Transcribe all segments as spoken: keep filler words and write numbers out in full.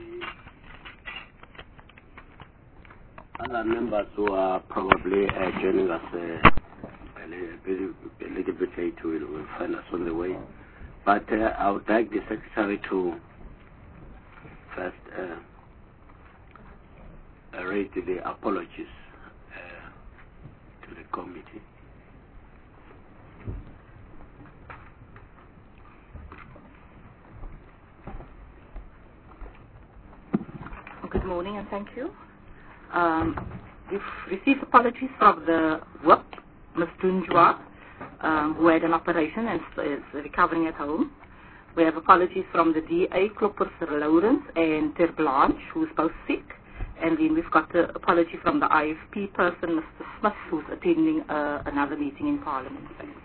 other members who are probably uh, joining us uh, a, little, a little bit late will, will find us on the way. But uh, I would like the Secretary to first uh, read the apologies uh, to the committee. Good morning and thank you. Um, we've received apologies from the whip, Miz Dunjwa, um, who had an operation and is recovering at home. We have apologies from the D A, Kloppers Lawrence and Ter Blanche, who's both sick. And then we've got the apology from the I F P person, Mister Smith, who's attending uh, another meeting in Parliament.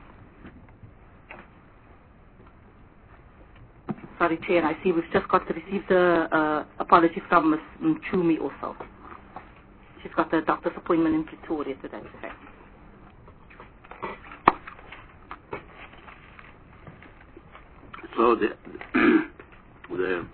Sorry, Chair, I see we've just got to receive the uh, apology from Miz Mchumi also. She's got a doctor's appointment in Pretoria today. Okay. So the, the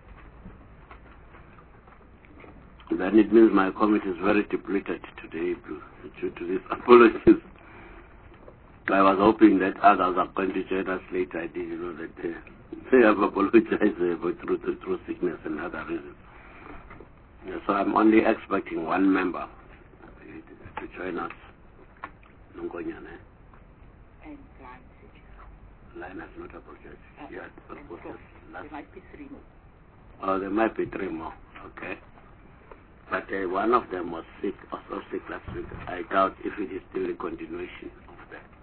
then it means my committee is very depleted today due to this apologies. I was hoping that others are going to join us later. I didn't know that uh, they have apologized uh, for through, through sickness and other reasons. Yeah, so I'm only expecting one member to join us. Nongonyane. And Line has not apologized. Uh, yes, there might be three more. Oh, there might be three more. Okay. But uh, one of them was sick, also sick last week. I doubt if it is still a continuation of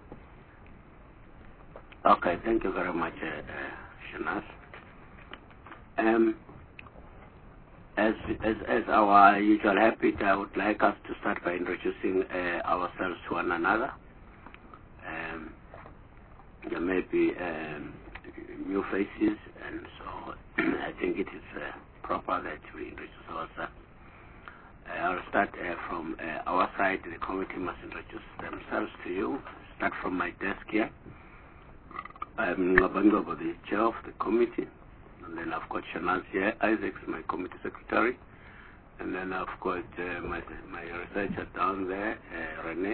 that. Okay, thank you very much, uh, uh, Shanaz. Um, as, as, as our usual habit, I would like us to start by introducing uh, ourselves to one another. Um, there may be um, new faces, and so I think it is uh, proper that we introduce ourselves. Uh, I'll start uh, from uh, our side. The committee must introduce themselves to you. Start from my desk here. I'm Ngabangobo, the chair of the committee. And then I've got Shanaz here. Isaac is my committee secretary. And then I've got uh, my, my researcher down there, uh, Rene.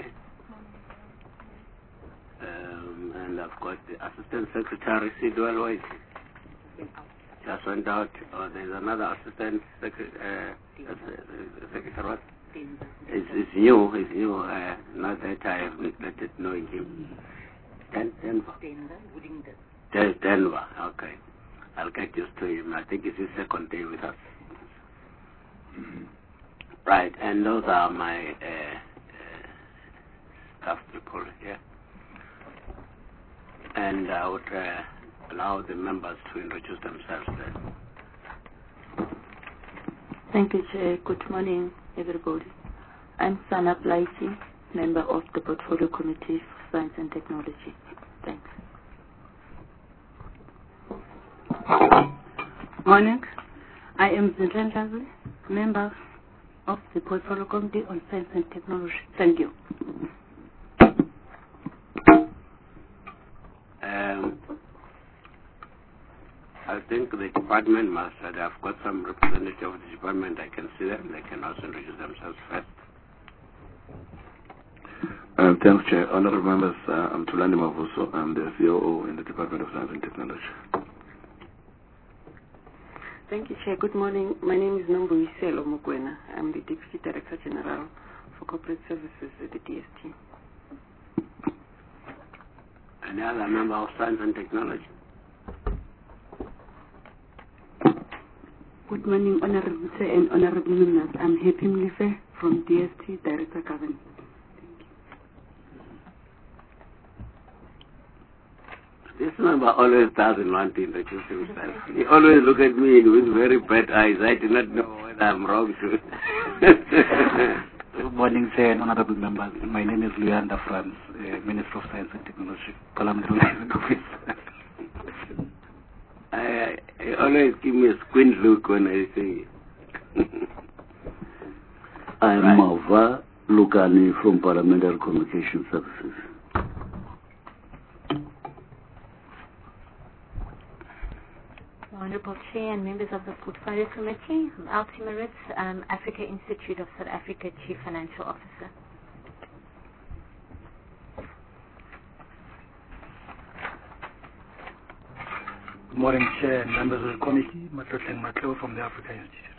Um, and I've got the assistant secretary, Sidwell White. Just went out. Oh, there's another assistant secretary. Uh, uh, secretary. What? It's, it's new. It's new. Uh, not that I have neglected knowing him. Den Denver. Den Denver. Okay. I'll get used to him. I think it's his second day with us. Right. And those are my uh, uh, staff people here. And I would uh, allow the members to introduce themselves then. Thank you, Chair. Good morning, everybody. I'm Sana Blighty, member of the Portfolio Committee for Science and Technology. Thanks. Morning. I am Zinhlanhla, member of the Portfolio Committee on Science and Technology. Thank you. Um, I think the department must, uh, I've got some representative of the department. I can see them. They can also introduce themselves first. Um, thanks, Chair. Honorable members, uh, I'm Tulani Mavuso. I'm the C O O in the Department of Science and Technology. Thank you, Chair. Good morning. My name is Nombuiselo Mugwena. I'm the Deputy Director General for Corporate Services at the D S T. Any other member of Science and Technology? Good morning, Honorable Chair and Honorable members. I'm Happy Mlife from D S T Director Government. This member always doesn't want to introduce himself. He always looks at me with very bad eyes. I do not know whether I'm wrong to. Good morning, Chair and honorable members. My name is Luyanda Franz, uh, Minister of Science and Technology, Parliamentary Liaison Officer. I, I always give me a squint look when I say. I'm right. Mava Lukani from Parliamentary Communication Services. Honourable Chair and members of the Portfolio Committee. I'm Elsie Maritz, um, Africa Institute of South Africa Chief Financial Officer. Good morning, Chair and members of the committee. Matlotleng Matlo from the Africa Institute.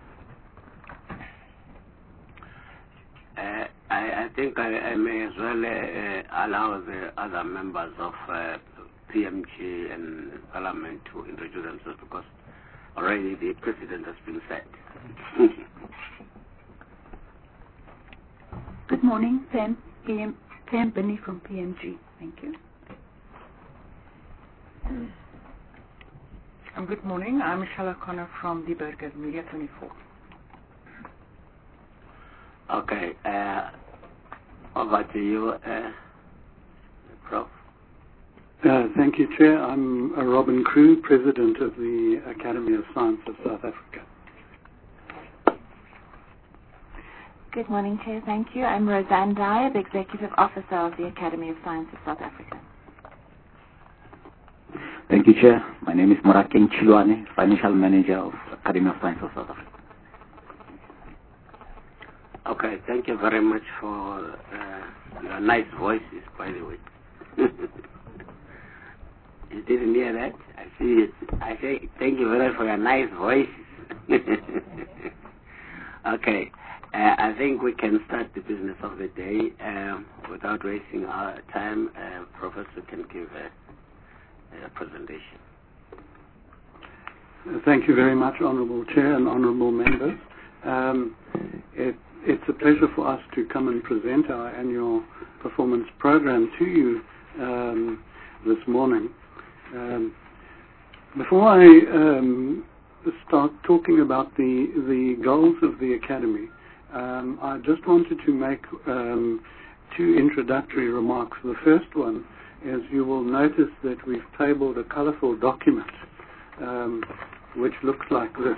Uh, I, I think I, I may as well uh, allow the other members of uh, P M G and Parliament to introduce themselves because already the precedent has been set. Good morning, Pam, P M, Pam Binney from P M G. Thank you. Um, good morning. I'm Michelle O'Connor from the Burger Media twenty-four. Okay. Uh, over to you, uh, Prof. Uh, thank you, Chair. I'm uh, Robin Crew, President of the Academy of Science of South Africa. Good morning, Chair. Thank you. I'm Roseanne Dyer, the Executive Officer of the Academy of Science of South Africa. Thank you, Chair. My name is Morakeng Chilwane, Financial Manager of Academy of Science of South Africa. Okay, thank you very much for uh, your nice voices, by the way. You didn't hear that? I see it. I say thank you very much for your nice voices. Okay, uh, I think we can start the business of the day um, without wasting our time. Uh, Professor can give a, a presentation. Thank you very much, Honourable Chair and Honourable Members. Um, it, it's a pleasure for us to come and present our annual performance program to you um, this morning. Um, before I um, start talking about the, the goals of the Academy, um, I just wanted to make um, two introductory remarks. The first one is you will notice that we've tabled a colourful document um, which looks like this.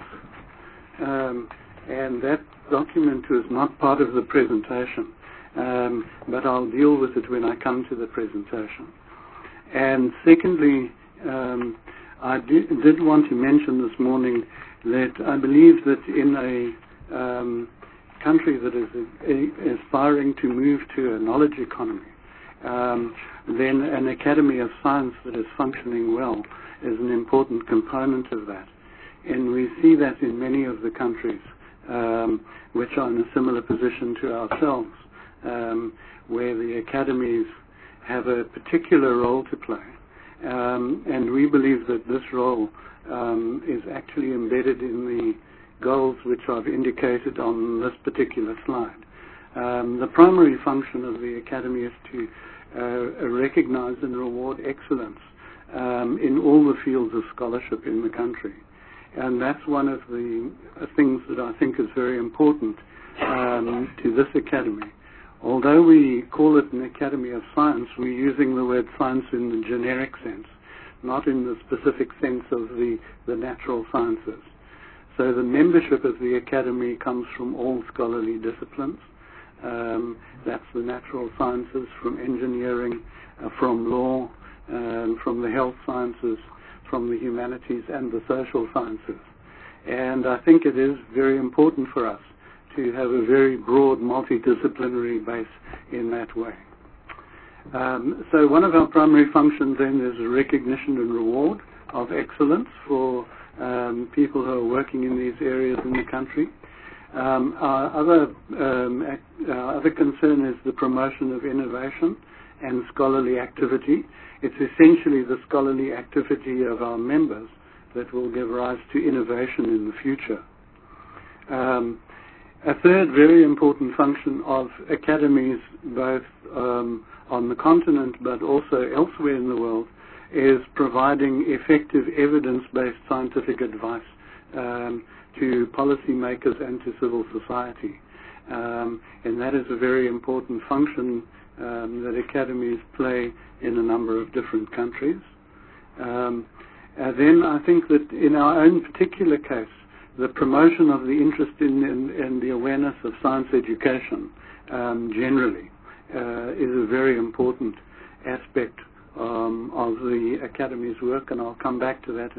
Um, and that document is not part of the presentation, um, but I'll deal with it when I come to the presentation. And secondly, um, I did, did want to mention this morning that I believe that in a um, country that is a, a, aspiring to move to a knowledge economy, um, then an Academy of Science that is functioning well is an important component of that. And we see that in many of the countries um, which are in a similar position to ourselves, um, where the academies have a particular role to play. Um, and we believe that this role um, is actually embedded in the goals which I've indicated on this particular slide. Um, the primary function of the Academy is to uh, recognize and reward excellence um, in all the fields of scholarship in the country. And that's one of the uh, things that I think is very important um, to this Academy. Although we call it an Academy of Science, we're using the word science in the generic sense, not in the specific sense of the, the natural sciences. So the membership of the Academy comes from all scholarly disciplines. Um, that's the natural sciences, from engineering, uh, from law, um, from the health sciences, from the humanities and the social sciences. And I think it is very important for us to have a very broad multidisciplinary base in that way. Um, so one of our primary functions then is a recognition and reward of excellence for um, people who are working in these areas in the country. Um, our other, um, ac our other concern is the promotion of innovation and scholarly activity. It's essentially the scholarly activity of our members that will give rise to innovation in the future. Um, A third very important function of academies, both um, on the continent but also elsewhere in the world, is providing effective evidence-based scientific advice um, to policymakers and to civil society. Um, and that is a very important function um, that academies play in a number of different countries. Um, and then I think that in our own particular case, the promotion of the interest in and the awareness of science education um, generally uh, is a very important aspect um, of the Academy's work, and I'll come back to that in,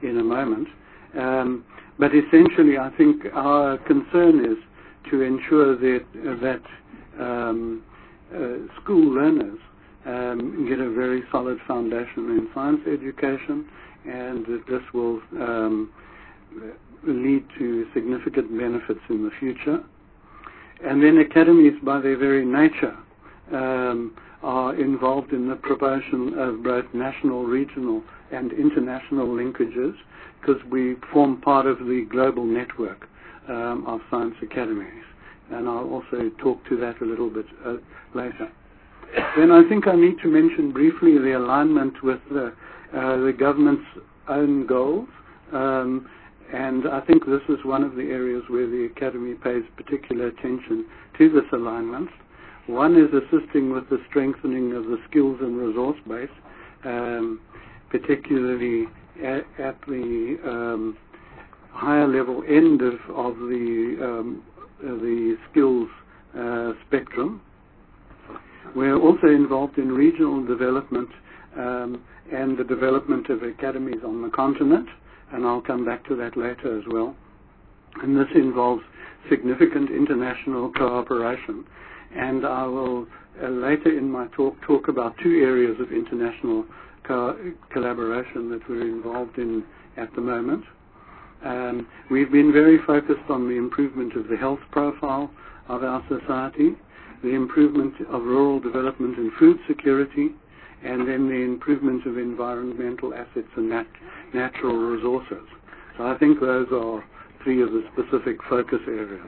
in a moment. Um, but essentially, I think our concern is to ensure that, that um, uh, school learners um, get a very solid foundation in science education, and that this will um, lead to significant benefits in the future. And then academies, by their very nature, um, are involved in the promotion of both national, regional, and international linkages, because we form part of the global network um, of science academies. And I'll also talk to that a little bit uh, later. Then I think I need to mention briefly the alignment with the, uh, the government's own goals. Um, and I think this is one of the areas where the Academy pays particular attention to this alignment. One is assisting with the strengthening of the skills and resource base, um, particularly at, at the um, higher level end of, of the, um, the skills uh, spectrum. We're also involved in regional development um, and the development of academies on the continent, and I'll come back to that later as well. And this involves significant international cooperation. And I will uh, later in my talk talk about two areas of international co collaboration that we're involved in at the moment. Um, we've been very focused on the improvement of the health profile of our society, the improvement of rural development and food security, and then the improvement of environmental assets and nat natural resources. So I think those are three of the specific focus areas.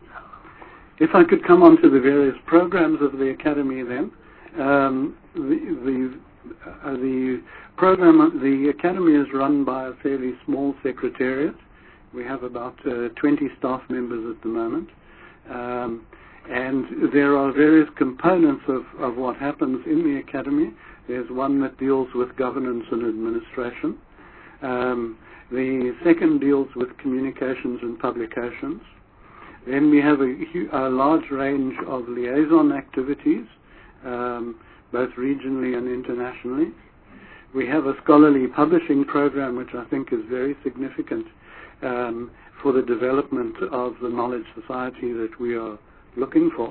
If I could come on to the various programs of the Academy then. Um, the, the, uh, the program, the Academy is run by a fairly small secretariat. We have about uh, twenty staff members at the moment. Um, and there are various components of, of what happens in the Academy. There's one that deals with governance and administration. Um, the second deals with communications and publications. Then we have a, a large range of liaison activities, um, both regionally and internationally. We have a scholarly publishing program, which I think is very significant um, for the development of the knowledge society that we are looking for.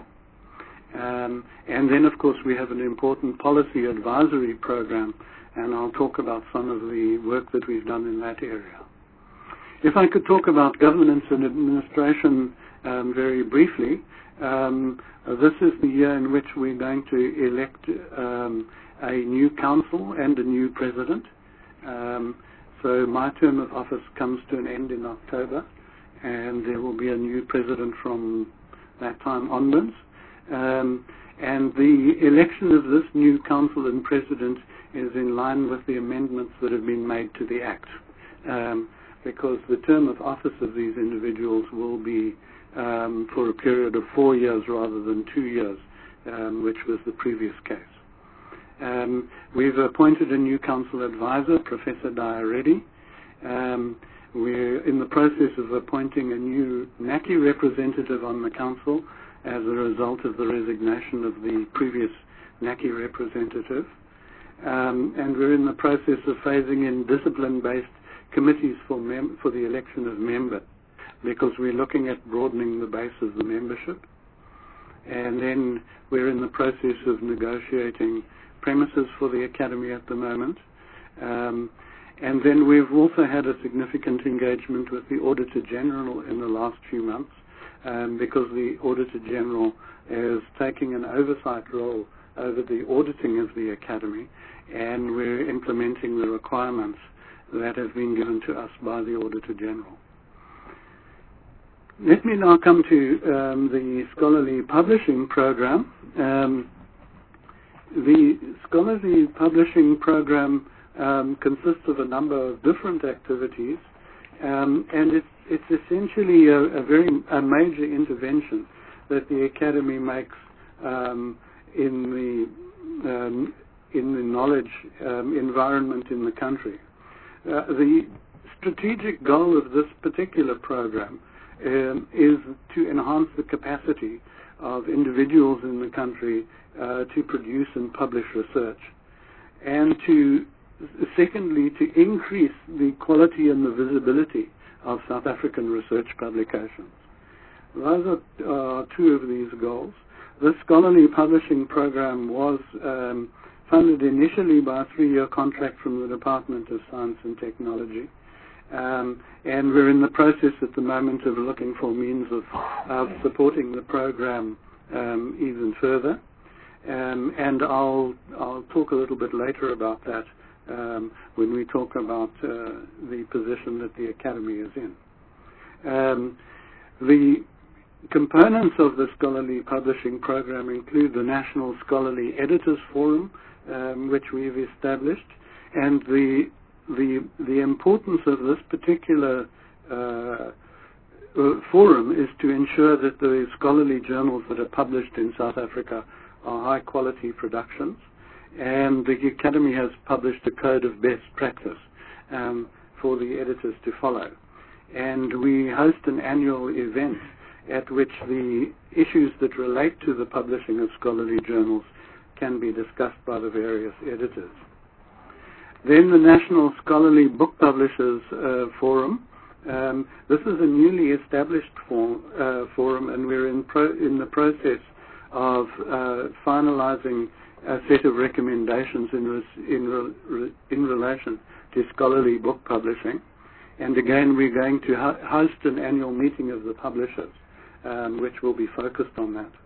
Um, and then, of course, we have an important policy advisory program, and I'll talk about some of the work that we've done in that area. If I could talk about governance and administration um, very briefly, um, this is the year in which we're going to elect um, a new council and a new president. Um, so my term of office comes to an end in October, and there will be a new president from that time onwards. Um, and the election of this new council and president is in line with the amendments that have been made to the Act, um, because the term of office of these individuals will be um, for a period of four years rather than two years, um, which was the previous case. Um, we've appointed a new council advisor, Professor Daya Reddy. Um, we're in the process of appointing a new N A C I representative on the council as a result of the resignation of the previous N A C I representative. Um, and we're in the process of phasing in discipline-based committees for, mem for the election of members, because we're looking at broadening the base of the membership. And then we're in the process of negotiating premises for the Academy at the moment. Um, and then we've also had a significant engagement with the Auditor General in the last few months, um, because the Auditor General is taking an oversight role over the auditing of the Academy, and we're implementing the requirements that have been given to us by the Auditor General. Let me now come to um, the scholarly publishing program. Um, the scholarly publishing program um, consists of a number of different activities, um, and it's, it's essentially a, a very a major intervention that the Academy makes um, in the um, in the knowledge um, environment in the country. Uh, the strategic goal of this particular program um, is to enhance the capacity of individuals in the country uh, to produce and publish research, and to secondly, to increase the quality and the visibility of South African research publications. Those are uh, two of these goals. The scholarly publishing program was um, funded initially by a three-year contract from the Department of Science and Technology. Um, and we're in the process at the moment of looking for means of, of supporting the program um, even further. Um, and I'll, I'll talk a little bit later about that um, when we talk about uh, the position that the Academy is in. Um, the components of the scholarly publishing program include the National Scholarly Editors Forum, um, which we've established, and the the the importance of this particular uh, uh, forum is to ensure that the scholarly journals that are published in South Africa are high quality productions, and the Academy has published a code of best practice um, for the editors to follow. And we host an annual event at which the issues that relate to the publishing of scholarly journals can be discussed by the various editors. Then the National Scholarly Book Publishers uh, Forum. Um, this is a newly established for, uh, forum, and we're in, pro in the process of uh, finalizing a set of recommendations in, res in, re in relation to scholarly book publishing. And again, we're going to ho host an annual meeting of the publishers, um, which will be focused on that.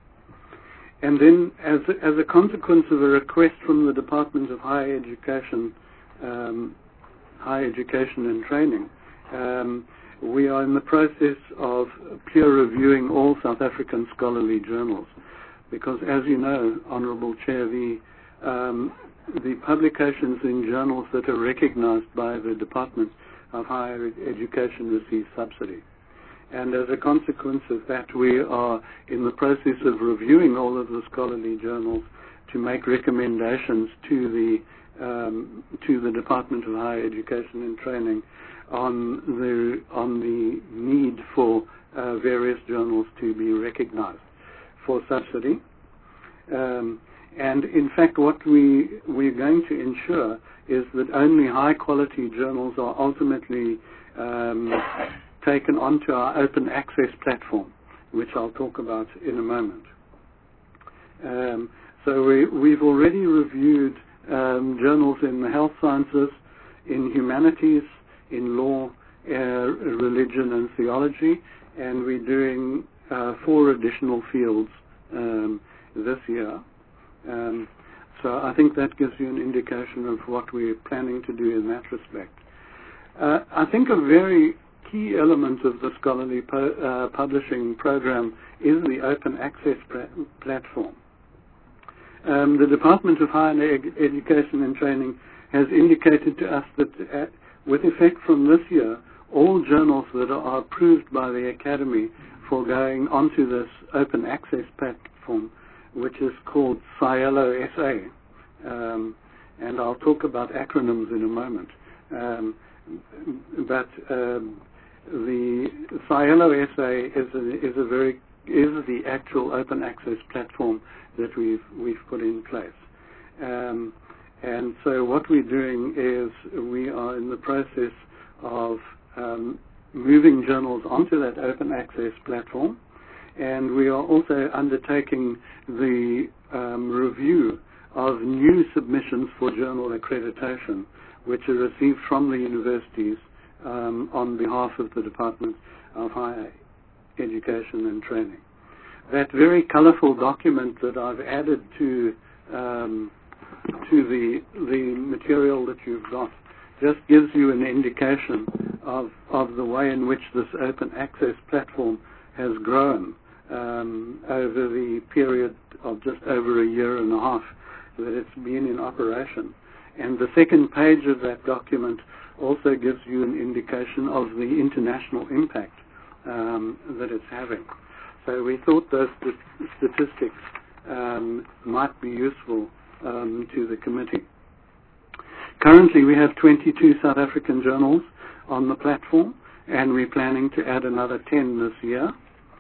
And then, as a, as a consequence of a request from the Department of Higher Education, um, Higher Education and Training, um, we are in the process of peer reviewing all South African scholarly journals, because, as you know, Honourable Chair, the um, the publications in journals that are recognised by the Department of Higher Education receive subsidy. And as a consequence of that, we are in the process of reviewing all of the scholarly journals to make recommendations to the um, to the Department of Higher Education and Training on the on the need for uh, various journals to be recognised for subsidy. Um, and in fact, what we we're going to ensure is that only high-quality journals are ultimately um, taken onto our open access platform, which I'll talk about in a moment. Um, so we, we've already reviewed um, journals in the health sciences, in humanities, in law, uh, religion and theology, and we're doing uh, four additional fields um, this year. Um, so I think that gives you an indication of what we're planning to do in that respect. Uh, I think a very key element of the scholarly po uh, publishing program is the open access platform. Um, the Department of Higher Ed Education and Training has indicated to us that uh, with effect from this year, all journals that are approved by the Academy for going onto this open access platform, which is called SciELO S A, um, and I'll talk about acronyms in a moment, um, but um, the SciELO S A is a, is a very is the actual open access platform that we've we've put in place. Um, and so what we're doing is we are in the process of um, moving journals onto that open access platform, and we are also undertaking the um, review of new submissions for journal accreditation, which are received from the universities um, on behalf of the Department of Higher Education and Training. That very colourful document that I've added to um, to the the material that you've got just gives you an indication of of the way in which this open access platform has grown um, over the period of just over a year and a half that it's been in operation. And the second page of that document also gives you an indication of the international impact um, that it's having. So we thought those st statistics um, might be useful um, to the committee. Currently we have twenty-two South African journals on the platform, and we're planning to add another ten this year.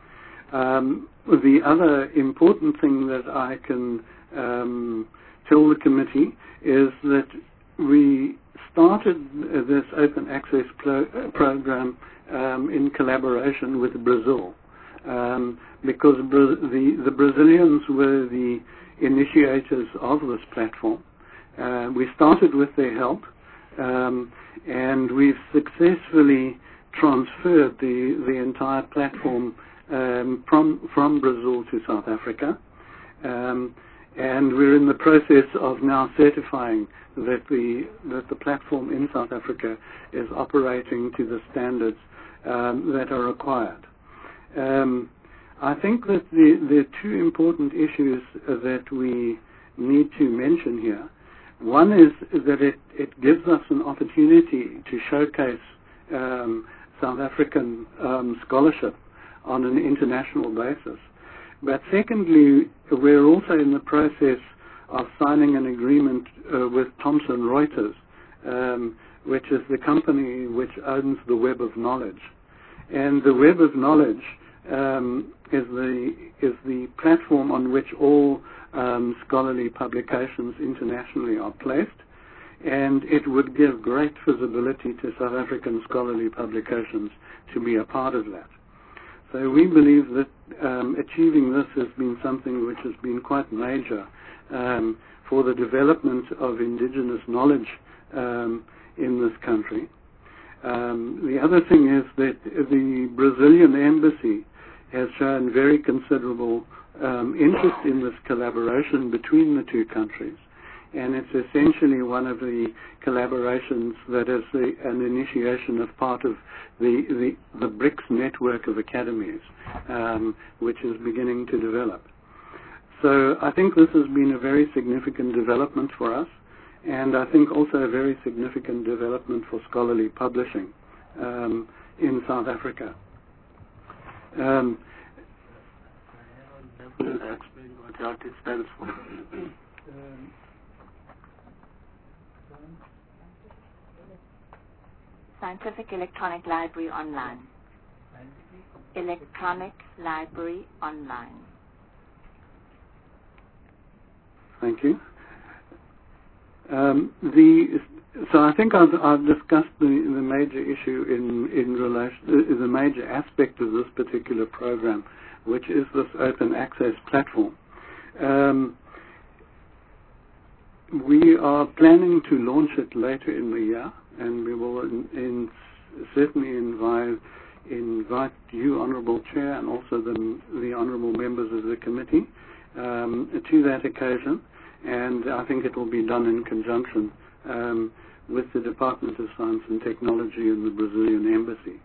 Um, the other important thing that I can um, tell the committee is that we started this open access pro program um, in collaboration with Brazil, um, because Bra the, the Brazilians were the initiators of this platform. Uh, we started with their help, um, and we've successfully transferred the, the entire platform um, from, from Brazil to South Africa. Um, and we're in the process of now certifying that the, that the platform in South Africa is operating to the standards um, that are required. Um, I think that the, the two important issues that we need to mention here. One is that it, it gives us an opportunity to showcase um, South African um, scholarship on an international basis. But secondly, we're also in the process of signing an agreement uh, with Thomson Reuters, um, which is the company which owns the Web of Knowledge. And the Web of Knowledge um, is the is the platform on which all um, scholarly publications internationally are placed, and it would give great visibility to South African scholarly publications to be a part of that. So we believe that um, achieving this has been something which has been quite major um, for the development of indigenous knowledge um, in this country. Um, the other thing is that the Brazilian embassy has shown very considerable um, interest in this collaboration between the two countries. And it's essentially one of the collaborations that is the, an initiation of part of the, the, the BRICS network of academies, um, which is beginning to develop. So I think this has been a very significant development for us, and I think also a very significant development for scholarly publishing um, in South Africa. Um, Explain what R T stands for. um, Scientific Electronic Library Online. Electronic Library Online. Thank you. Um, the so I think I've, I've discussed the, the major issue in in relation uh, the major aspect of this particular program, which is this open access platform. Um, we are planning to launch it later in the year, and we will in, in certainly invite invite you, Honourable Chair, and also the the honourable members of the committee um, to that occasion. And I think it will be done in conjunction um, with the Department of Science and Technology and the Brazilian Embassy.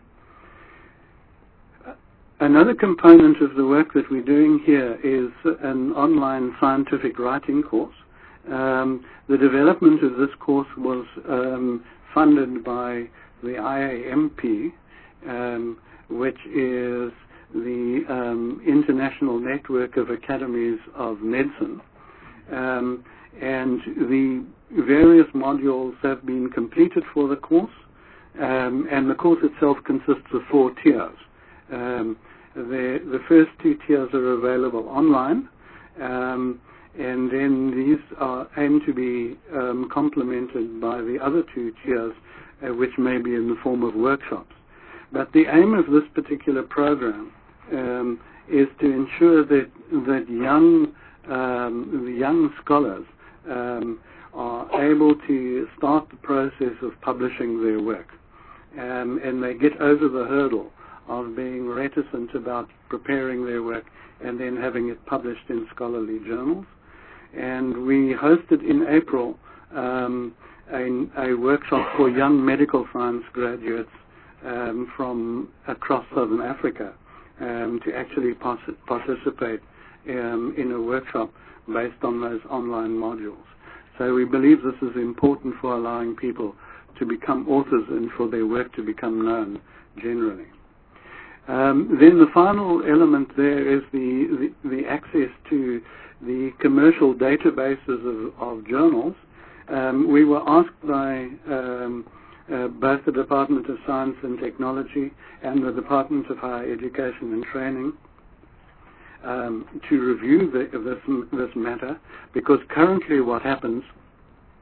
Another component of the work that we're doing here is an online scientific writing course. Um, the development of this course was um, funded by the I A M P, um, which is the um, International Network of Academies of Medicine. Um, and the various modules have been completed for the course, um, and the course itself consists of four tiers. Um, the, the first two tiers are available online, um, and then these are aimed to be um, complemented by the other two tiers, uh, which may be in the form of workshops. But the aim of this particular program um, is to ensure that, that young Um, the young scholars um, are able to start the process of publishing their work, um, and they get over the hurdle of being reticent about preparing their work and then having it published in scholarly journals. And we hosted in April um, a, a workshop for young medical science graduates um, from across Southern Africa um, to actually part- participate Um, in a workshop based on those online modules. So we believe this is important for allowing people to become authors and for their work to become known generally. Um, then the final element there is the, the, the access to the commercial databases of, of journals. Um, we were asked by um, uh, both the Department of Science and Technology and the Department of Higher Education and Training Um, to review the, this, this matter, because currently what happens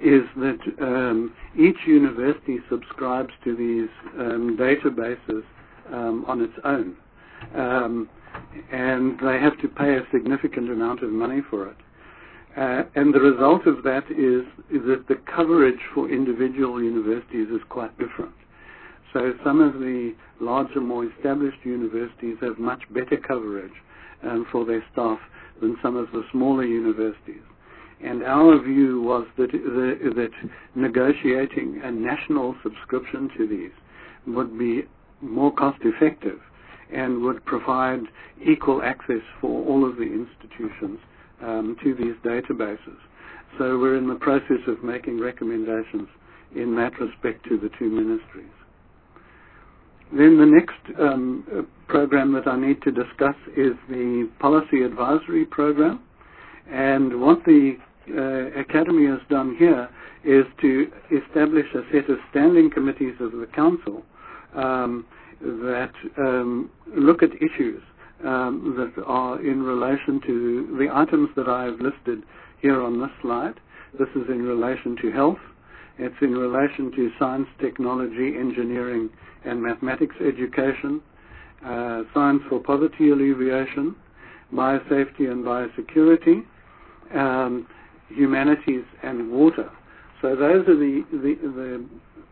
is that um, each university subscribes to these um, databases um, on its own, um, and they have to pay a significant amount of money for it. Uh, and the result of that is, is that the coverage for individual universities is quite different. So some of the larger, more established universities have much better coverage um, for their staff than some of the smaller universities. And our view was that, the, that negotiating a national subscription to these would be more cost effective and would provide equal access for all of the institutions um, to these databases. So we're in the process of making recommendations in that respect to the two ministries. Then the next um, program that I need to discuss is the Policy Advisory Program. And what the uh, Academy has done here is to establish a set of standing committees of the Council um, that um, look at issues um, that are in relation to the items that I have listed here on this slide. This is in relation to health. It's in relation to science, technology, engineering, and mathematics education, uh, science for poverty alleviation, biosafety and biosecurity, um, humanities and water. So those are the the the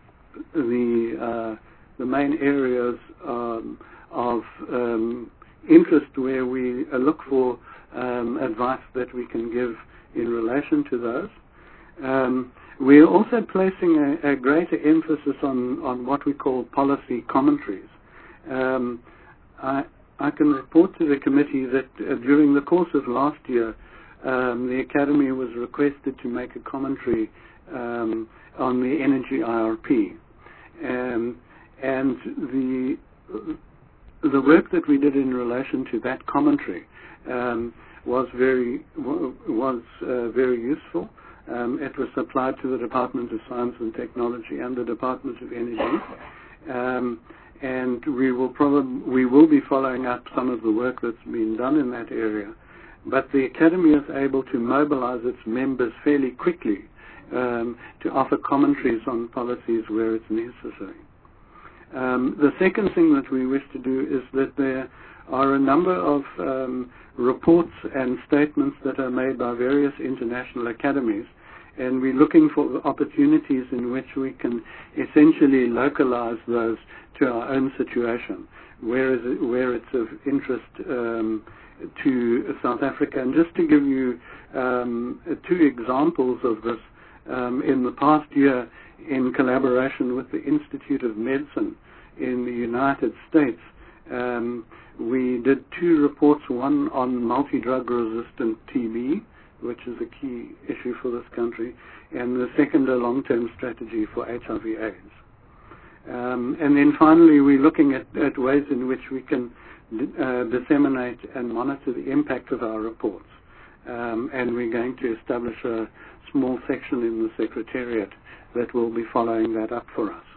the, uh, the main areas um, of um, interest where we uh, look for um, advice that we can give in relation to those. Um, We're also placing a, a greater emphasis on, on what we call policy commentaries. Um, I, I can report to the committee that uh, during the course of last year, um, the Academy was requested to make a commentary um, on the Energy I R P. Um, and the, the work that we did in relation to that commentary um, was very, was, uh, very useful. Um, it was supplied to the Department of Science and Technology and the Department of Energy, um, and we will probably we will be following up some of the work that's been done in that area. But the Academy is able to mobilize its members fairly quickly um, to offer commentaries on policies where it's necessary. Um, the second thing that we wish to do is that there are a number of um, reports and statements that are made by various international academies, and we're looking for opportunities in which we can essentially localize those to our own situation, where, is it, where it's of interest um, to South Africa. And just to give you um, two examples of this, um, in the past year, in collaboration with the Institute of Medicine in the United States, um, we did two reports, one on multi-drug resistant T B, which is a key issue for this country, and the second a long-term strategy for H I V AIDS. Um, and then finally, we're looking at, at ways in which we can uh, disseminate and monitor the impact of our reports. Um, and we're going to establish a small section in the Secretariat that will be following that up for us.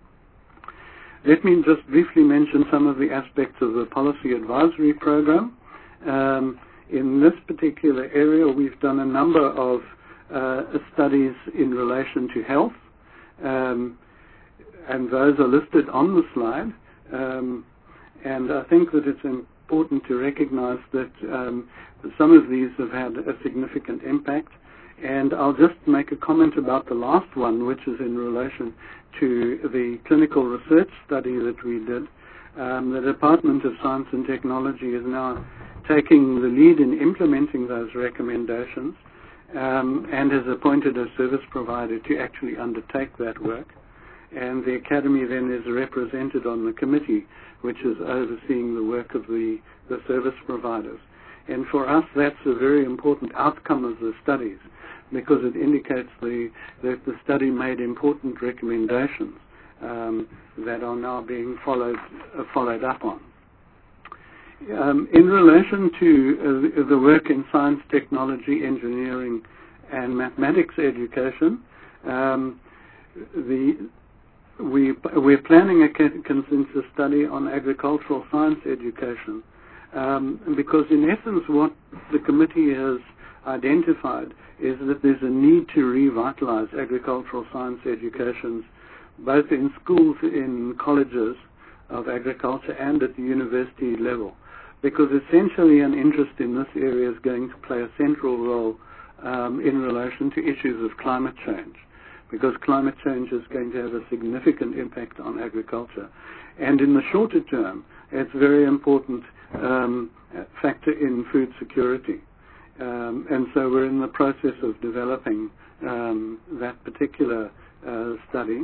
Let me just briefly mention some of the aspects of the Policy Advisory Program. Um, in this particular area, we've done a number of uh, studies in relation to health, um, and those are listed on the slide. Um, and I think that it's important to recognize that um, some of these have had a significant impact. And I'll just make a comment about the last one, which is in relation to the clinical research study that we did. Um, the Department of Science and Technology is now taking the lead in implementing those recommendations um, and has appointed a service provider to actually undertake that work. And the Academy then is represented on the committee, which is overseeing the work of the, the service providers. And for us, that's a very important outcome of the studies, because it indicates the, that the study made important recommendations um, that are now being followed uh, followed up on. Um, in relation to uh, the work in science, technology, engineering, and mathematics education, um, the we we're planning a consensus study on agricultural science education, um, because in essence, what the committee has identified is that there's a need to revitalize agricultural science educations, both in schools, in colleges of agriculture, and at the university level, because essentially an interest in this area is going to play a central role um, in relation to issues of climate change, because climate change is going to have a significant impact on agriculture. And in the shorter term, it's very important um, factor in food security. Um, and so we're in the process of developing um, that particular uh, study.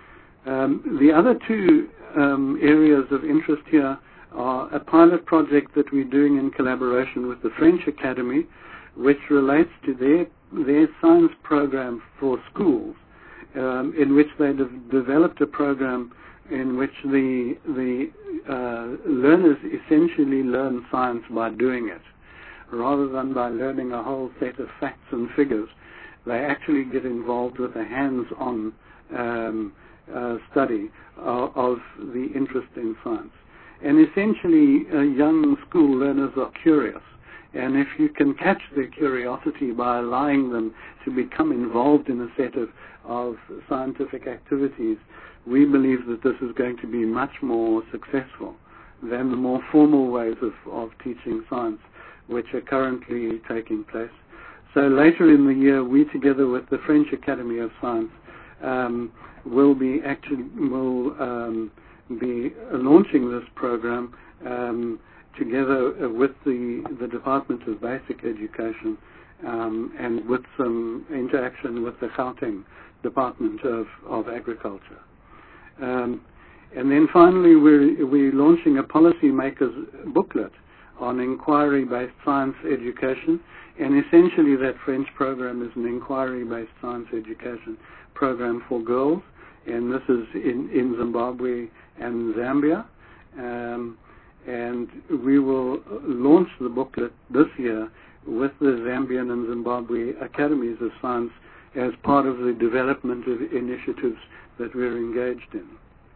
Um, the other two um, areas of interest here are a pilot project that we're doing in collaboration with the French Academy, which relates to their, their science program for schools, um, in which they have developed a program in which the, the uh, learners essentially learn science by doing it. Rather than by learning a whole set of facts and figures, they actually get involved with a hands-on um, uh, study of, of the interest in science. And essentially, uh, young school learners are curious. And if you can catch their curiosity by allowing them to become involved in a set of, of scientific activities, we believe that this is going to be much more successful than the more formal ways of, of teaching science, which are currently taking place. So later in the year, we, together with the French Academy of Science, um, will be actually will um, be launching this program um, together with the the Department of Basic Education um, and with some interaction with the Gauteng Department of of Agriculture. Um, and then finally, we're we're launching a policymakers booklet on inquiry-based science education, and essentially that French program is an inquiry-based science education program for girls, and this is in, in Zimbabwe and Zambia, um, and we will launch the booklet this year with the Zambian and Zimbabwe Academies of Science as part of the development of initiatives that we're engaged in.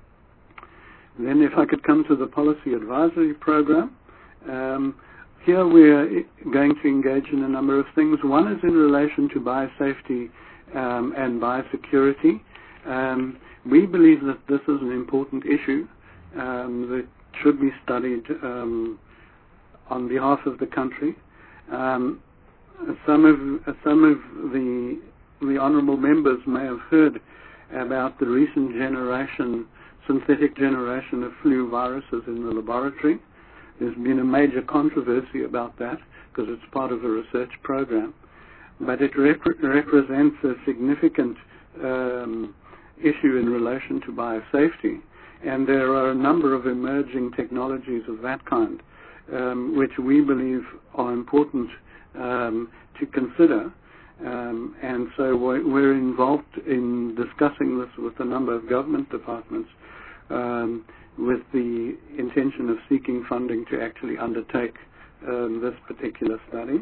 Then if I could come to the policy advisory program, Um, here we're going to engage in a number of things. One is in relation to biosafety um, and biosecurity. Um, we believe that this is an important issue um, that should be studied um, on behalf of the country. Um, some of some of the the honourable members may have heard about the recent generation, synthetic generation of flu viruses in the laboratory. There's been a major controversy about that because it's part of a research program, but it rep represents a significant um, issue in relation to biosafety, and there are a number of emerging technologies of that kind um, which we believe are important um, to consider, um, and so we're, we're involved in discussing this with a number of government departments um, with the intention of seeking funding to actually undertake um, this particular study.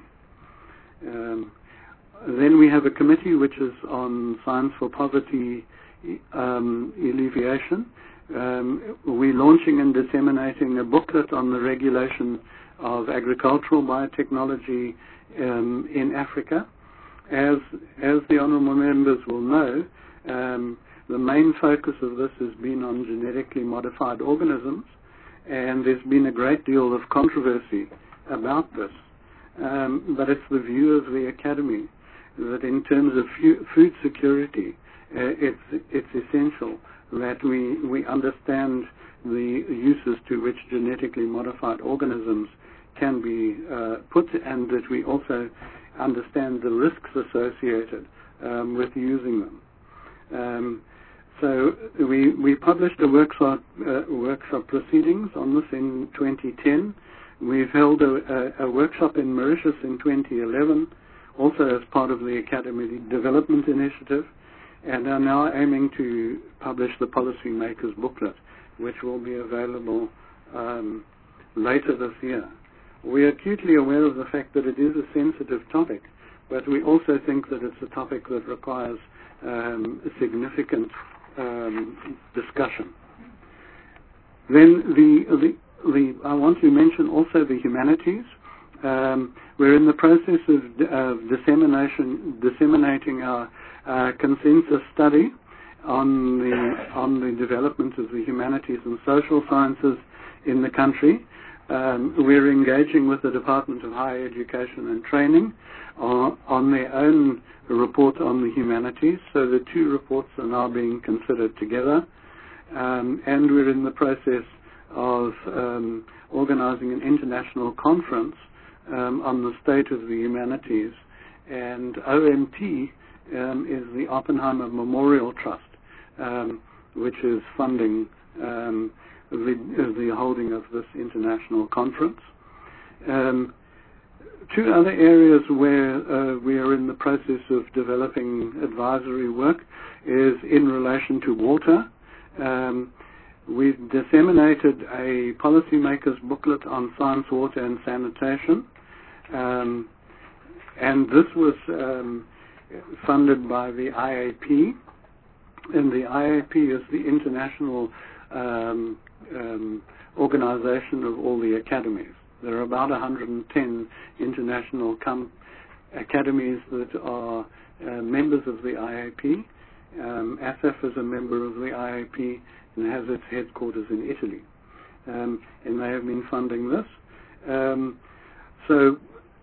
Um, then we have a committee which is on science for poverty um, alleviation. Um, we're launching and disseminating a booklet on the regulation of agricultural biotechnology um, in Africa. As, as the honourable members will know, um, the main focus of this has been on genetically modified organisms, and there's been a great deal of controversy about this. Um, but it's the view of the Academy that in terms of food security, uh, it's, it's essential that we, we understand the uses to which genetically modified organisms can be uh, put, and that we also understand the risks associated um, with using them. Um, So we, we published a workshop, uh, workshop proceedings on this in twenty ten. We've held a, a, a workshop in Mauritius in twenty eleven, also as part of the Academy Development Initiative, and are now aiming to publish the Policymakers Booklet, which will be available um, later this year. We are acutely aware of the fact that it is a sensitive topic, but we also think that it's a topic that requires um, a significant Um, discussion. Then the, the, the, I want to mention also the humanities. Um, we're in the process of, of dissemination, disseminating our uh, consensus study on the on the development of the humanities and social sciences in the country. Um, we're engaging with the Department of Higher Education and Training on, on their own report on the humanities, so the two reports are now being considered together. Um, and we're in the process of um, organizing an international conference um, on the state of the humanities. And O M T um, is the Oppenheimer Memorial Trust, um, which is funding um, the, the holding of this international conference. Um, two other areas where uh, we are in the process of developing advisory work is in relation to water. Um, we've disseminated a policymakers booklet on science, water and sanitation, um, and this was um, funded by the I A P, and the I A P is the international um, um, organization of all the academies. There are about one hundred ten international com academies that are uh, members of the I A P. Um, A S A F is a member of the I A P and has its headquarters in Italy, um, and they have been funding this. Um, so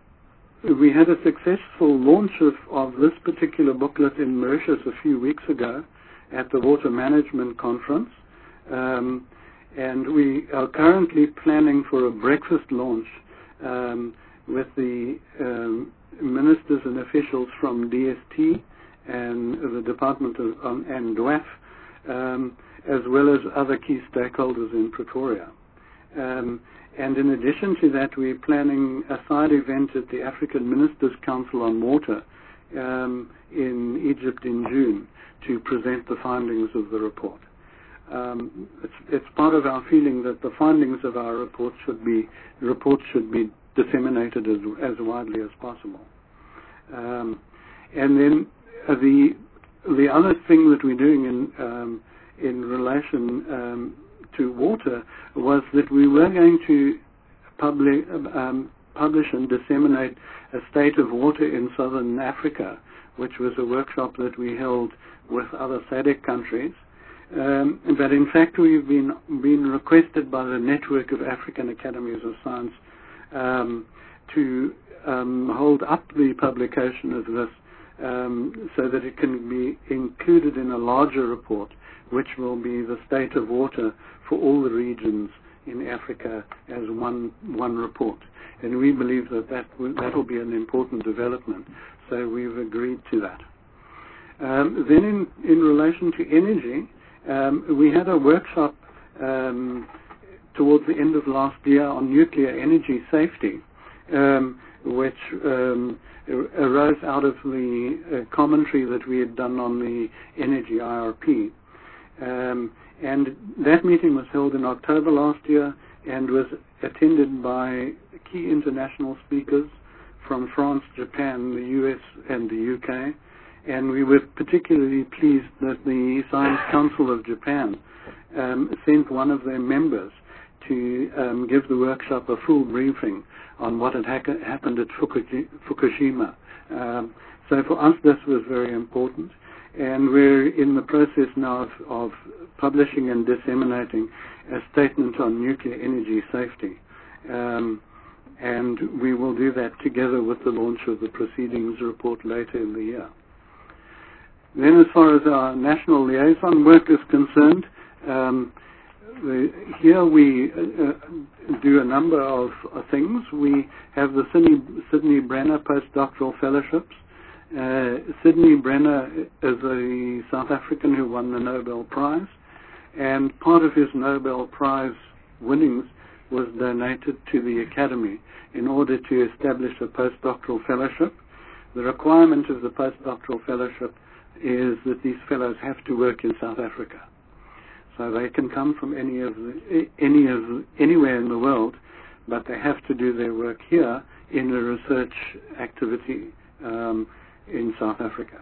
we had a successful launch of, of this particular booklet in Mauritius a few weeks ago at the Water Management Conference, um, and we are currently planning for a breakfast launch um, with the um, ministers and officials from D S T and the Department of um, and D W A F, um, as well as other key stakeholders in Pretoria. Um, and in addition to that, we're planning a side event at the African Ministers' Council on Water um, in Egypt in June to present the findings of the report. Um, it's, it's part of our feeling that the findings of our report should be reports should be disseminated as, as widely as possible. Um, and then uh, the the other thing that we're doing in um, in relation um, to water was that we were going to public, um, publish and disseminate a state of water in southern Africa, which was a workshop that we held with other S A D C countries. Um, but in fact, we've been been requested by the Network of African Academies of Science um, to um, hold up the publication of this um, so that it can be included in a larger report, which will be the state of water for all the regions in Africa as one one report. And we believe that that will, that will be an important development. So we've agreed to that. Um, then in, in relation to energy, Um, we had a workshop um, towards the end of last year on nuclear energy safety, um, which um, arose out of the uh, commentary that we had done on the energy I R P. Um, and that meeting was held in October last year and was attended by key international speakers from France, Japan, the U S and the U K. And we were particularly pleased that the Science Council of Japan um, sent one of their members to um, give the workshop a full briefing on what had ha happened at Fukushima. Um, so for us, this was very important. And we're in the process now of, of publishing and disseminating a statement on nuclear energy safety. Um, and we will do that together with the launch of the proceedings report later in the year. Then as far as our national liaison work is concerned, um, the, here we uh, do a number of uh, things. We have the Sydney, Sydney Brenner postdoctoral fellowships. Uh, Sydney Brenner is a South African who won the Nobel Prize, and part of his Nobel Prize winnings was donated to the Academy in order to establish a postdoctoral fellowship. The requirement of the postdoctoral fellowship is that these fellows have to work in South Africa. So they can come from any of the, any of the, anywhere in the world, but they have to do their work here in a research activity um, in South Africa.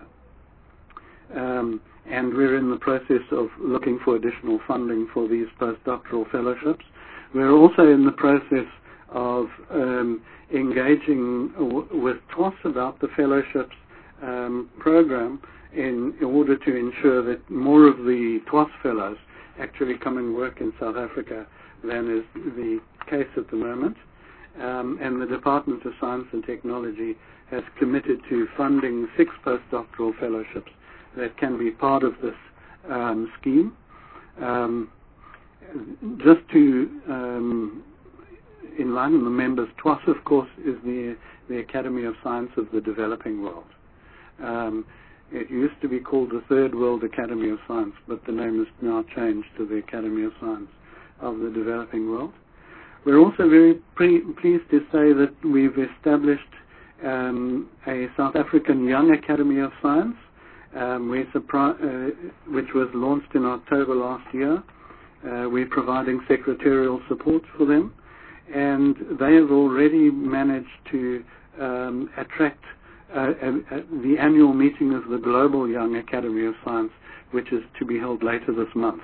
Um, and we're in the process of looking for additional funding for these postdoctoral fellowships. We're also in the process of um, engaging w with T W A S about the fellowships um, program in, in order to ensure that more of the T W A S fellows actually come and work in South Africa than is the case at the moment. Um, and the Department of Science and Technology has committed to funding six postdoctoral fellowships that can be part of this um, scheme. Um, just to um, enlighten the members, T W A S, of course, is the, the Academy of Science of the Developing World. Um, it used to be called the Third World Academy of Science, but the name has now changed to the Academy of Science of the Developing World. We're also very pre pleased to say that we've established um, a South African Young Academy of Science, um, we're uh, which was launched in October last year. Uh, we're providing secretarial support for them, and they have already managed to um, attract uh, a, a, the annual meeting of the Global Young Academy of Science, which is to be held later this month.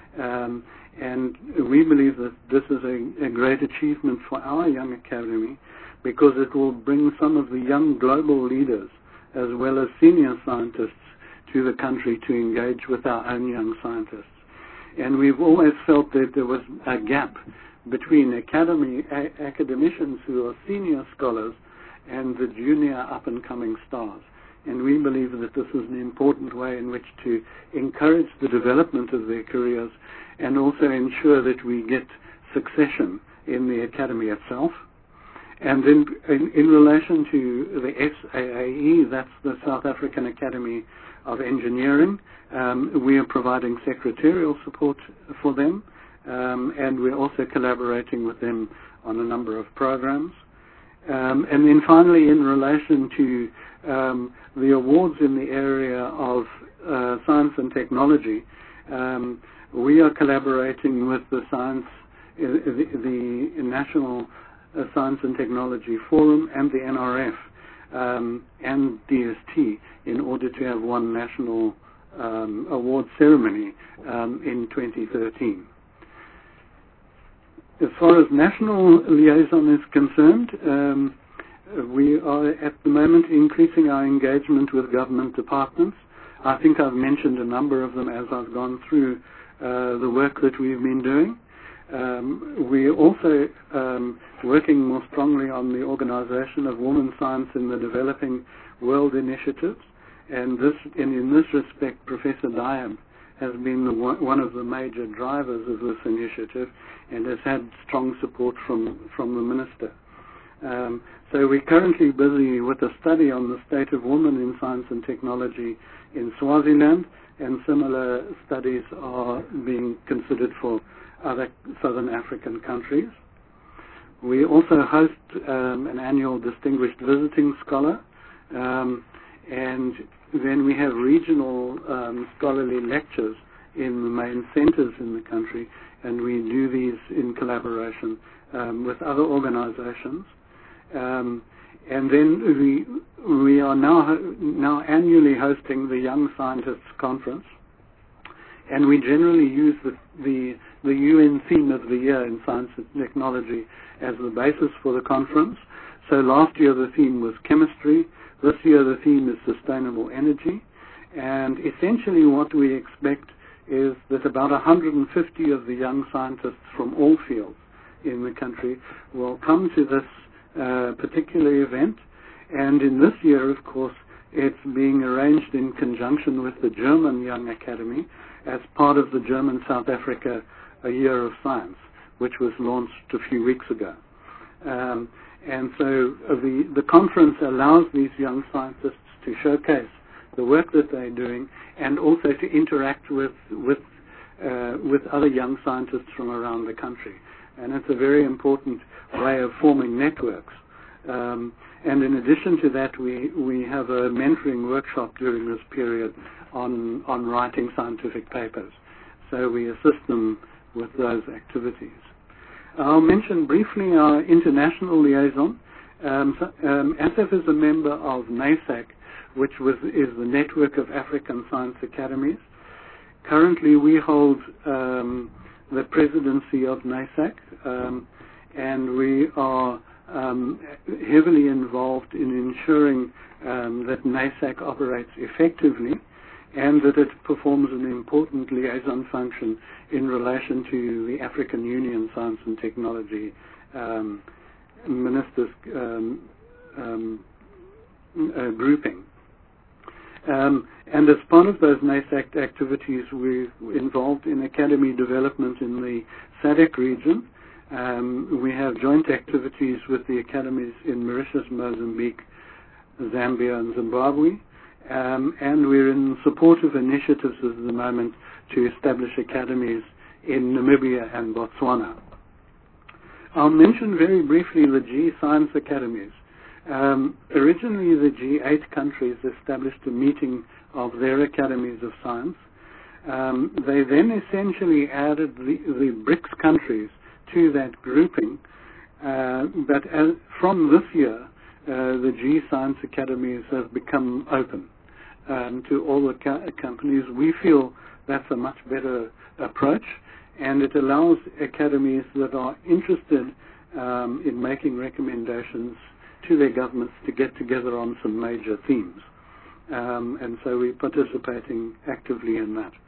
Um, and we believe that this is a, a great achievement for our Young Academy, because it will bring some of the young global leaders as well as senior scientists to the country to engage with our own young scientists. And we've always felt that there was a gap between academy, a, academicians who are senior scholars and the junior up-and-coming stars. And we believe that this is an important way in which to encourage the development of their careers and also ensure that we get succession in the academy itself. And then in, in relation to the S A A E, that's the South African Academy of Engineering, um, we are providing secretarial support for them, um, and we're also collaborating with them on a number of programs. Um, and then finally, in relation to um, the awards in the area of uh, science and technology, um, we are collaborating with the Science, uh, the, the National uh, Science and Technology Forum and the N R F um, and D S T in order to have one national um, award ceremony um, in twenty thirteen. As far as national liaison is concerned, um, we are at the moment increasing our engagement with government departments. I think I've mentioned a number of them as I've gone through uh, the work that we've been doing. Um, we're also um, working more strongly on the organization of women science in the developing world initiatives, and this, and in this respect, Professor Diab has been the one, one of the major drivers of this initiative and has had strong support from, from the Minister. Um, so we're currently busy with a study on the state of women in science and technology in Swaziland, and similar studies are being considered for other Southern African countries. We also host um, an annual Distinguished Visiting Scholar, um, and then we have regional um, scholarly lectures in the main centers in the country, and we do these in collaboration um, with other organizations. Um, and then we, we are now, now annually hosting the Young Scientists Conference, and we generally use the, the, the U N theme of the year in science and technology as the basis for the conference. So last year the theme was chemistry. This year the theme is sustainable energy. And essentially what we expect is that about one hundred fifty of the young scientists from all fields in the country will come to this uh, particular event. And in this year, of course, it's being arranged in conjunction with the German Young Academy as part of the German South Africa A Year of Science, which was launched a few weeks ago. Um, and so uh, the, the conference allows these young scientists to showcase the work that they're doing and also to interact with, with, uh, with other young scientists from around the country. And it's a very important way of forming networks. Um, and in addition to that, we, we have a mentoring workshop during this period on, on writing scientific papers. So we assist them with those activities. I'll mention briefly our international liaison. Um, so, um, A S F is a member of NASAC, which was, is the Network of African Science Academies. Currently, we hold um, the presidency of NASAC, um, and we are um, heavily involved in ensuring um, that NASAC operates effectively and that it performs an important liaison function in relation to the African Union Science and Technology um, Ministers um, um, uh, grouping. Um, and as part of those NASAC activities, we're involved in academy development in the S A D C region. Um, we have joint activities with the academies in Mauritius, Mozambique, Zambia, and Zimbabwe. Um, and we're in support of initiatives at the moment to establish academies in Namibia and Botswana. I'll mention very briefly the G Science Academies. Um, originally, the G eight countries established a meeting of their academies of science. Um, they then essentially added the, the BRICS countries to that grouping, uh, but as, from this year, uh, the G Science Academies have become open um, to all the co- companies. We feel that's a much better approach, and it allows academies that are interested um, in making recommendations to their governments to get together on some major themes. Um, and so we're participating actively in that.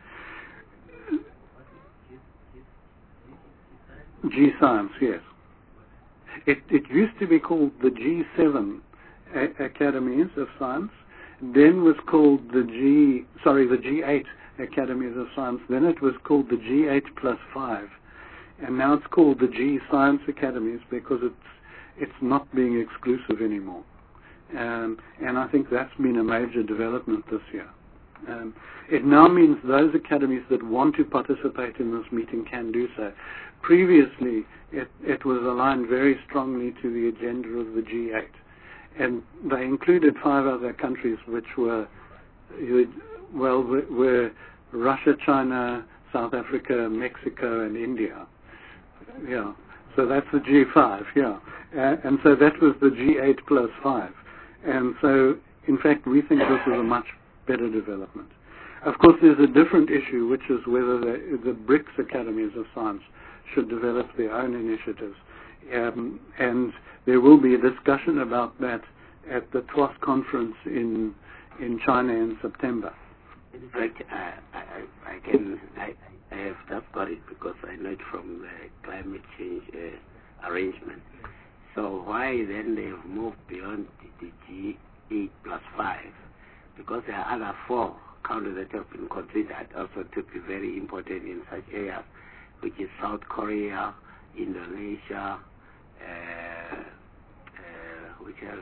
G Science, yes. It, it used to be called the G seven a- Academies of Science, then was called the G, sorry, the G eight Academies of Science, then it was called the G eight plus five, and now it's called the G Science Academies because it's it's not being exclusive anymore. Um, and I think that's been a major development this year. Um, it now means those academies that want to participate in this meeting can do so. Previously, it, it was aligned very strongly to the agenda of the G eight, and they included five other countries which were, well, were Russia, China, South Africa, Mexico, and India. Yeah, so that's the G five, yeah. Uh, and so that was the G eight plus five. And so, in fact, we think this is a much better development. Of course, there's a different issue, which is whether the, the BRICS Academies of Science should develop their own initiatives. Um, and there will be a discussion about that at the T W A S conference in in China in September. In fact, I, I, I can I, I have just got it because I know it from the climate change uh, arrangement. So why then they have moved beyond the, the G eight plus five? Because there are other four countries that have been considered also to be very important in such areas, which is South Korea, Indonesia, uh, uh, which else?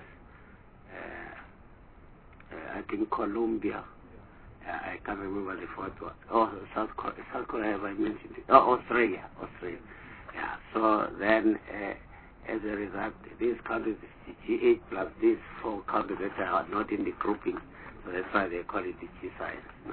Uh, uh, I think Colombia. Uh, I can't remember the fourth one. Oh, South Korea. South Korea, have I mentioned it? Oh, Australia. Australia. Yeah. So then, uh, as a result, these countries, G eight plus these four countries that are not in the grouping, so that's why they call it the G science. No.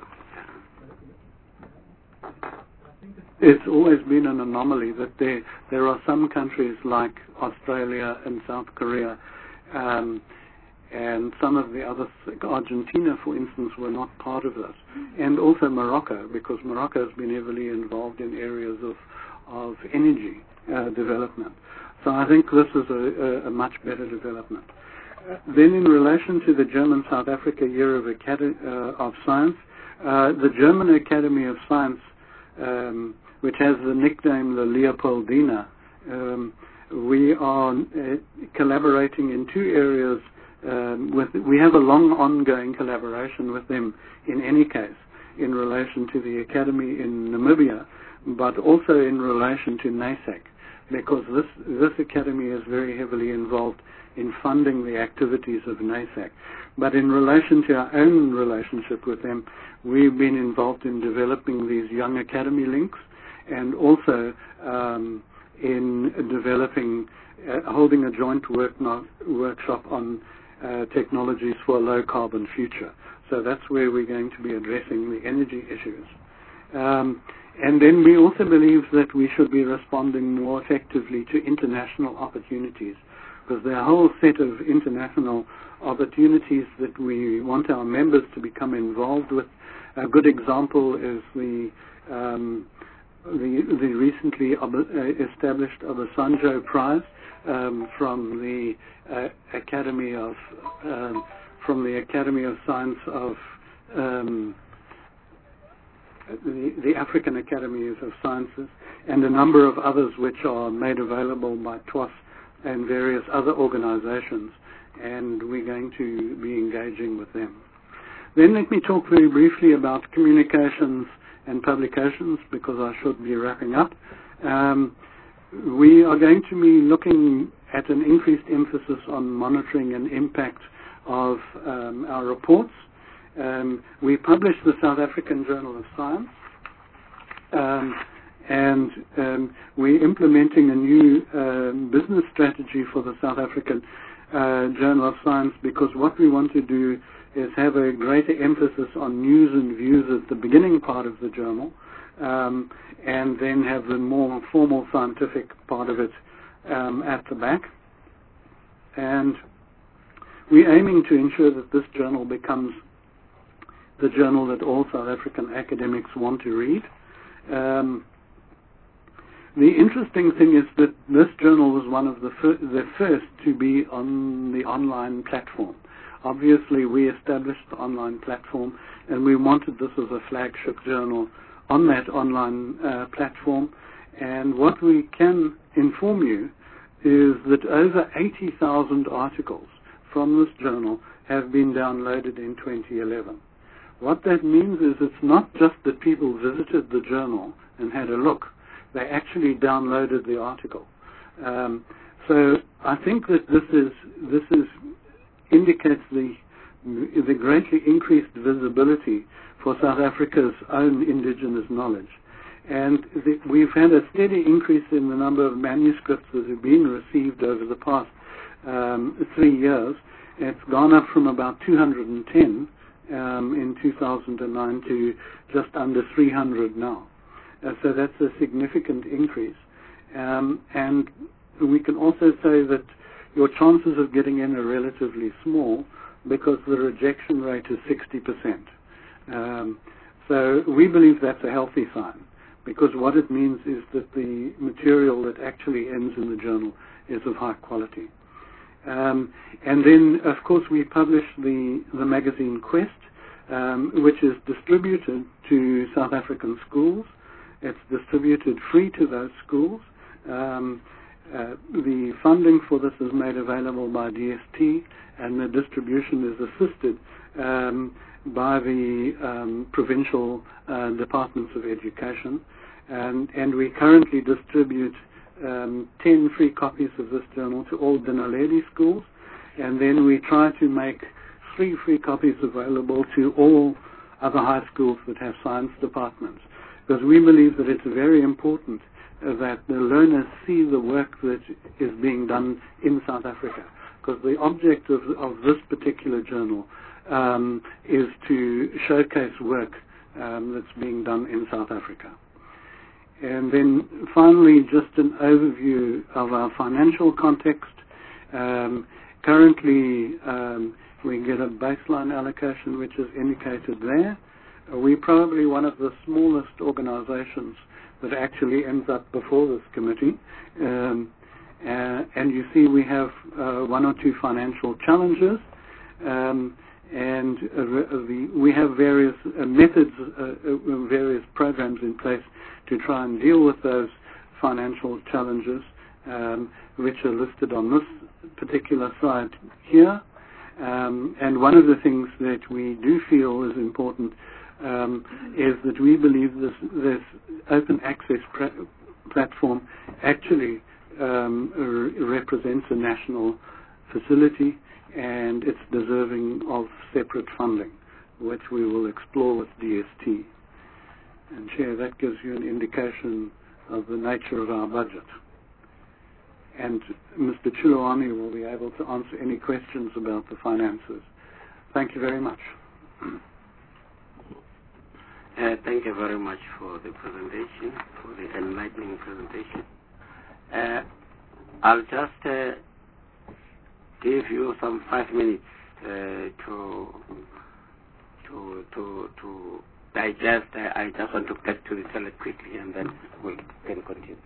Yeah. It's always been an anomaly that there there are some countries like Australia and South Korea, um, and some of the others, like Argentina, for instance, were not part of this, and also Morocco, because Morocco has been heavily involved in areas of of energy uh, development. So I think this is a, a, a much better development. Uh, then in relation to the German South Africa Year of, Acad- uh, of Science, uh, the German Academy of Science, um, which has the nickname the Leopoldina, um, we are uh, collaborating in two areas. Um, with, we have a long ongoing collaboration with them in any case in relation to the Academy in Namibia, but also in relation to NASAC, because this, this academy is very heavily involved in funding the activities of NASAC. But in relation to our own relationship with them, we've been involved in developing these young academy links and also um, in developing, uh, holding a joint work no- workshop on uh, technologies for a low-carbon future. So that's where we're going to be addressing the energy issues. Um, And then we also believe that we should be responding more effectively to international opportunities, because there are a whole set of international opportunities that we want our members to become involved with. A good example is the um, the, the recently ob- uh, established Obasanjo Prize um, from the uh, Academy of um, from the Academy of Science of um, the, the African Academies of Sciences, and a number of others which are made available by T W A S and various other organizations, and we're going to be engaging with them. Then let me talk very briefly about communications and publications, because I should be wrapping up. Um, we are going to be looking at an increased emphasis on monitoring and impact of um, our reports. Um, we publish the South African Journal of Science, um, and um, we're implementing a new um, business strategy for the South African uh, Journal of Science, because what we want to do is have a greater emphasis on news and views at the beginning part of the journal, um, and then have the more formal scientific part of it um, at the back. And we're aiming to ensure that this journal becomes the journal that all South African academics want to read. Um, the interesting thing is that this journal was one of the, fir- the first to be on the online platform. Obviously, we established the online platform, and we wanted this as a flagship journal on that online uh, platform. And what we can inform you is that over eighty thousand articles from this journal have been downloaded in twenty eleven. What that means is it's not just that people visited the journal and had a look. They actually downloaded the article. Um, so I think that this is this is indicates the the greatly increased visibility for South Africa's own indigenous knowledge. And the, we've had a steady increase in the number of manuscripts that have been received over the past um, three years. It's gone up from about two hundred ten um, in two thousand nine to just under three hundred now. Uh, so that's a significant increase. Um, and we can also say that your chances of getting in are relatively small, because the rejection rate is sixty percent. Um, so we believe that's a healthy sign, because what it means is that the material that actually ends in the journal is of high quality. Um, and then, of course, we publish the, the magazine Quest, um, which is distributed to South African schools. It's distributed free to those schools. Um, Uh, the funding for this is made available by D S T, and the distribution is assisted um, by the um, provincial uh, departments of education. And, and we currently distribute um, ten free copies of this journal to all Dinaledi schools, and then we try to make three free copies available to all other high schools that have science departments, because we believe that it's very important that the learners see the work that is being done in South Africa, because the object of, of this particular journal um, is to showcase work um, that's being done in South Africa. And then finally, just an overview of our financial context. Um, currently, um, we get a baseline allocation, which is indicated there. Uh, we're probably one of the smallest organizations that actually ends up before this committee. Um, uh, and you see we have uh, one or two financial challenges, um, and uh, the, we have various uh, methods, uh, uh, various programs in place to try and deal with those financial challenges, um, which are listed on this particular slide here. Um, and one of the things that we do feel is important Um, is that we believe this, this open access pr- platform actually um, r- represents a national facility, and it's deserving of separate funding, which we will explore with D S T. And Chair, that gives you an indication of the nature of our budget. And Mister Chiluani will be able to answer any questions about the finances. Thank you very much. Uh, thank you very much for the presentation, for the enlightening presentation. Uh, I'll just uh, give you some five minutes uh, to to to to digest, uh, I just want to get to the salad quickly and then we can continue.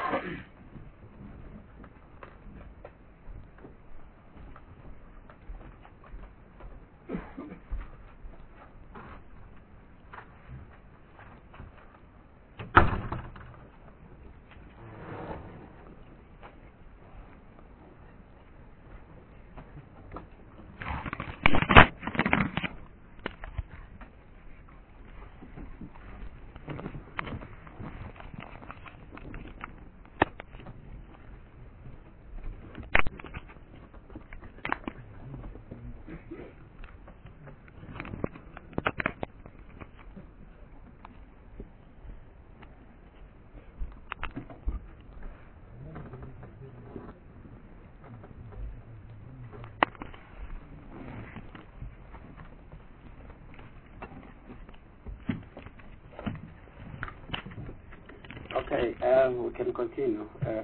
Okay, uh, we can continue. Uh,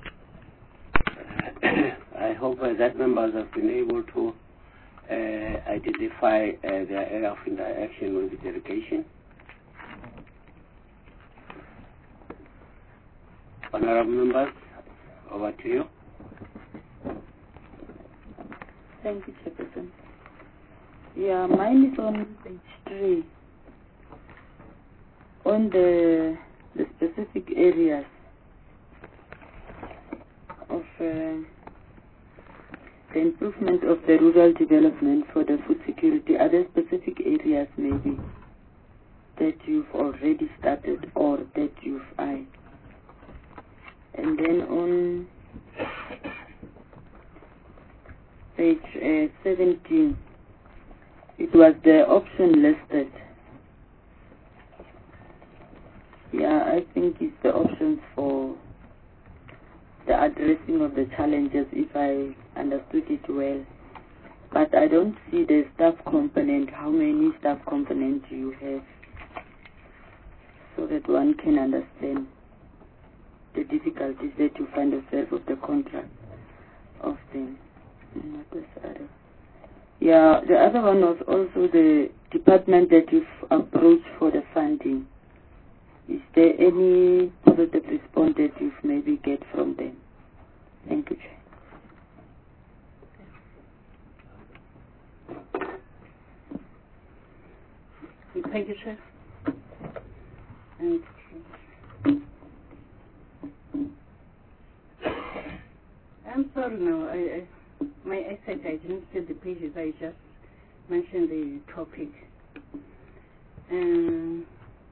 I hope uh, that members have been able to uh, identify uh, their area of interaction with the delegation. Honorable members, over to you. Thank you, Chairperson. Yeah, mine is on page three. On the the specific areas of uh, the improvement of the rural development for the food security, are there specific areas maybe that you've already started or that you've eyed? And then on page uh, seventeen, it was the option listed. Yeah, I think it's the options for the addressing of the challenges, if I understood it well. But I don't see the staff component, how many staff components you have, so that one can understand the difficulties that you find yourself with the contract of them. Yeah, the other one was also the department that you've approached for the funding. Is there any positive response that you've maybe get from them? Thank you, Chair. Thank you, Chair. And I'm sorry now. I, I my eyesight, I didn't see the pages. I just mentioned the topic. Um.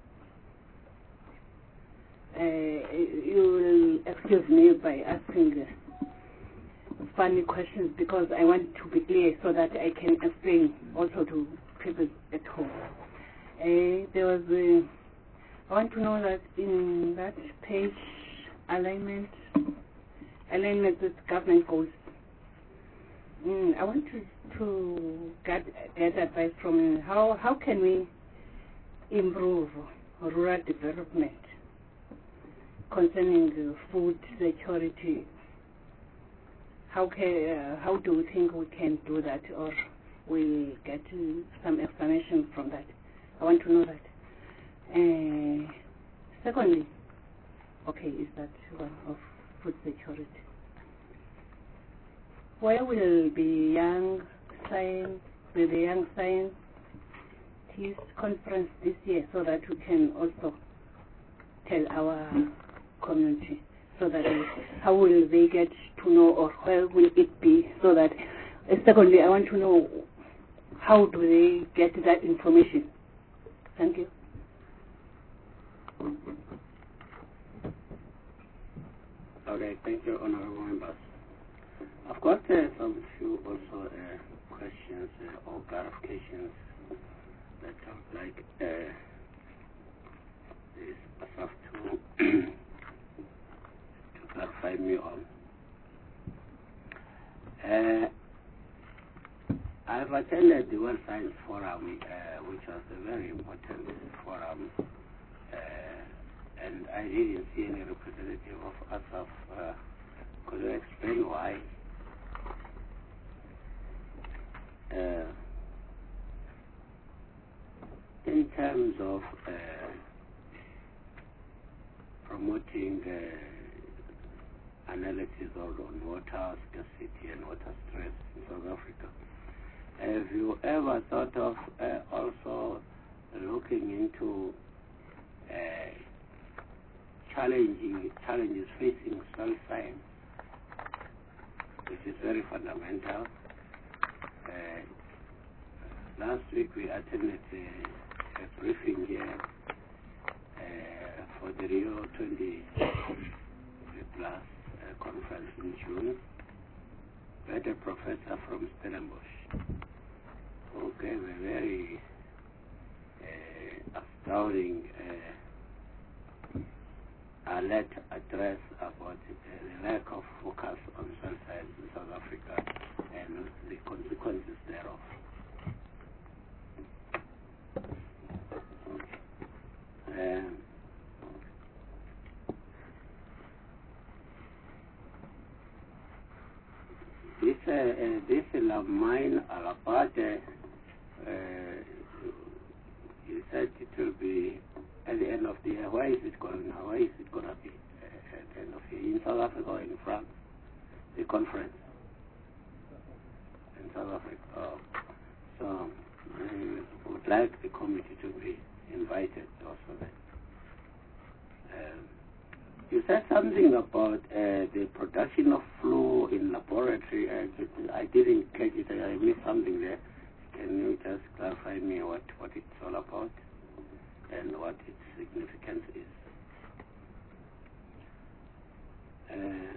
Uh, you will excuse me by asking uh, funny questions because I want to be clear so that I can explain also to people at home. Uh, there was a, I want to know that in that page, alignment, alignment with government goals, mm, I want to, to get, get advice from you. How, how can we improve rural development concerning uh, food security? How can, uh, how do we think we can do that, or we'll get uh, some explanation from that? I want to know that. Uh, secondly, okay, is that one of food security? Where will be young science, will the young scientists conference this year, so that we can also tell our community, so that uh, how will they get to know, or where will it be, so that uh, secondly, I want to know how do they get that information. Thank you. Okay, thank you, honorable members. I've got uh, some few also uh, questions uh, or clarifications that I would like uh, this staff to to clarify me on. Uh, I've attended the World Science Forum, uh, which was a very important forum, uh, and I didn't see any representative of us of. Uh, could you explain why? Uh, in terms of uh, promoting uh, analysis on water scarcity and water stress in South Africa. Have you ever thought of uh, also looking into uh, challenging challenges facing soil science, which is very fundamental? Uh, last week we attended a, a briefing here uh, for the Rio twenty plus uh, conference in June. We had a professor from Stellenbosch who gave a very uh, astounding uh, alert address about uh, the lack of focus on soil science in South Africa and the consequences thereof. Um, this uh, uh, this Lamine Alabate, uh, you said it will be at the end of the year. Where is it going? Where is it going to be uh, at the end of the year? In South Africa or in France? The conference in South Africa. Oh. So I would like the committee to be invited also there. Um, you said something about uh, the production of flu in laboratory. I, I didn't catch it. I missed something there. Can you just clarify me what, what it's all about and what its significance is? Uh,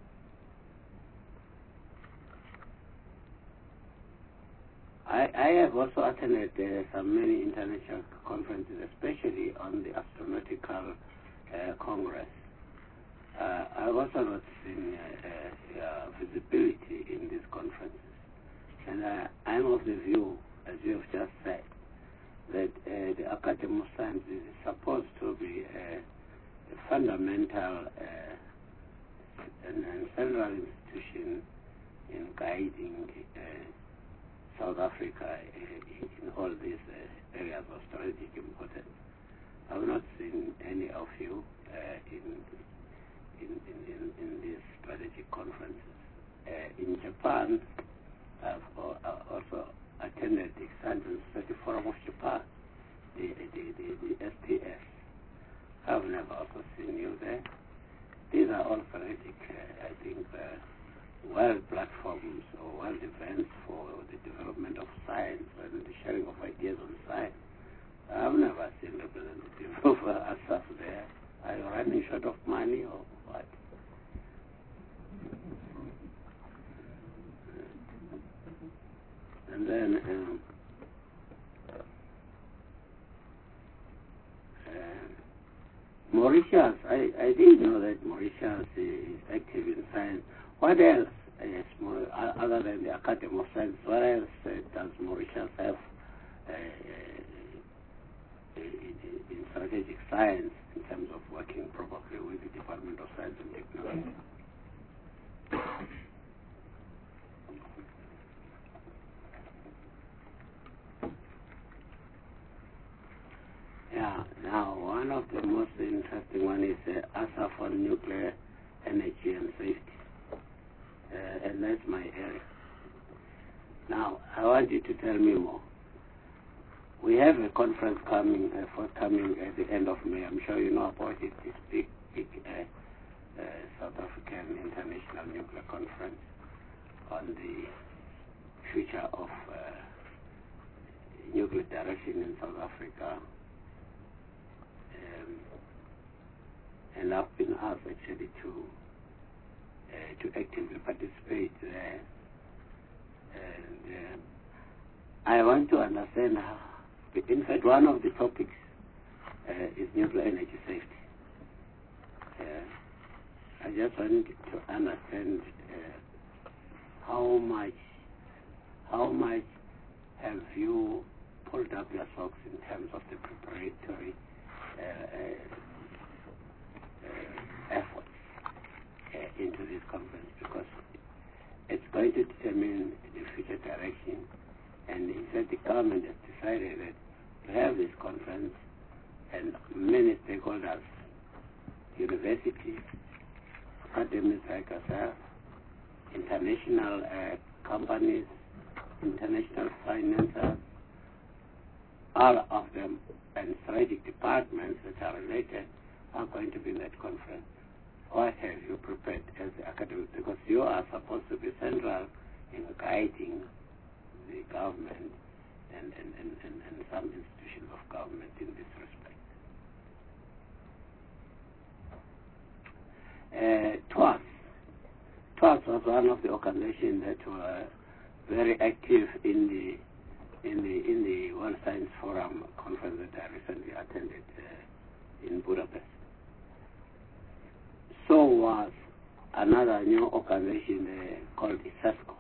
I, I have also attended uh, some many international conferences, especially on the astronautical uh, congress. Uh, I've also not seen uh, uh, uh, visibility in these conferences. And uh, I'm of the view, as you have just said, that uh, the Academy of Sciences is supposed to be uh, a fundamental uh, and, and central institution in guiding uh, South Africa uh, in all these uh, areas of strategic importance. I have not seen any of you uh, in, in, in, in, in these strategic conferences. Uh, in Japan, I've also attended the Science and Society Forum of Japan, the, the, the, the S T S. I've never also seen you there. These are all strategic, uh, I think, uh, world platforms or world events for the development of science and the sharing of ideas on science. I've never seen representatives of uh, ASAF there. Are you running short of money or what? And then um, uh, Mauritius, I, I didn't know that Mauritius is active in science. What else, is more, other than the Academy of Science, what else uh, does Mauritius have uh, in, in strategic science in terms of working probably with the Department of Science and Technology? Yeah, now one of the most interesting one is uh, ASAF on nuclear energy and safety. Uh, and that's my area. Now, I want you to tell me more. We have a conference coming, uh, forthcoming at the end of May. I'm sure you know about it. This big, big uh, uh, South African International Nuclear Conference on the future of uh, nuclear direction in South Africa. Um, and I've been asked actually to Uh, to actively participate there. And uh, I want to understand how, in fact, one of the topics uh, is nuclear energy safety. Uh, I just want to understand uh, how much, how much have you pulled up your socks in terms of the preparatory uh, uh, uh, efforts Uh, into this conference, because it's going to determine the future direction. And he said the government has decided that to have this conference and many stakeholders, universities, academics like ourselves, international uh, companies, international financiers, all of them, and strategic departments that are related are going to be in that conference. What have you prepared as the academic? Because you are supposed to be central in guiding the government and, and, and, and, and some institutions of government in this respect. Uh, TWAS. TWAS was one of the organizations that were very active in the in the in the World Science Forum conference that I recently attended uh, in Budapest. So was another new organization uh, called ISASCO.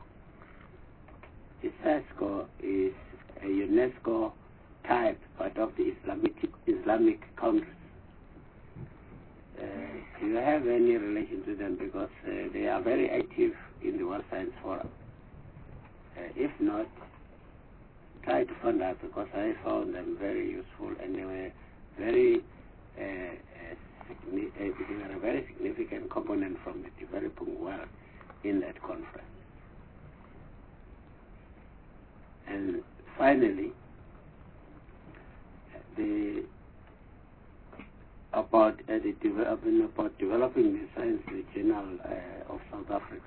ISASCO is a UNESCO type, but of the Islamic Islamic countries. Uh, do you have any relation to them? Because uh, they are very active in the World Science Forum. Uh, if not, try to find out, because I found them very useful and they were very uh, uh, signi- uh, they were a very significant component from the developing world in that conference. And finally, the about uh, the developing about developing the science journal uh, of South Africa.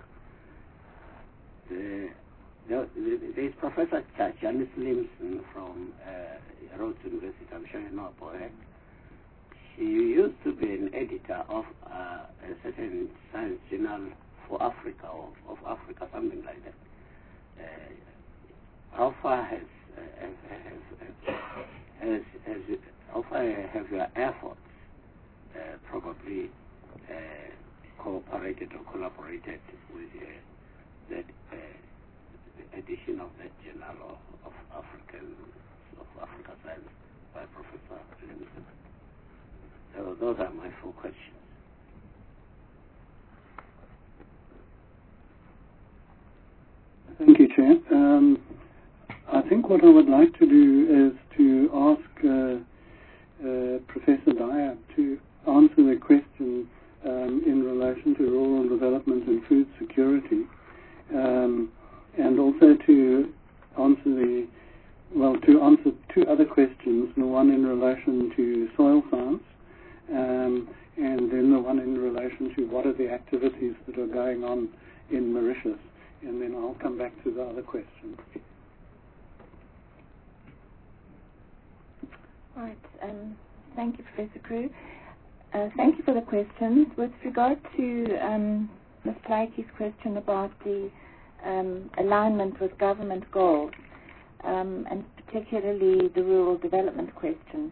The, the, the, there is Professor Ch- Janice Limson from uh, Rhodes University. I'm sure you know about her. She used to be an editor of uh, a certain science journal for Africa, or of Africa, something like that. Uh, how far has uh, has, has, has, has how far have your efforts uh, probably uh, cooperated or collaborated with uh, that uh, edition of that journal of, of African of Africa Science by Professor Limson? So those are my four questions. Thank you, Chair. Um, I think what I would like to do is to ask uh, uh, Professor Dyer to answer the question um, in relation to rural development and food security, um, and also to answer the well to answer two other questions. The one in relation to soil science, um, and then the one in relation to what are the activities that are going on in Mauritius. And then I'll come back to the other questions. Right. Um, thank you, Professor Crew. Uh, thank you for the questions. With regard to um, Miz Plaatje's question about the um, alignment with government goals, um, and particularly the rural development question,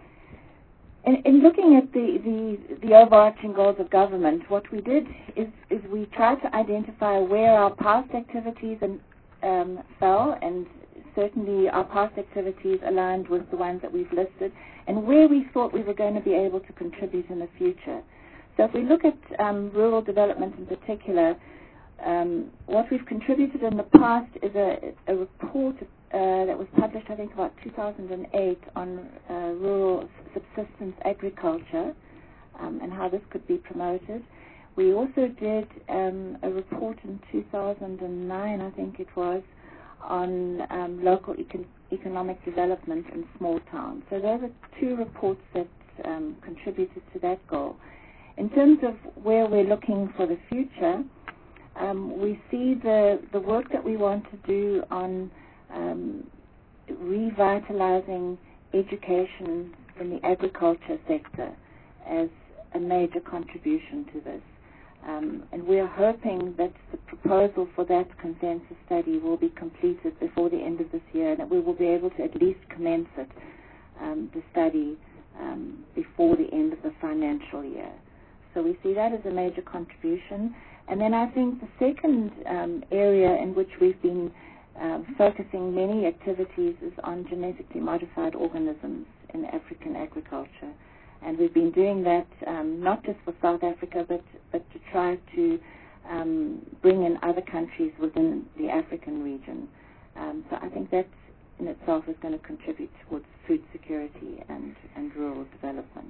In, in looking at the, the, the overarching goals of government, what we did is, is we tried to identify where our past activities and, um, fell, and certainly our past activities aligned with the ones that we've listed, and where we thought we were going to be able to contribute in the future. So if we look at um, rural development in particular, um, what we've contributed in the past is a, a report Uh, that was published, I think, about two thousand eight on uh, rural subsistence agriculture um, and how this could be promoted. We also did um, a report in two thousand nine, I think it was, on um, local econ- economic development in small towns. So those are two reports that um, contributed to that goal. In terms of where we're looking for the future, um, we see the, the work that we want to do on Um, revitalizing education in the agriculture sector as a major contribution to this. Um, and we are hoping that the proposal for that consensus study will be completed before the end of this year, and that we will be able to at least commence it, um, the study, um, before the end of the financial year. So we see that as a major contribution. And then I think the second um, area in which we've been Um, focusing many activities is on genetically modified organisms in African agriculture. And we've been doing that um, not just for South Africa, but, but to try to um, bring in other countries within the African region. Um, so I think that's in itself is going to contribute towards food security and, and rural development.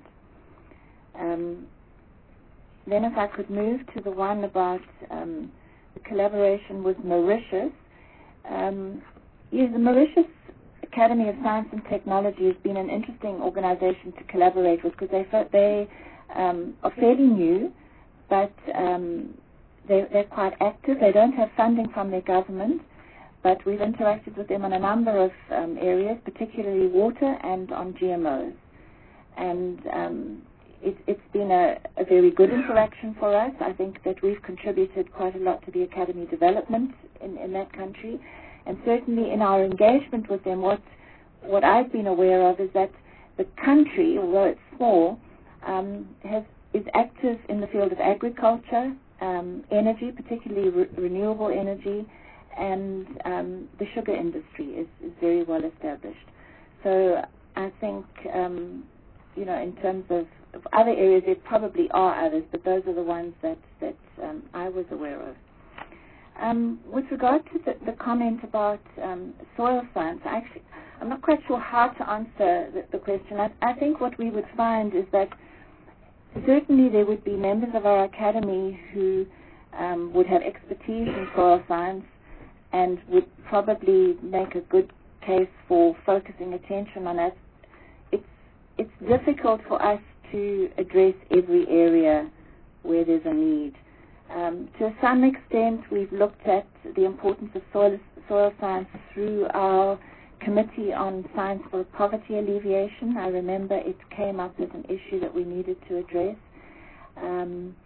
Um, then if I could move to the one about um, the collaboration with Mauritius. Um, yes, the Mauritius Academy of Science and Technology has been an interesting organization to collaborate with because they, they um, are fairly new, but um, they, they're quite active. They don't have funding from their government, but we've interacted with them on a number of um, areas, particularly water and on G M Os. And um, it, it's been a, a very good interaction for us. I think that we've contributed quite a lot to the academy development in, in that country. And certainly in our engagement with them, what, what I've been aware of is that the country, although it's small, um, has, is active in the field of agriculture, um, energy, particularly re renewable energy, and um, the sugar industry is, is very well established. So I think, um, you know, in terms of, of other areas, there probably are others, but those are the ones that, that um, I was aware of. Um, with regard to the, the comment about um, soil science, I actually, I'm not quite sure how to answer the, the question. I, I think what we would find is that certainly there would be members of our academy who um, would have expertise in soil science and would probably make a good case for focusing attention on it. It's, it's difficult for us to address every area where there's a need. Um, to some extent, we've looked at the importance of soil, soil science through our Committee on Science for Poverty Alleviation. I remember it came up as an issue that we needed to address. Um,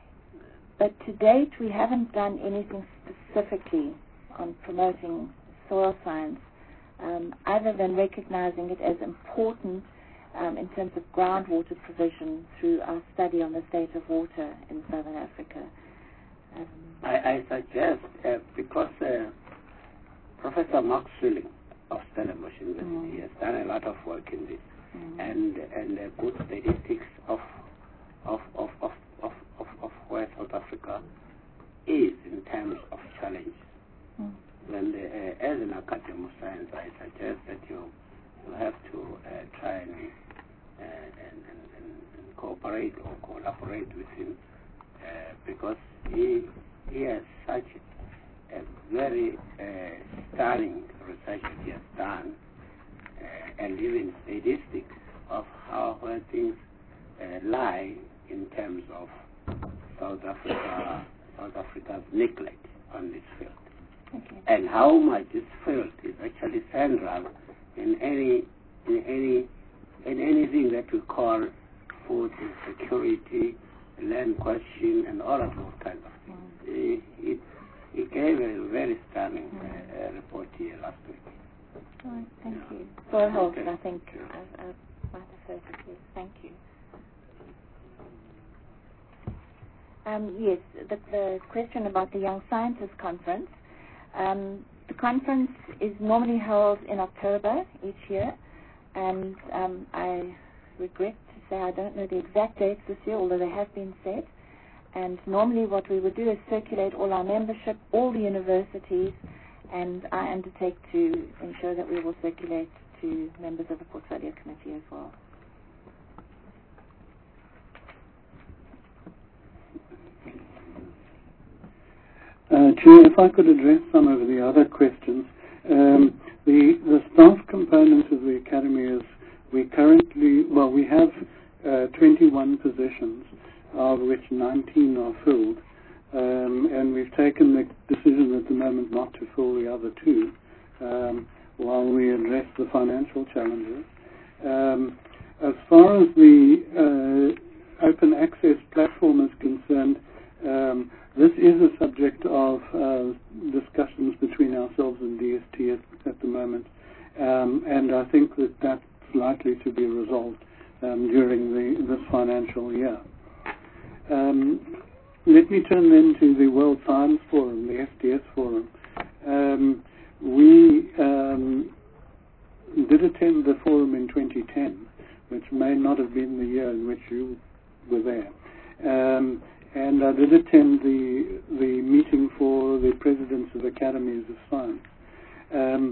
but to date, we haven't done anything specifically on promoting soil science, um, other than recognizing it as important um, in terms of groundwater provision through our study on the state of water in Southern Africa. Um, I, I suggest, uh, because uh, Professor Mark Swilling of Stellenbosch University mm. has done a lot of work in this, mm. and and uh, good statistics of of, of, of, of, of of where South Africa is in terms of challenges. Mm. And uh, as an academic of science, I suggest that you you have to uh, try and, uh, and, and, and cooperate or collaborate with him, uh, because he he has such a very uh, stunning research that he has done, uh, and even statistics of how where things uh, lie in terms of South Africa, South Africa's neglect on this field, okay. and how much this field is actually central in any in any in anything that we call food insecurity, land question, and all of those kinds of things. Mm. It, He gave a very stunning uh, uh, report here last week. All right, thank yeah. you. For help, okay. I think I, I might have heard it, yes. Thank you. Um, yes, the, the question about the Young Scientists Conference. Um, the conference is normally held in October each year, and um, I regret to say I don't know the exact dates this year, although they have been set. And normally what we would do is circulate all our membership, all the universities, and I undertake to ensure that we will circulate to members of the Portfolio Committee as well. Uh, Chair, if I could address some of the other questions. Um, the, the staff component of the Academy is we currently, well, we have uh, twenty-one positions, of which nineteen are filled, um, and we've taken the decision at the moment not to fill the other two um, while we address the financial challenges. Um, as far as the uh, open access platform is concerned, um, this is a subject of uh, discussions between ourselves and D S T at, at the moment, um, and I think that that's likely to be resolved um, during the, this financial year. Um, let me turn then to the World Science Forum, the S D S Forum. Um, we um, did attend the forum in twenty ten, which may not have been the year in which you were there. Um, and I did attend the, the meeting for the Presidents of Academies of Science. Um,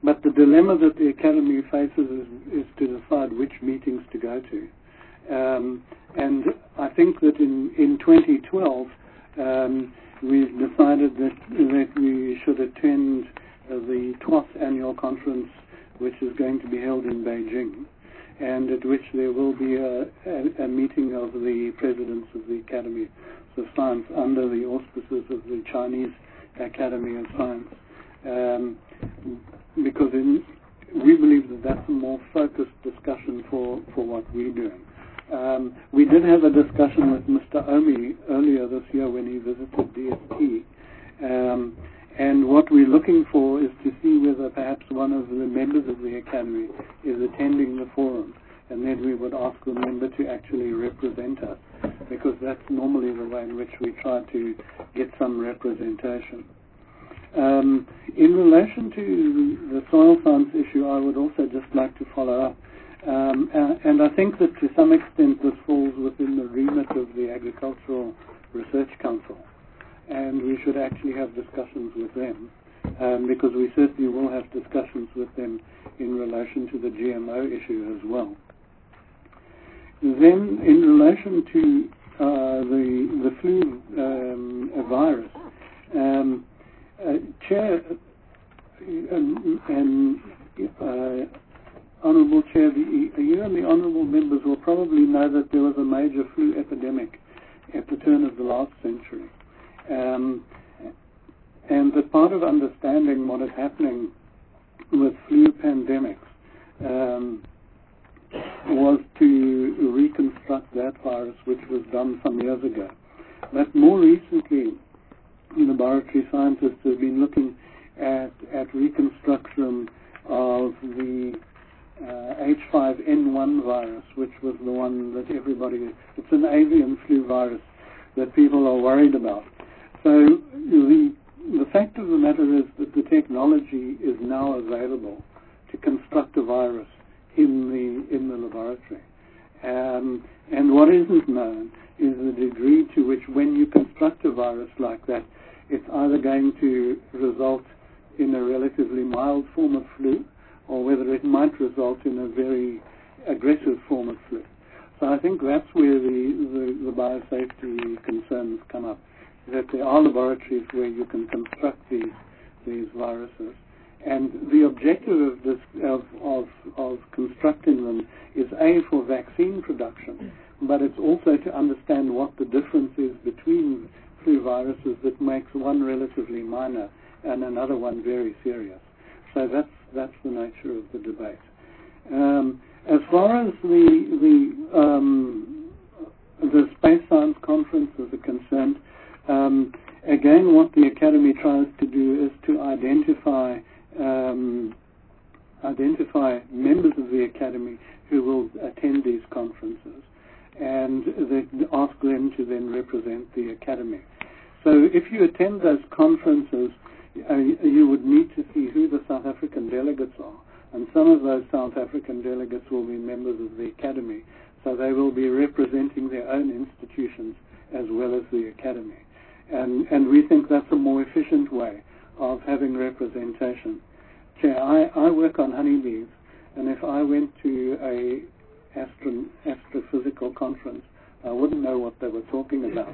but the dilemma that the Academy faces is, is to decide which meetings to go to. Um, and I think that in, in twenty twelve, um, we've decided that, that we should attend uh, the T W A S annual conference, which is going to be held in Beijing, and at which there will be a, a, a meeting of the presidents of the Academy of Science under the auspices of the Chinese Academy of Science. Um, because in, we believe that that's a more focused discussion for, for what we're doing. Um, we did have a discussion with Mister Omi earlier this year when he visited D S T, um, and what we're looking for is to see whether perhaps one of the members of the Academy is attending the forum, and then we would ask the member to actually represent us, because that's normally the way in which we try to get some representation. Um, in relation to the soil science issue, I would also just like to follow up. Um, and, and I think that to some extent this falls within the remit of the Agricultural Research Council. And we should actually have discussions with them, um, because we certainly will have discussions with them in relation to the G M O issue as well. Then, in relation to uh, the, the flu um, virus, um, uh, Chair um, and uh, Honourable Chair, the, you and the Honourable members will probably know that there was a major flu epidemic at the turn of the last century. Um, and that part of understanding what is happening with flu pandemics um, was to reconstruct that virus, which was done some years ago. But more recently, laboratory scientists have been looking at, at reconstruction of the uh, H five N one virus, which was the one that everybody, it's an avian flu virus that people are worried about. So the, the fact of the matter is that the technology is now available to construct a virus in the in the laboratory. Um, and what isn't known is the degree to which, when you construct a virus like that, it's either going to result in a relatively mild form of flu, or whether it might result in a very aggressive form of flu. So I think that's where the, the, the biosafety concerns come up, that there are laboratories where you can construct these these viruses. And the objective of this of, of, of constructing them is A, for vaccine production, but it's also to understand what the difference is between flu viruses that makes one relatively minor and another one very serious. So that's that's the nature of the debate. Um, as far as the the um, the Space Science Conferences are concerned, um, again, what the Academy tries to do is to identify um, identify members of the Academy who will attend these conferences, and they ask them to then represent the Academy. So if you attend those conferences, uh, you would need to see who the South African delegates are, and some of those South African delegates will be members of the Academy, so they will be representing their own institutions as well as the Academy. And, and we think that's a more efficient way of having representation. Chair, I, I work on honeybees, and if I went to a astro, astrophysical conference, I wouldn't know what they were talking about.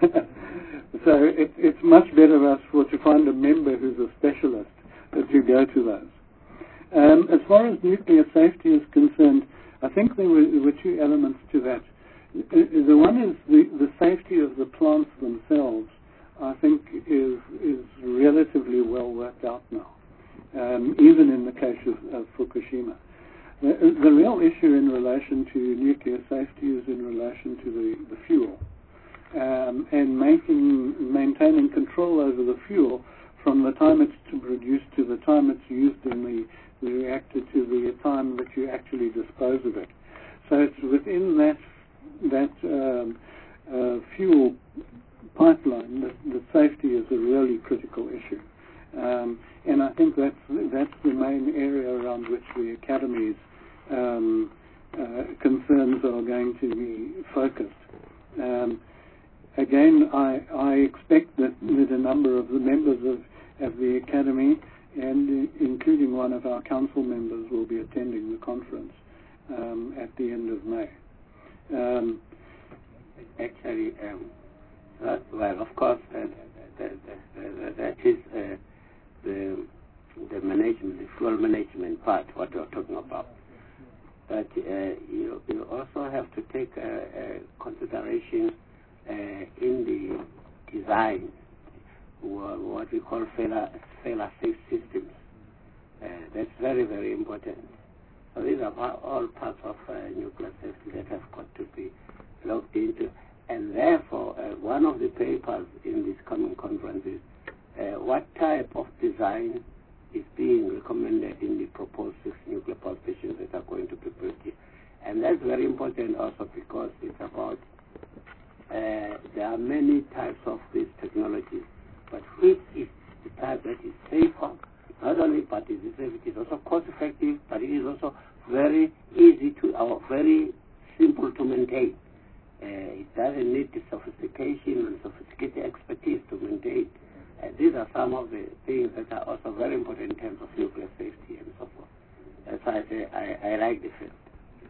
So it, it's much better for us for, to find a member who's a specialist to go to those. Um, as far as nuclear safety is concerned, I think there were, there were two elements to that. The one is the, the safety of the plants themselves, I think, is is relatively well worked out now, um, even in the case of, of Fukushima. The, the real issue in relation to nuclear safety is in relation to the, the fuel, um, and making maintaining control over the fuel from the time it's produced to the time it's used in the, the reactor to the time that you actually dispose of it. So it's within that that um, uh, fuel pipeline that, that safety is a really critical issue. Um, and I think that's, that's the main area around which the Academy's um, uh, concerns are going to be focused. Um, again, I, I expect that, that a number of the members of, of the Academy and uh, including one of our council members will be attending the conference um, at the end of May. Um, Actually, um, uh, well, of course, uh, the, the, the, that is uh, the the management, the fuel management part, what you're talking about. But uh, you you also have to take uh, uh, consideration uh, in the design what we call failure failure safe systems. Uh, that's very very important. So these are all parts of uh, nuclear safety that have got to be looked into. And therefore, uh, one of the papers in this coming conference is uh, what type of design is being recommended in the proposed six nuclear power stations that are going to be built here. And that's very important also because it's about, uh, there are many types of these technologies, but which is the type that is safer, not only but it is safe, it is also cost effective, but it is also very easy to, or very simple to maintain. Uh, it doesn't need the sophistication and sophisticated expertise to maintain. Uh, these are some of the things that are also very important in terms of nuclear safety and so forth. That's why I say I, I like the field.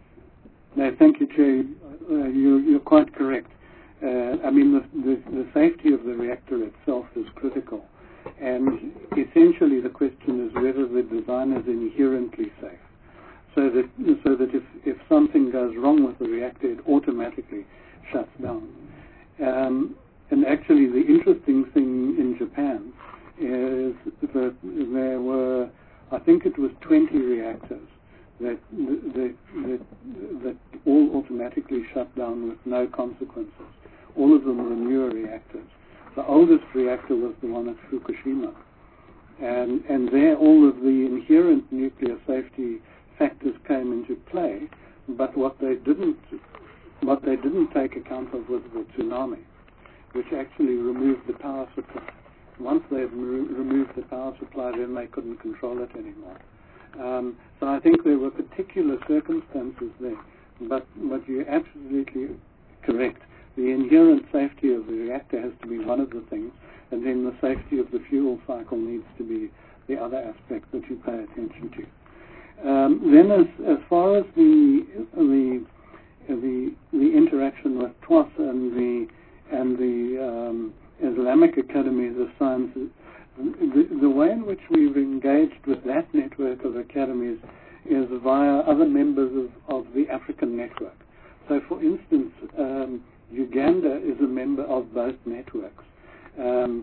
No, thank you, Chair. Uh, you, you're quite correct. Uh, I mean, the, the, the safety of the reactor itself is critical. And essentially the question is whether the design is inherently safe. So that, so that if, if something goes wrong with the reactor, it automatically shuts down. Um, and actually the interesting thing in Japan is that there were, I think it was twenty reactors that, that, that, that all automatically shut down with no consequences. All of them were newer reactors. The oldest reactor was the one at Fukushima. And, and there all of the inherent nuclear safety factors came into play, but what they didn't what they didn't take account of was the tsunami, which actually removed the power supply. Once they've re- removed the power supply, then they couldn't control it anymore. Um, so I think there were particular circumstances there, but but you're absolutely correct. The inherent safety of the reactor has to be one of the things, and then the safety of the fuel cycle needs to be the other aspect that you pay attention to. Um, then, as, as far as the the the, the interaction with T W A S and the and the um, Islamic Academies of Sciences, the, the way in which we've engaged with that network of academies is via other members of, of the African network. So, for instance, um, Uganda is a member of both networks. Um,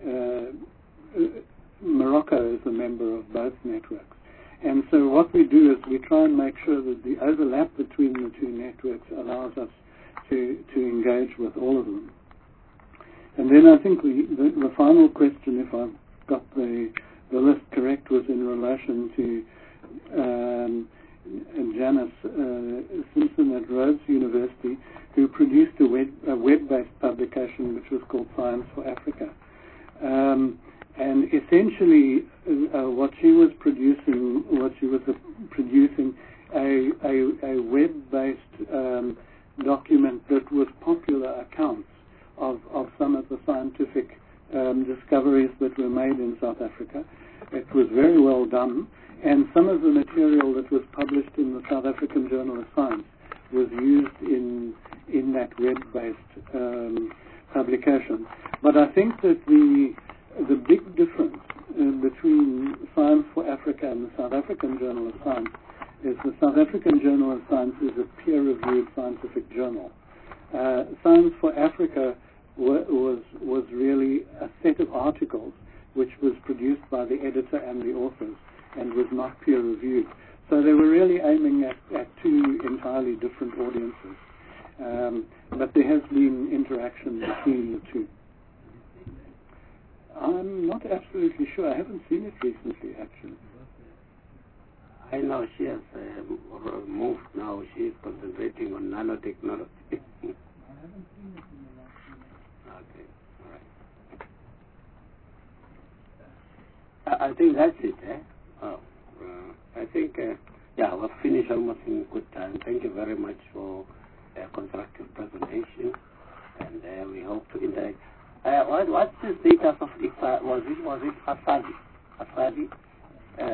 uh, Morocco is a member of both networks. And so what we do is we try and make sure that the overlap between the two networks allows us to, to engage with all of them. And then I think we, the, the final question, if I've got the, the list correct, was in relation to um, Janice uh, Simpson at Rhodes University, who produced a, web, a web-based publication which was called Science for Africa. Um, And essentially, uh, what she was producing, what she was uh, producing, a, a, a web-based um, document that was popular accounts of, of some of the scientific um, discoveries that were made in South Africa. It was very well done, and some of the material that was published in the South African Journal of Science was used in in that web-based um, publication. But I think that the The big difference uh, between Science for Africa and the South African Journal of Science is the South African Journal of Science is a peer-reviewed scientific journal. Uh, Science for Africa wa- was was really a set of articles which was produced by the editor and the authors and was not peer-reviewed. So they were really aiming at, at two entirely different audiences. Um, but there has been interaction between the two. I'm not absolutely sure. I haven't seen it recently, actually. I know she has uh, moved now. She is concentrating on nanotechnology. I haven't seen it in the last year. Okay, all right. I, I think that's it, eh? Oh, uh, I think, uh, yeah, we'll finish almost in good time. Thank you very much for a constructive presentation, and uh, we hope to interact. Uh, what, what's the status of I F A? Was it was it F A S A D I? Asadi. Uh,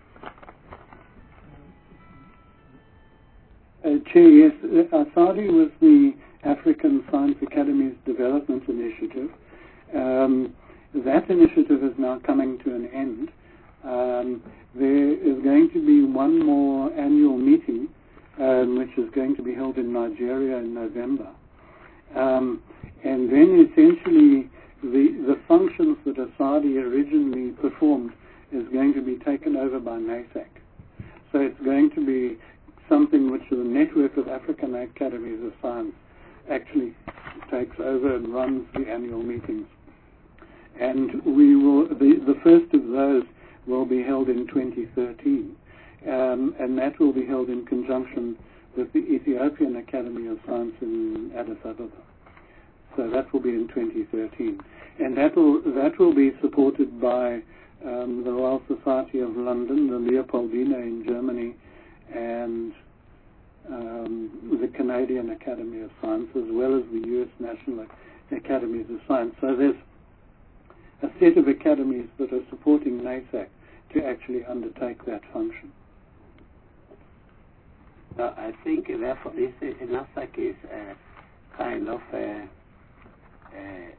uh, Chair, yes, uh, Asadi was the African Science Academy's Development Initiative. Um, that initiative is now coming to an end. Um, there is going to be one more annual meeting, um, which is going to be held in Nigeria in November. Um, and then essentially the, the functions that Asadi originally performed is going to be taken over by NASAC. So it's going to be something which the network of African Academies of Science actually takes over and runs the annual meetings. And we will, the, the first of those will be held in twenty thirteen, um, and that will be held in conjunction with the Ethiopian Academy of Science in Addis Ababa. So that will be in twenty thirteen, and that will that will be supported by um, the Royal Society of London, the Leopoldina in Germany, and um, the Canadian Academy of Science, as well as the U S National Academies of Science. So there's a set of academies that are supporting NASAC to actually undertake that function. Uh, I think therefore this uh, NASAC is uh, kind of a, a,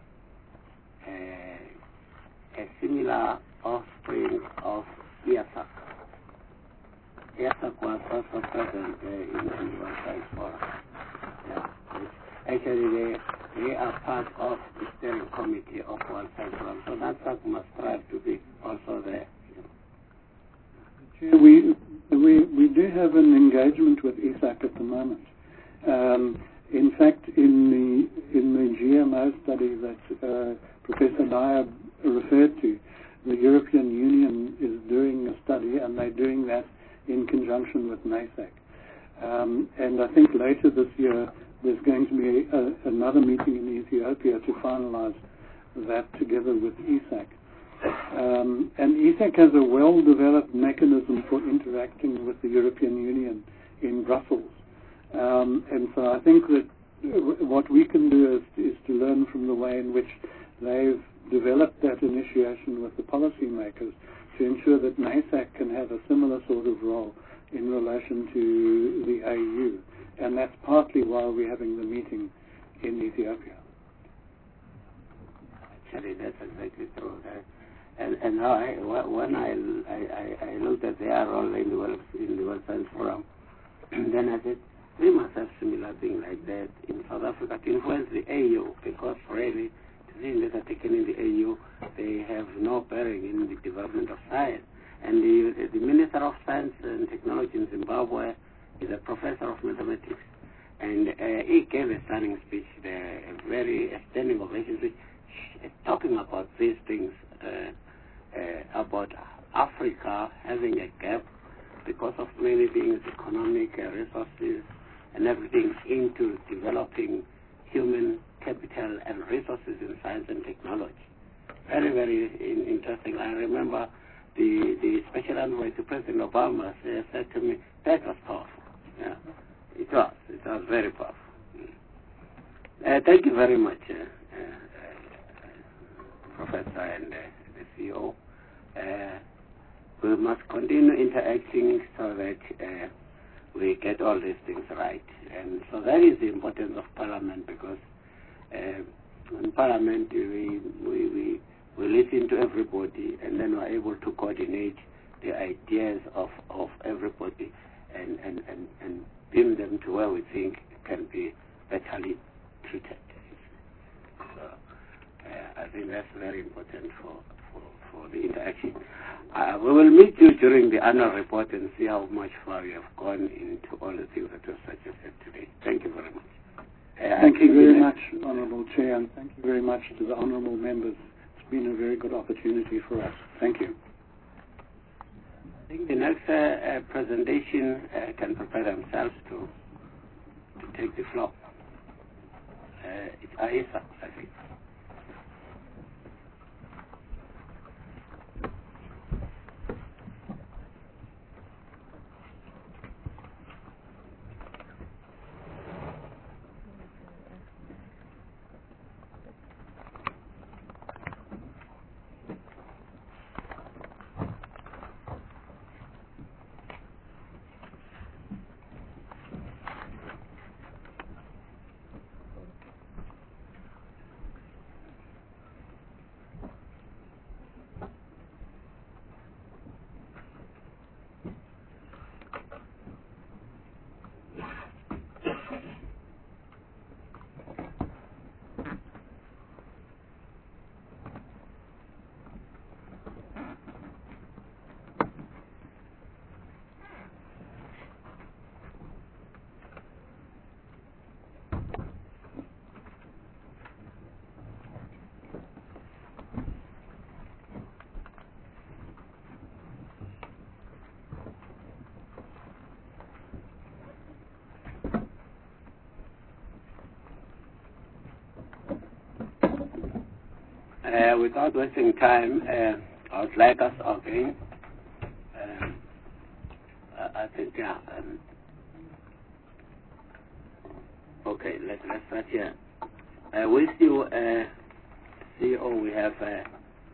a, a similar offspring of E A S A C. E A S A C was also present uh, in, in the World Science Forum. Yeah. Actually, they, they are part of the steering committee of World Science Forum, so NASAC must strive to be also there. We, we, we do have an engagement with E S A C at the moment. Um, in fact, in the, in the G M O study that uh, Professor Dyer referred to, the European Union is doing a study, and they're doing that in conjunction with NASAC. Um, and I think later this year there's going to be a, another meeting in Ethiopia to finalize that together with E S A C. Um, and E S A C has a well-developed mechanism for interacting with the European Union in Brussels. Um, and so I think that what we can do is, is to learn from the way in which they've developed that initiation with the policymakers to ensure that NASAC can have a similar sort of role in relation to the A U. And that's partly why we're having the meeting in Ethiopia. Actually, that's exactly true. Uh, and and how I, when I, I, I looked at their role in the World, in the World Science Forum, then I said, we must have similar things like that in South Africa to influence the A U, because really, the things that are taken in the A U, they have no bearing in the development of science. And the, the Minister of Science and Technology in Zimbabwe is a professor of mathematics, and uh, he gave a stunning speech, there, a very standing ovation speech, uh, talking about these things, uh, uh, about Africa having a gap because of many things, economic uh, resources and everything, into developing human capital and resources in science and technology. Very, very in, interesting. I remember the, the special envoy to President Obama uh, said to me, that was powerful. Yeah, it was. It was very powerful. Uh, thank you very much, uh, uh, uh, Professor and uh, the C E O. Uh, we must continue interacting so that uh, we get all these things right. And so that is the importance of Parliament, because uh, in Parliament we, we, we, we listen to everybody, and then we're able to coordinate the ideas of, of everybody and, and, and, and beam them to where we think can be betterly treated. So uh, I think that's very important for, for, for the interaction. Uh, we will meet you during the annual report and see how much far you have gone into all the things that were suggested today. Thank you very much. Uh, thank you very much, Honourable Chair, and thank you very much to the Honourable Members. It's been a very good opportunity for us. Thank you. I think the next uh, uh, presentation uh, can prepare themselves to, to take the floor. Uh, it's Aisa, I think. Uh, without wasting time, uh, I would like us again. Um, I think, yeah. Um, okay, let, let's start here. Uh, with you, uh, C E O, we have uh,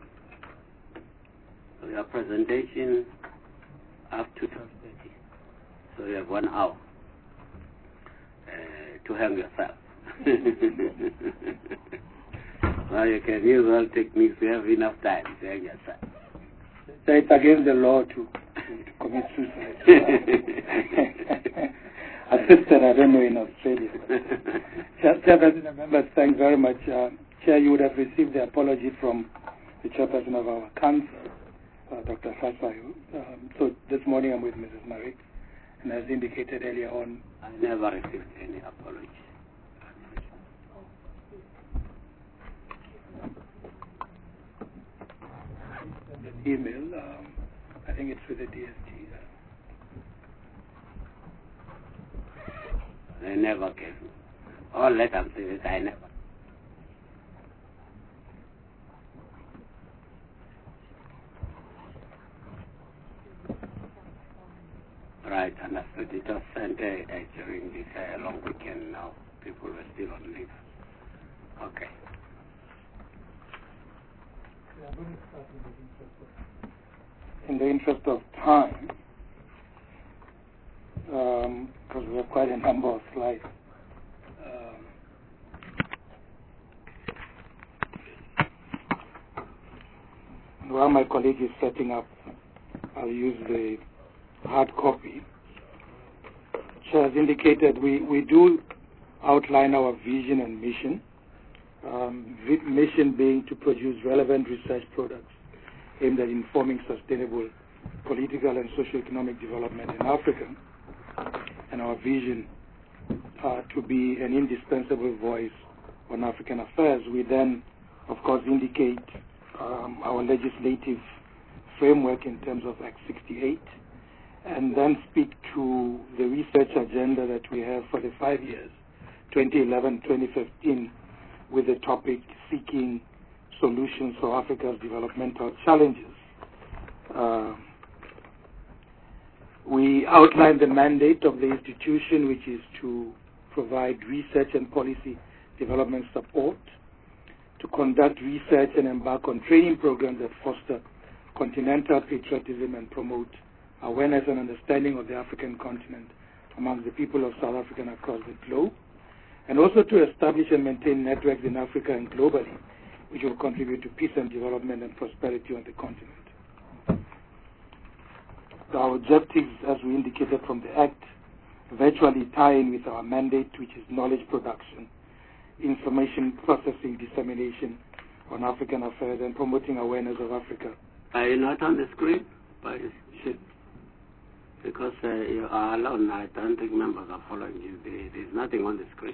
your presentation up to twelve thirty. So you have one hour uh, to hang yourself. Now you can use all techniques. You have enough time to hang yourself. So it's against the law to, to commit suicide. Assisted, I don't know in Australia. Chairperson members, thanks very much. Uh, Chair, you would have received the apology from the chairperson of our council, uh, Doctor Fasayo. Um, so this morning I'm with Missus Marik, and as indicated earlier on, I never received any apology. An email, um, I think it's with the D S T. They never gave me. All let them say it, I never. Right, understood. It was sent uh, uh, during this uh, long weekend now. People were still on leave. Okay. In the interest of time, um, because we have quite a number of slides. Um, while my colleague is setting up, I'll use the hard copy. Chair has indicated we, we do outline our vision and mission. Um, mission being to produce relevant research products aimed at informing sustainable political and socio-economic development in Africa, and our vision uh, to be an indispensable voice on African affairs. We then, of course, indicate um, our legislative framework in terms of Act sixty-eight, and then speak to the research agenda that we have for the five years, twenty eleven to twenty fifteen, with the topic seeking solutions for Africa's developmental challenges. Uh, we outline the mandate of the institution, which is to provide research and policy development support, to conduct research and embark on training programs that foster continental patriotism and promote awareness and understanding of the African continent among the people of South Africa and across the globe, and also to establish and maintain networks in Africa and globally, which will contribute to peace and development and prosperity on the continent. Our objectives, as we indicated from the Act, virtually tie in with our mandate, which is knowledge production, information processing, dissemination on African affairs, and promoting awareness of Africa. Are you not on the screen? But because uh, you are alone, I don't think members are following you. There, there's nothing on the screen.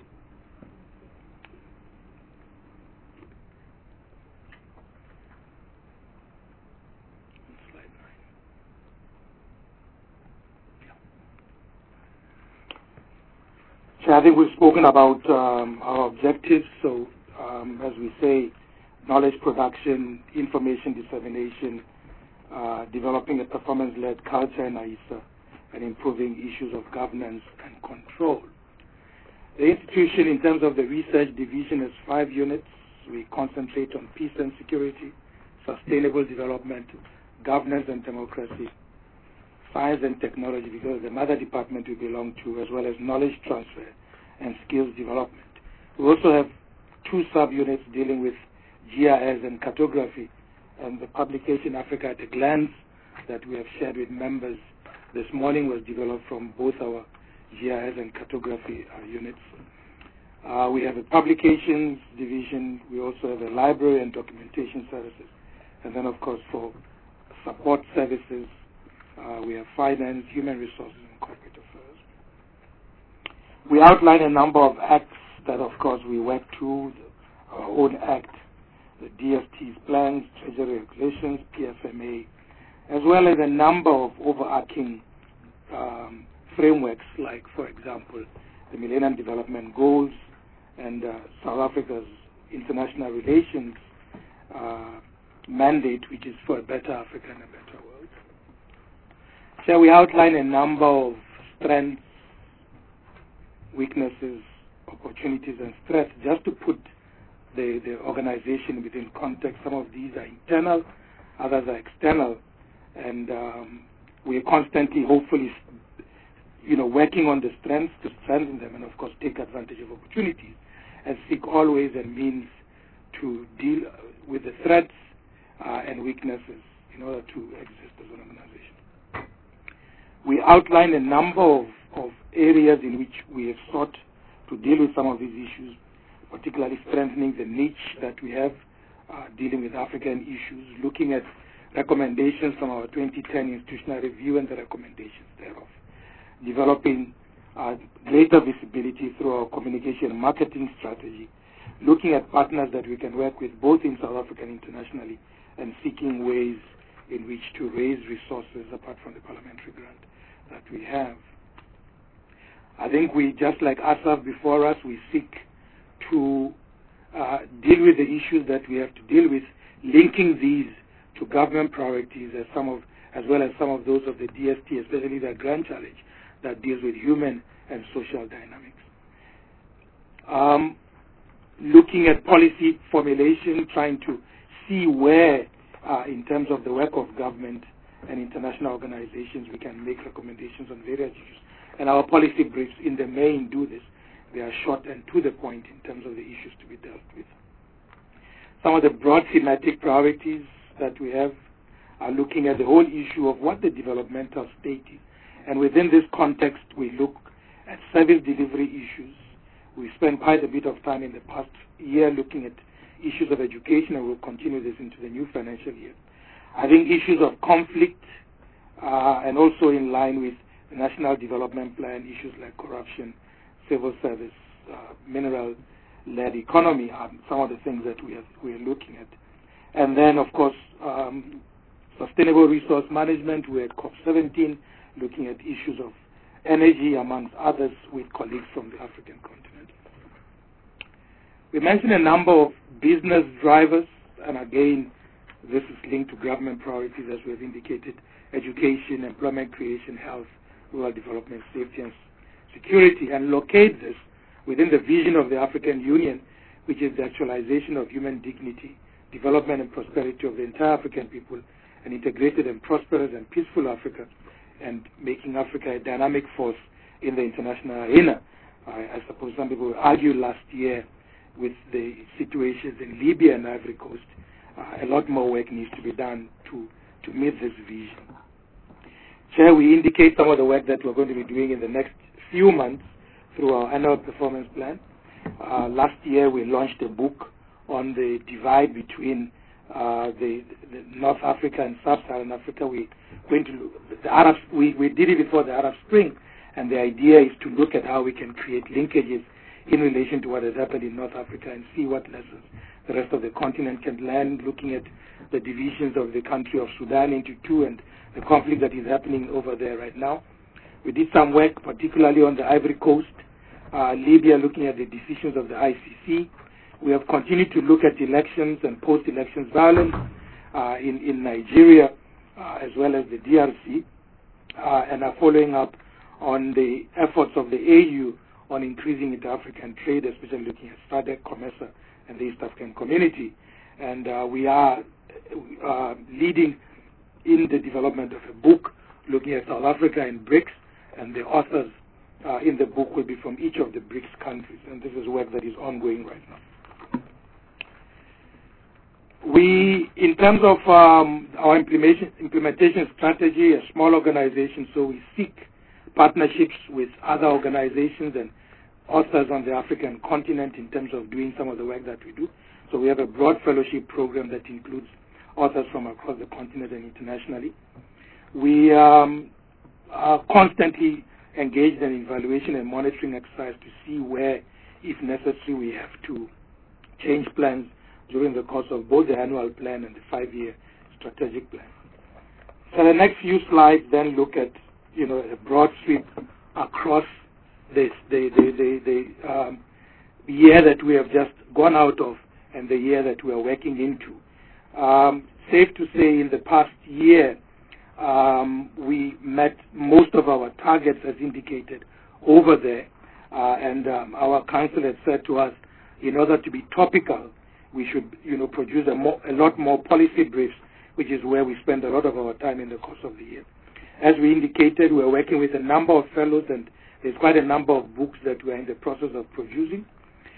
So I think we've spoken about um, our objectives. So um, as we say, knowledge production, information dissemination, uh, developing a performance-led culture in AISA, and improving issues of governance and control. The institution, in terms of the research division, has five units. We concentrate on peace and security, sustainable development, governance and democracy, science and technology, because the mother department we belong to, as well as knowledge transfer and skills development. We also have two subunits dealing with G I S and cartography, and the publication Africa at a Glance that we have shared with members this morning was developed from both our G I S and cartography uh, units. Uh, we have a publications division. We also have a library and documentation services. And then, of course, for support services, uh, we have finance, human resources, and corporate affairs. We outline a number of acts that, of course, we work to, our own act, the D S T's plans, treasury regulations, P F M A, as well as a number of overarching um, frameworks, like, for example, the Millennium Development Goals and uh, South Africa's international relations uh, mandate, which is for a better Africa and a better world. So we outline a number of strengths, weaknesses, opportunities, and threats, just to put the, the organization within context. Some of these are internal, others are external, and um, we are constantly, hopefully, you know, working on the strengths to strengthen them, and of course take advantage of opportunities, and seek all ways and means to deal with the threats uh, and weaknesses in order to exist as an organization. We outline a number of, of areas in which we have sought to deal with some of these issues, particularly strengthening the niche that we have, uh, dealing with African issues, looking at recommendations from our twenty ten institutional review and the recommendations thereof, developing uh, greater visibility through our communication and marketing strategy, looking at partners that we can work with both in South Africa and internationally, and seeking ways in which to raise resources apart from the parliamentary grant that we have. I think we, just like ASAF before us, we seek to uh, deal with the issues that we have to deal with, linking these to government priorities as some of, as well as some of those of the D S T, especially the Grand Challenge that deals with human and social dynamics. Um, looking at policy formulation, trying to see where, uh, in terms of the work of government and international organizations, we can make recommendations on various issues. And our policy briefs in the main do this. They are short and to the point in terms of the issues to be dealt with. Some of the broad thematic priorities that we have are looking at the whole issue of what the developmental state is. And within this context, we look at service delivery issues. We spent quite a bit of time in the past year looking at issues of education, and we'll continue this into the new financial year. I think issues of conflict uh, and also in line with the National Development Plan, issues like corruption, civil service, uh, mineral-led economy are some of the things that we, have, we are looking at. And then, of course, um, sustainable resource management. We're at COP seventeen, looking at issues of energy, amongst others, with colleagues from the African continent. We mentioned a number of business drivers, and again, this is linked to government priorities, as we have indicated: education, employment creation, health, rural development, safety and security, and locate this within the vision of the African Union, which is the actualization of human dignity, development and prosperity of the entire African people, an integrated and prosperous and peaceful Africa, and making Africa a dynamic force in the international arena. I, I suppose some people argued last year with the situations in Libya and Ivory Coast. Uh, a lot more work needs to be done to, to meet this vision. Chair, we indicate some of the work that we're going to be doing in the next few months through our annual performance plan. Uh, last year, we launched a book on the divide between uh, the, the North Africa and Sub-Saharan Africa. We went to the Arab. We, we did it before the Arab Spring, and the idea is to look at how we can create linkages in relation to what has happened in North Africa and see what lessons the rest of the continent can learn, looking at the divisions of the country of Sudan into two and the conflict that is happening over there right now. We did some work, particularly on the Ivory Coast, uh, Libya, looking at the decisions of the I C C. We have continued to look at elections and post-elections violence uh, in, in Nigeria, uh, as well as the D R C, uh, and are following up on the efforts of the A U on increasing inter-African trade, especially looking at SADC, COMESA, and the East African Community. And uh, we are uh, leading in the development of a book looking at South Africa and BRICS, and the authors uh, in the book will be from each of the BRICS countries, and this is work that is ongoing right now. We, in terms of um, our implementation, implementation strategy, a small organization, so we seek partnerships with other organizations and authors on the African continent in terms of doing some of the work that we do. So we have a broad fellowship program that includes authors from across the continent and internationally. We um, are constantly engaged in evaluation and monitoring exercise to see where, if necessary, we have to change plans during the course of both the annual plan and the five-year strategic plan. So the next few slides then look at, you know, a broad sweep across this, the, the, the, the um, year that we have just gone out of and the year that we are working into. Um, safe to say in the past year, um, we met most of our targets as indicated over there. Uh, and um, our council had said to us, in order to be topical, we should, you know, produce a, more, a lot more policy briefs, which is where we spend a lot of our time in the course of the year. As we indicated, we're working with a number of fellows, and there's quite a number of books that we're in the process of producing.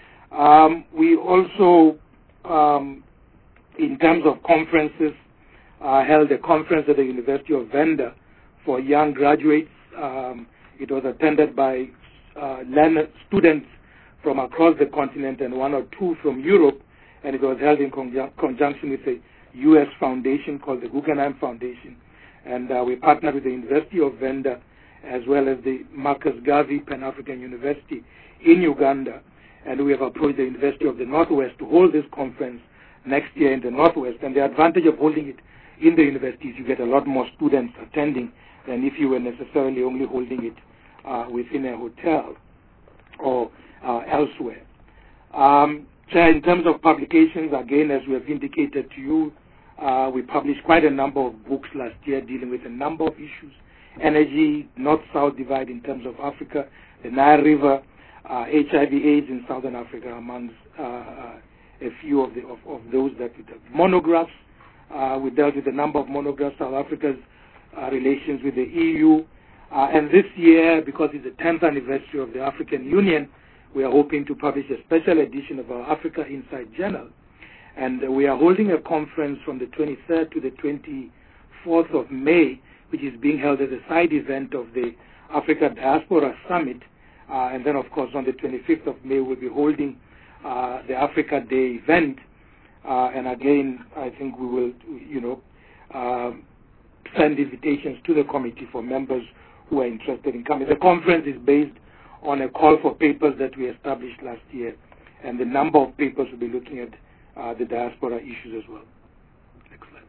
Um, we also, um, in terms of conferences, uh, held a conference at the University of Venda for young graduates. Um, it was attended by uh, learners, students from across the continent and one or two from Europe, and it was held in conjun conjunction with a U S foundation called the Guggenheim Foundation. And uh, we partnered with the University of Venda as well as the Marcus Garvey Pan-African University in Uganda. And we have approached the University of the Northwest to hold this conference next year in the Northwest. And the advantage of holding it in the university is you get a lot more students attending than if you were necessarily only holding it uh, within a hotel or uh, elsewhere. Um, so in terms of publications, again, as we have indicated to you, uh, we published quite a number of books last year dealing with a number of issues. Energy, North-South divide in terms of Africa, the Nile River, uh, H I V AIDS in Southern Africa, amongst uh, a few of, the, of, of those that we did. Monographs, uh, we dealt with a number of monographs, South Africa's uh, relations with the E U. Uh, and this year, because it's the tenth anniversary of the African Union, we are hoping to publish a special edition of our Africa Insight Journal. And uh, we are holding a conference from the twenty-third to the twenty-fourth of May, which is being held as a side event of the Africa Diaspora Summit. Uh, and then, of course, on the twenty-fifth of May, we'll be holding uh, the Africa Day event. Uh, and again, I think we will, you know, uh, send invitations to the committee for members who are interested in coming. The conference is based on a call for papers that we established last year. And the number of papers will be looking at uh, the diaspora issues as well. Excellent.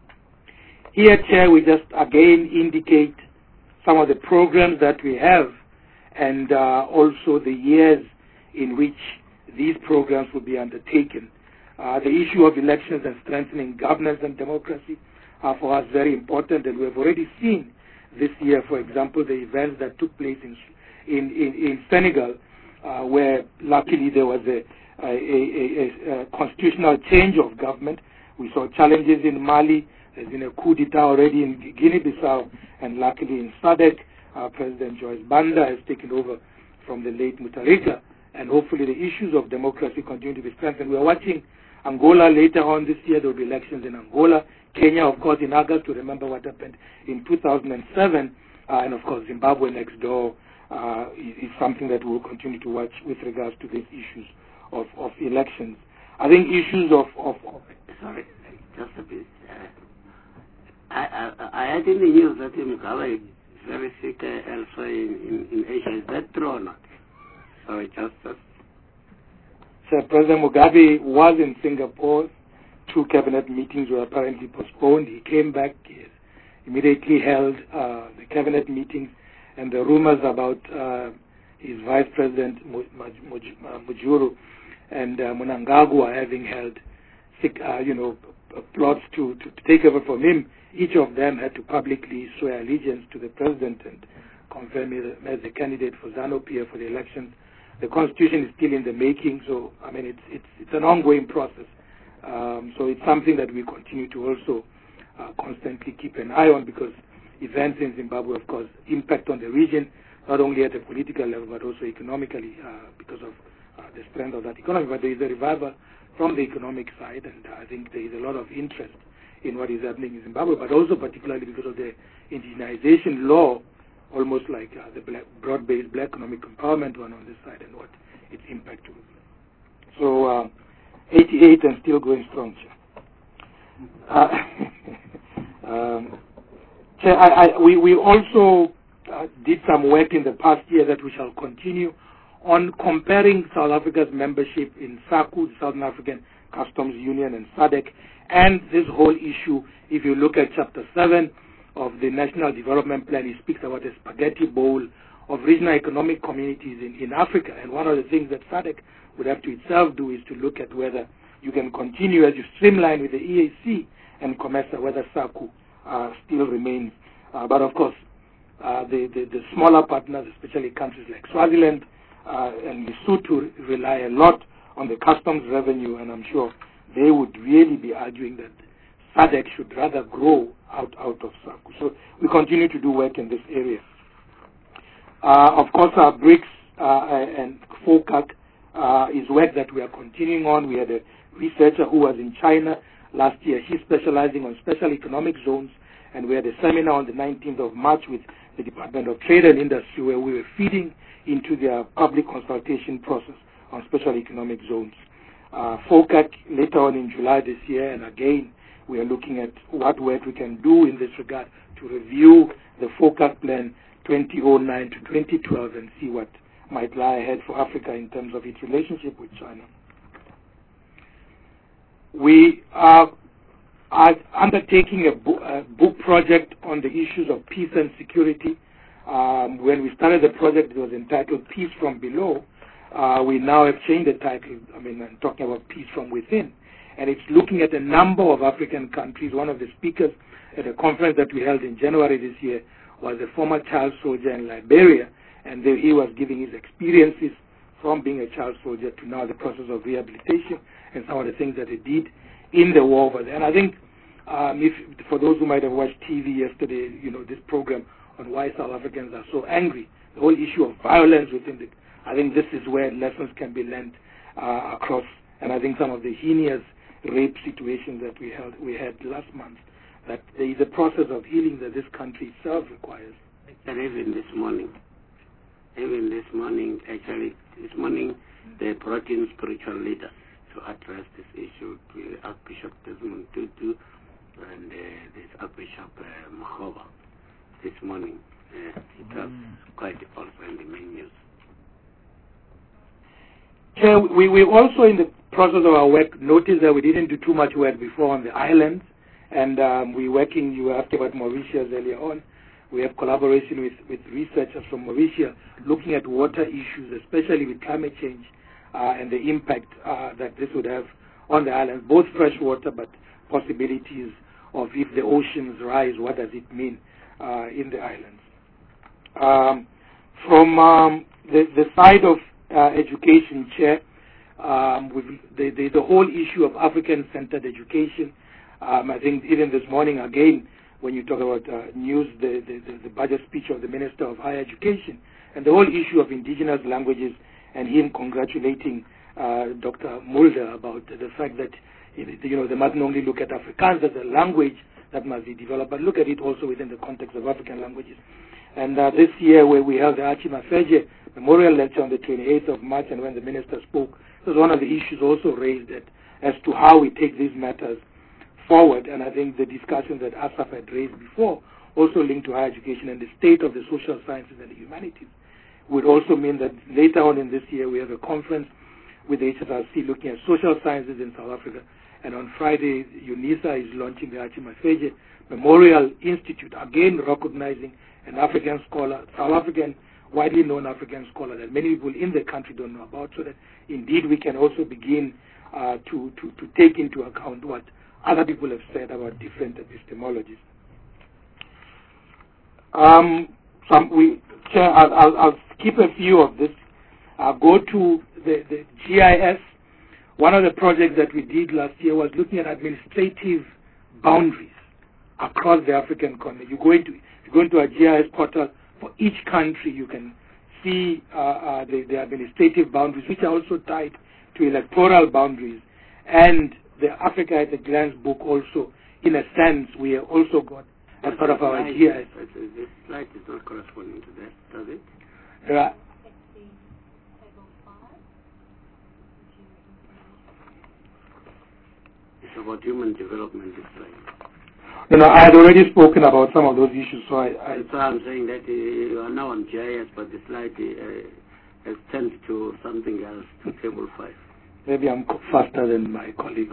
Here, Chair, we just again indicate some of the programs that we have and uh, also the years in which these programs will be undertaken. Uh, the issue of elections and strengthening governance and democracy are for us very important, and we have already seen this year, for example, the events that took place in in, in, in Senegal, uh, where luckily there was a, a, a, a, a constitutional change of government. We saw challenges in Mali. There's been a coup d'etat already in Guinea-Bissau, and luckily in S A D C, uh, President Joyce Banda has taken over from the late Mutharika, and hopefully the issues of democracy continue to be strengthened. We are watching Angola later on this year. There will be elections in Angola. Kenya, of course, in August, to remember what happened in two thousand seven, uh, and of course Zimbabwe next door uh, is, is something that we will continue to watch with regards to these issues of, of elections. I think issues of, of, of sorry, just a bit. Uh, I, I, I had in the news that Mugabe is very sick uh, elsewhere in, in, in Asia. Is that true or not? Sorry, just. Uh, So President Mugabe was in Singapore. Two cabinet meetings were apparently postponed. He came back, he immediately held uh, the cabinet meetings, and the rumors about uh, his vice president Mujuru and uh, Mnangagwa having held, uh, you know, plots to, to take over from him. Each of them had to publicly swear allegiance to the president and confirm him as the candidate for ZANU-P F for the elections. The constitution is still in the making, so I mean it's it's it's an ongoing process. Um, so it's something that we continue to also uh, constantly keep an eye on, because events in Zimbabwe, of course, impact on the region, not only at a political level but also economically, uh, because of uh, the strength of that economy. But there is a revival from the economic side, and I think there is a lot of interest in what is happening in Zimbabwe, but also particularly because of the indigenization law, almost like uh, the black, broad-based black economic empowerment one on this side, and what its impact will be. So, uh, eighty-eight and still going strong, Chair. Uh, um, Chair, I, I, we, we also uh, did some work in the past year that we shall continue on comparing South Africa's membership in SACU, the Southern African Customs Union, and S A D C, and this whole issue. If you look at Chapter seven of the National Development Plan, it speaks about a spaghetti bowl of regional economic communities in, in Africa. And one of the things that S A D C would have to itself do is to look at whether you can continue as you streamline with the E A C and COMESA, whether SACU uh, still remains. Uh, but of course, uh, the, the, the smaller partners, especially countries like Swaziland uh, and Lesotho, rely a lot on the customs revenue, and I'm sure they would really be arguing that SADC should rather grow out, out of SACU. So we continue to do work in this area. Uh, of course, our BRICS uh, and FOCAC uh, is work that we are continuing on. We had a researcher who was in China last year. He's specializing on special economic zones, and we had a seminar on the nineteenth of March with the Department of Trade and Industry where we were feeding into their public consultation process on special economic zones. Uh, FOCAC later on in July this year, and again, we are looking at what work we can do in this regard to review the FOCAC plan twenty oh nine to twenty twelve and see what might lie ahead for Africa in terms of its relationship with China. We are, are undertaking a, bo a book project on the issues of peace and security. Um, when we started the project, it was entitled Peace from Below. Uh, we now have changed the title. I mean, I'm talking about Peace from Within. And it's looking at a number of African countries. One of the speakers at a conference that we held in January this year was a former child soldier in Liberia, and there he was giving his experiences from being a child soldier to now the process of rehabilitation and some of the things that he did in the war over there. And I think um, if, for those who might have watched T V yesterday, you know, this program on why South Africans are so angry, the whole issue of violence within the, I think this is where lessons can be learned uh, across, and I think some of the heinous rape situations that we held, we had last month, that there is a process of healing that this country itself requires. And even this morning, even this morning, actually, this morning, they brought in spiritual leaders to address this issue, to Archbishop Desmond Tutu and uh, this Archbishop uh, Mahova this morning. Uh, it was quite also in the main news. Yeah, we, we also, in the process of our work, noticed that we didn't do too much work before on the islands, and um, we're working, you were asking about Mauritius earlier on. We have collaboration with, with researchers from Mauritius looking at water issues, especially with climate change uh, and the impact uh, that this would have on the islands, both fresh water but possibilities of if the oceans rise, what does it mean uh, in the islands. Um, from um, the, the side of uh, education, Chair, um, with the, the, the whole issue of African-centered education, um, I think even this morning again, when you talk about uh, news, the, the, the budget speech of the Minister of Higher Education, and the whole issue of indigenous languages, and him congratulating uh, Doctor Mulder about the fact that you know they mustn't only look at Afrikaans as a language that must be developed, but look at it also within the context of African languages. And uh, this year, where we held the Archie Mafeje Memorial Lecture on the twenty-eighth of March, and when the Minister spoke, it was one of the issues also raised that, as to how we take these matters forward, and I think the discussions that Asaf had raised before also linked to higher education and the state of the social sciences and the humanities would also mean that later on in this year we have a conference with the H S R C looking at social sciences in South Africa, and on Friday UNISA is launching the Archie Mafeje Memorial Institute, again recognizing an African scholar, South African, widely known African scholar that many people in the country don't know about, so that indeed we can also begin uh, to, to, to take into account what other people have said about different epistemologies. Um, some we, Chair, I'll, I'll, I'll skip a few of this. I'll go to the, the G I S. One of the projects that we did last year was looking at administrative boundaries across the African continent. You go into, you go into a G I S portal for each country, you can see uh, uh, the, the administrative boundaries, which are also tied to electoral boundaries, and the Africa at a Glance book also, in a sense, we have also got as part of our G I S. This slide is not corresponding to that, does it? There are, it's about human development, this slide. You know, I had already spoken about some of those issues, so I... I so I'm saying that uh, you are now on G I S, but the slide uh, has turned to something else, to table five. Maybe I'm faster than my colleague.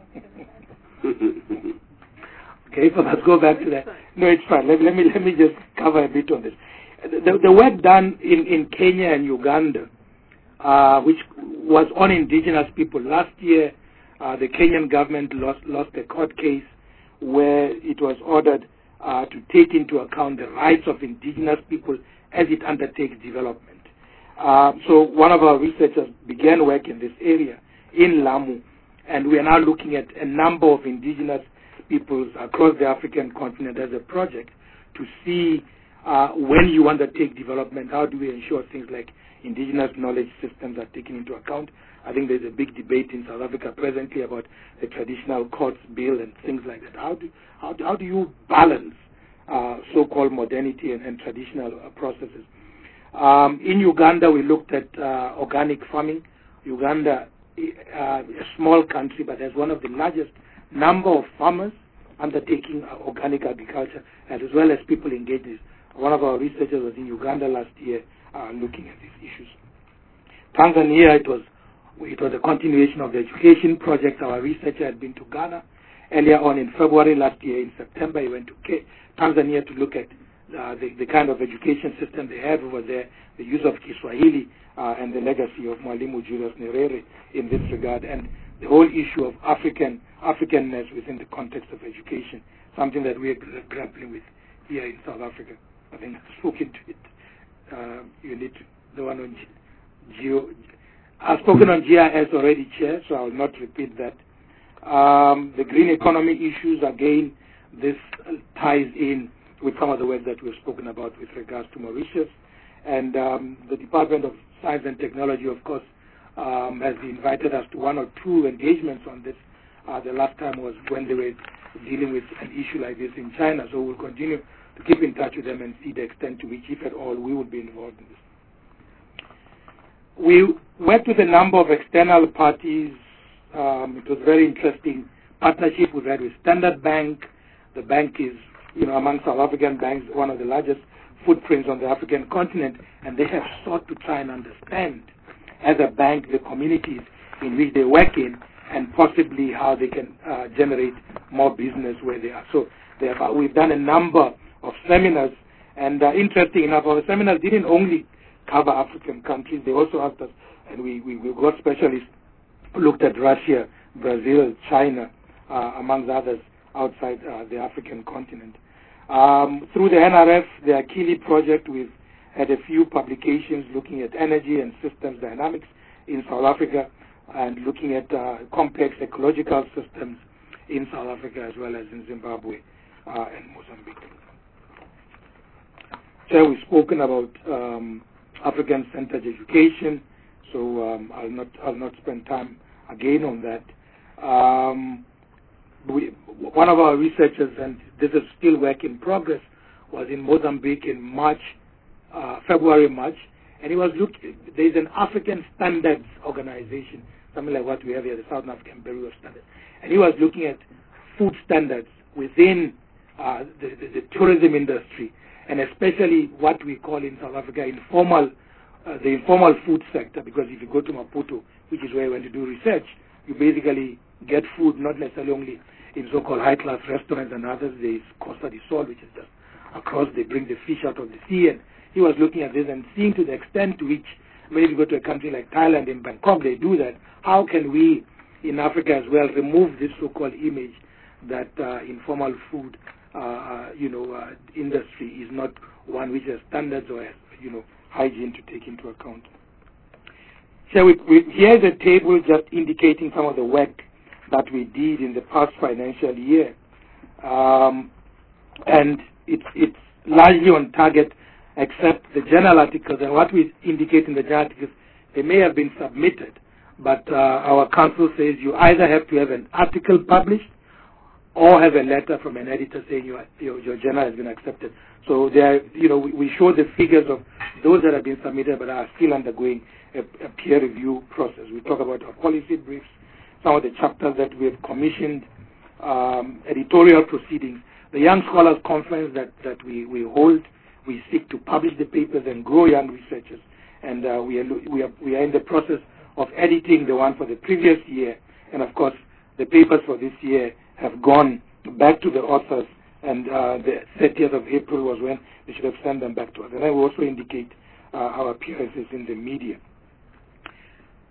Okay, so let's go back to that. No, it's fine. Let, let me let me just cover a bit on this. The, the work done in, in Kenya and Uganda, uh, which was on indigenous people. Last year, uh, the Kenyan government lost, lost a court case where it was ordered uh, to take into account the rights of indigenous people as it undertakes development. Uh, so one of our researchers began work in this area in Lamu, and we are now looking at a number of indigenous peoples across the African continent as a project to see uh, when you undertake development, how do we ensure things like indigenous knowledge systems are taken into account. I think there's a big debate in South Africa presently about the traditional courts bill and things like that. How do, how do, how do you balance uh, so-called modernity and, and traditional uh, processes? Um, in Uganda, we looked at uh, organic farming. Uganda, uh, a small country, but has one of the largest number of farmers undertaking uh, organic agriculture, as well as people engaged in this. One of our researchers was in Uganda last year uh, looking at these issues. Tanzania, it was it was a continuation of the education project. Our researcher had been to Ghana earlier on in February last year. In September, he went to K Tanzania to look at uh, the, the kind of education system they have over there, the use of Kiswahili, uh, and the legacy of Mwalimu Julius Nyerere in this regard, and the whole issue of African Africanness within the context of education, something that we are grappling with here in South Africa. I think I spoke into it. Uh, you need to, the one on Geo. I've spoken on G I S already, Chair, so I will not repeat that. Um, the green economy issues, again, this ties in with some of the work that we've spoken about with regards to Mauritius. And um, the Department of Science and Technology, of course, um, has invited us to one or two engagements on this. Uh, the last time was when they were dealing with an issue like this in China. So we'll continue to keep in touch with them and see the extent to which, if at all, we would be involved in this. We worked with a number of external parties. Um, it was a very interesting partnership we've had with Standard Bank. The bank is, you know, among South African banks, one of the largest footprints on the African continent, and they have sought to try and understand, as a bank, the communities in which they work in, and possibly how they can uh, generate more business where they are. So they have, uh, we've done a number of seminars, and uh, interesting enough, our seminars didn't only cover African countries. They also asked us, and we, we, we got specialists who looked at Russia, Brazil, China, uh, amongst others outside uh, the African continent. Um, through the N R F, the Akili project, we've had a few publications looking at energy and systems dynamics in South Africa, and looking at uh, complex ecological systems in South Africa as well as in Zimbabwe uh, and Mozambique. So we've spoken about um, African-centered education, so um, I'll not I'll not spend time again on that. Um, we, one of our researchers, and this is still work in progress, was in Mozambique in March, uh, February, March, and he was looking. There's an African Standards Organization, something like what we have here, the South African Bureau of Standards, and he was looking at food standards within uh, the, the, the tourism industry, and especially what we call in South Africa informal, uh, the informal food sector, because if you go to Maputo, which is where you went to do research, you basically get food not necessarily only in so-called high-class restaurants and others. There's Costa del Sol, which is just across, they bring the fish out of the sea, and he was looking at this and seeing to the extent to which, when you go to a country like Thailand, in Bangkok, they do that. How can we, in Africa as well, remove this so-called image that uh, informal food Uh, you know, uh, industry is not one which has standards or has, you know, hygiene to take into account. So we, we, here's a table just indicating some of the work that we did in the past financial year, um, and it's it's largely on target, except the journal articles. And what we indicate in the journal articles, they may have been submitted, but uh, our council says you either have to have an article published or have a letter from an editor saying your, your, your journal has been accepted. So there, you know, we, we show the figures of those that have been submitted but are still undergoing a, a peer review process. We talk about our policy briefs, some of the chapters that we have commissioned, um, editorial proceedings. The Young Scholars Conference that, that we, we hold, we seek to publish the papers and grow young researchers. And uh, we, are, we, are, we are in the process of editing the one for the previous year. And of course, the papers for this year have gone back to the authors, and uh, the thirtieth of April was when they should have sent them back to us. And I will also indicate uh, our appearances in the media.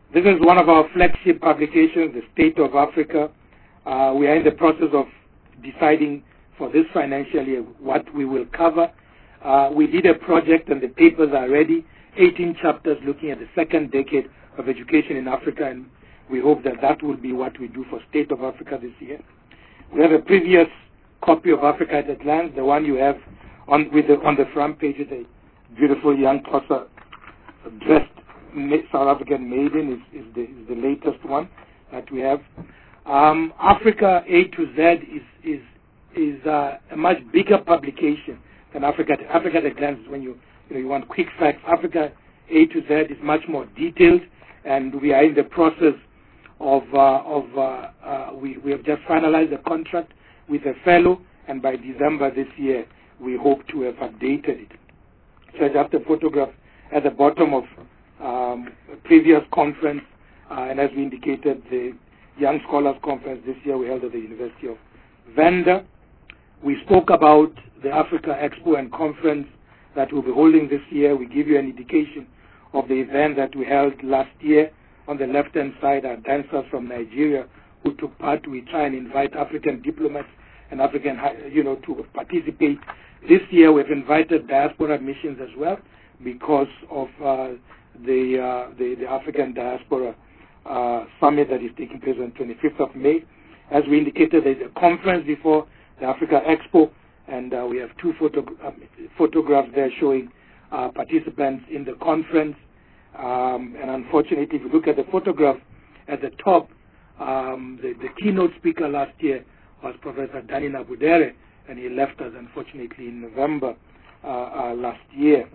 This is one of our flagship publications, The State of Africa. Uh, we are in the process of deciding for this financial year what we will cover. Uh, we did a project and the papers are ready, eighteen chapters looking at the second decade of education in Africa, and we hope that that will be what we do for State of Africa this year. We have a previous copy of Africa at a Glance, the one you have on, with the, on the front page with a beautiful young Xhosa dressed South African maiden is, is, the, is the latest one that we have. Um, Africa A to Z is is is uh, a much bigger publication than Africa. Africa at a Glance is when you you, know, you want quick facts. Africa A to Z is much more detailed, and we are in the process of uh, of uh, uh, we we have just finalized the contract with a fellow, and by December this year we hope to have updated it. So I just a photograph at the bottom of um, a previous conference, uh, and as we indicated, the Young Scholars Conference this year we held at the University of Venda. We spoke about the Africa Expo and Conference that we'll be holding this year. We give you an indication of the event that we held last year. On the left-hand side are dancers from Nigeria who took part. We try and invite African diplomats and African, you know, to participate. This year we've invited diaspora missions as well because of uh, the, uh, the the African Diaspora uh, Summit that is taking place on the twenty-fifth of May. As we indicated, there's a conference before the Africa Expo, and uh, we have two photo uh, photographs there showing uh, participants in the conference. Um, and unfortunately, if you look at the photograph at the top, um, the, the keynote speaker last year was Professor Danny Nabudere, and he left us, unfortunately, in November uh, uh, last year.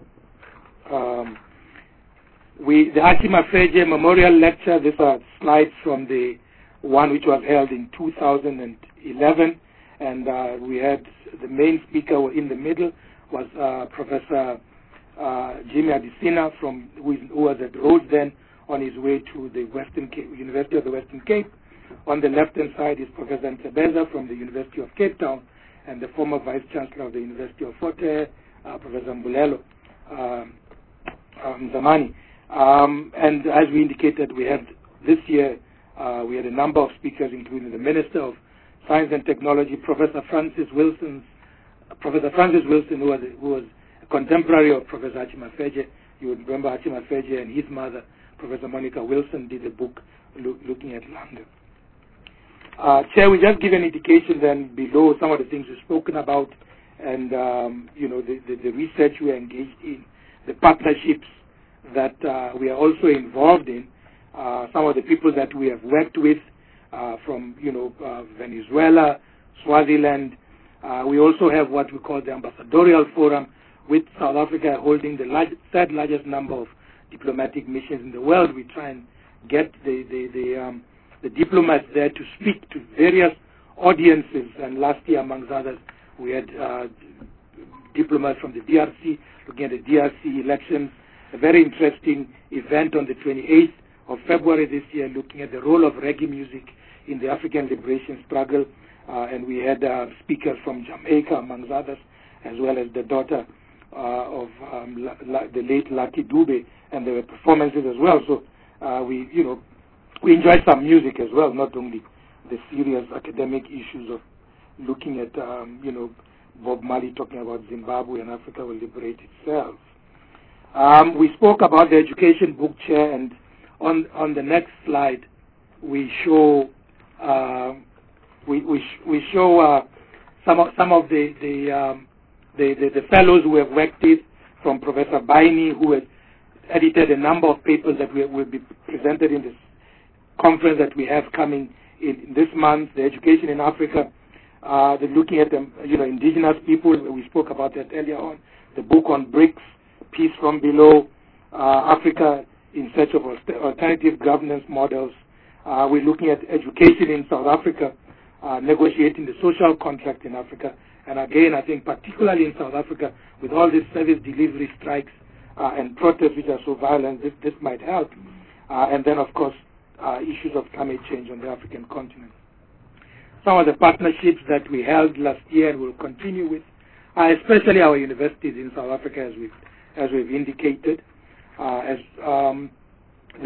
Um, we, the Achi Mafeje Memorial Lecture, these are slides from the one which was held in two thousand eleven, and uh, we had the main speaker in the middle was uh, Professor Uh, Jimmy Adesina, from who, is, who was at Rhodes then, on his way to the Western Cape, University of the Western Cape. On the left-hand side is Professor Ntebeza from the University of Cape Town, and the former Vice Chancellor of the University of Fort Hare, uh, Professor Mbulelo uh, um, Zamani. Um, and as we indicated, we had this year uh, we had a number of speakers, including the Minister of Science and Technology, Professor Francis Wilson, uh, Professor Francis Wilson, who was, who was contemporary of Professor Achi Mafeje. You would remember Achi Mafeje and his mother, Professor Monica Wilson, did a book look, looking at London. Uh, Chair, we just give an indication then below some of the things we've spoken about, and um, you know the, the, the research we are engaged in, the partnerships that uh, we are also involved in, uh, some of the people that we have worked with uh, from you know uh, Venezuela, Swaziland. Uh, we also have what we call the Ambassadorial Forum, with South Africa holding the large, third largest number of diplomatic missions in the world. We try and get the the, the, um, the diplomats there to speak to various audiences. And last year, amongst others, we had uh, diplomats from the D R C looking at the D R C elections. A very interesting event on the twenty-eighth of February this year, looking at the role of reggae music in the African liberation struggle. Uh, and we had uh, speakers from Jamaica, amongst others, as well as the daughter Uh, of um, La, La, the late Lucky Dube, and there were performances as well. So uh, we, you know, we enjoyed some music as well, not only the serious academic issues of looking at, um, you know, Bob Marley talking about Zimbabwe and Africa will liberate itself. Um, we spoke about the education book, Chair, and on on the next slide we show uh, we we, sh we show uh, some of some of the the um, The, the, the fellows who have worked with, from Professor Baini, who has edited a number of papers that will, will be presented in this conference that we have coming in, in this month, the education in Africa, uh, the looking at the, you know, indigenous people, we spoke about that earlier on, the book on BRICS, Peace from Below, uh, Africa in search of alternative governance models. Uh, we're looking at education in South Africa, uh, negotiating the social contract in Africa. And again, I think particularly in South Africa, with all these service delivery strikes uh, and protests which are so violent, this, this might help. Uh, and then, of course, uh, issues of climate change on the African continent. Some of the partnerships that we held last year and will continue with, uh, especially our universities in South Africa, as we've, as we've indicated. Uh, as um, the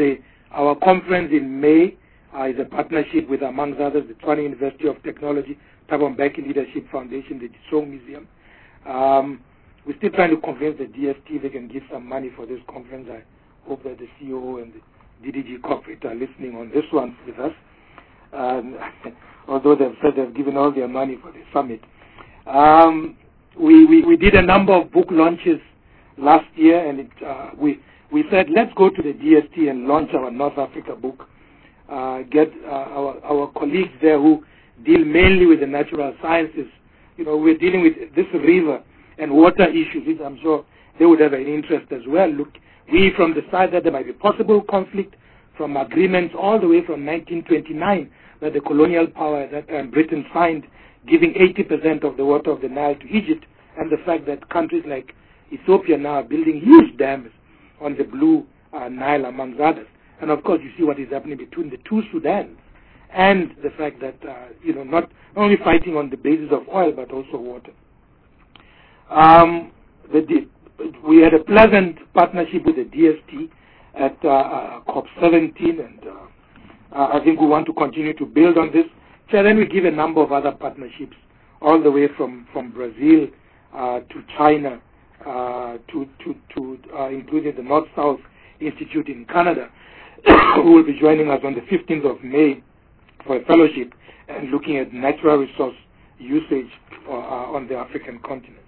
Our conference in May uh, is a partnership with, amongst others, the Tshwane University of Technology, Thabo Mbeki Leadership Foundation, the Disong Museum. Um, we're still trying to convince the D S T they can give some money for this conference. I hope that the C O O and the D D G corporate are listening on this one with us. Um, although they've said they've given all their money for the summit. Um, we, we, we did a number of book launches last year, and it, uh, we, we said, let's go to the D S T and launch our North Africa book. Uh, get uh, our, our colleagues there who deal mainly with the natural sciences. You know, we're dealing with this river and water issues, which I'm sure they would have an interest as well. Look, we from the side that there might be possible conflict, from agreements all the way from nineteen twenty-nine that the colonial power at that time Britain signed, giving eighty percent of the water of the Nile to Egypt, and the fact that countries like Ethiopia now are building huge dams on the Blue uh, Nile, amongst others. And of course, you see what is happening between the two Sudans, and the fact that, uh, you know, not only fighting on the basis of oil, but also water. Um, the, we had a pleasant partnership with the D S T at uh, uh, COP seventeen, and uh, uh, I think we want to continue to build on this. So then we give a number of other partnerships, all the way from, from Brazil uh, to China, uh, to, to, to uh, including the North-South Institute in Canada, who will be joining us on the fifteenth of May for a fellowship and looking at natural resource usage uh, uh, on the African continent.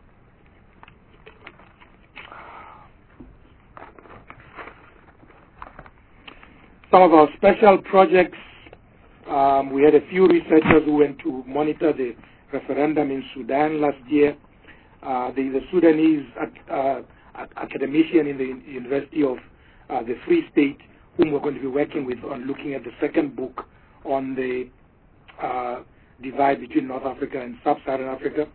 Some of our special projects, um, we had a few researchers who went to monitor the referendum in Sudan last year. Uh, the, the Sudanese uh, academician in the University of uh, the Free State, whom we're going to be working with on looking at the second book on the uh, divide between North Africa and Sub-Saharan Africa.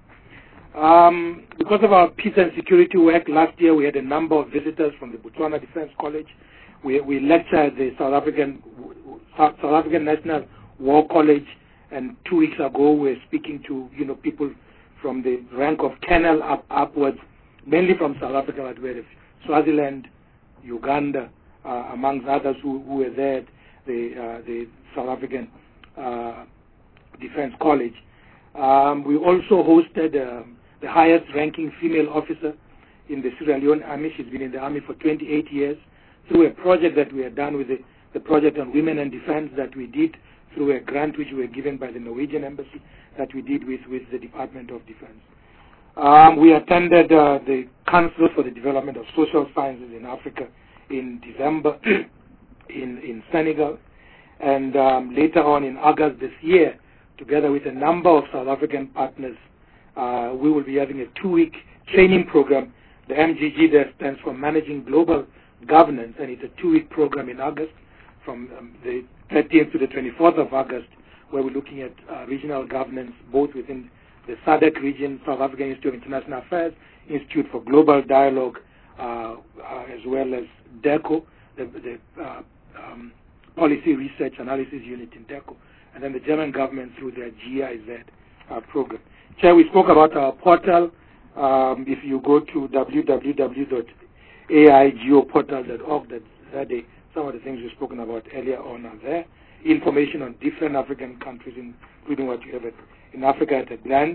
Um, because of our peace and security work, last year we had a number of visitors from the Botswana Defense College. We, we lectured at the South African South, South African National War College, and two weeks ago we were speaking to you know people from the rank of colonel up, upwards, mainly from South Africa, but we had Swaziland, Uganda, uh, amongst others who, who were there at the, uh, the South African uh, Defense College. Um, we also hosted uh, the highest ranking female officer in the Sierra Leone Army. She's been in the Army for twenty-eight years. Through a project that we had done with the, the Project on Women and Defense that we did through a grant which we were given by the Norwegian Embassy that we did with, with the Department of Defense. Um, we attended uh, the Council for the Development of Social Sciences in Africa in December in, in Senegal. And um, later on in August this year, together with a number of South African partners, uh, we will be having a two-week training program. The M G G there stands for Managing Global Governance, and it's a two-week program in August from um, the thirteenth to the twenty-fourth of August, where we're looking at uh, regional governance both within the S A D C region, South African Institute of International Affairs, Institute for Global Dialogue, uh, uh, as well as DERCO, the, the uh, um, Policy Research Analysis Unit in DERCO, and then the German government through their G I Z uh, program. Chair, we spoke about our portal. Um, if you go to w w w dot a i geoportal dot org, that day, some of the things we've spoken about earlier on are there. Information on different African countries, including what you have at, in Africa at a glance.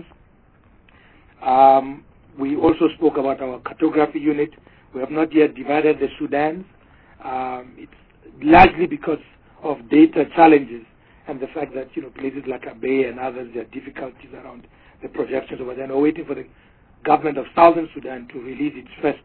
Um, we also spoke about our cartography unit. We have not yet divided the Sudan. Um, it's largely because of data challenges and the fact that you know places like Abyei and others, there are difficulties around the projections over there. And we're waiting for the government of Southern Sudan to release its first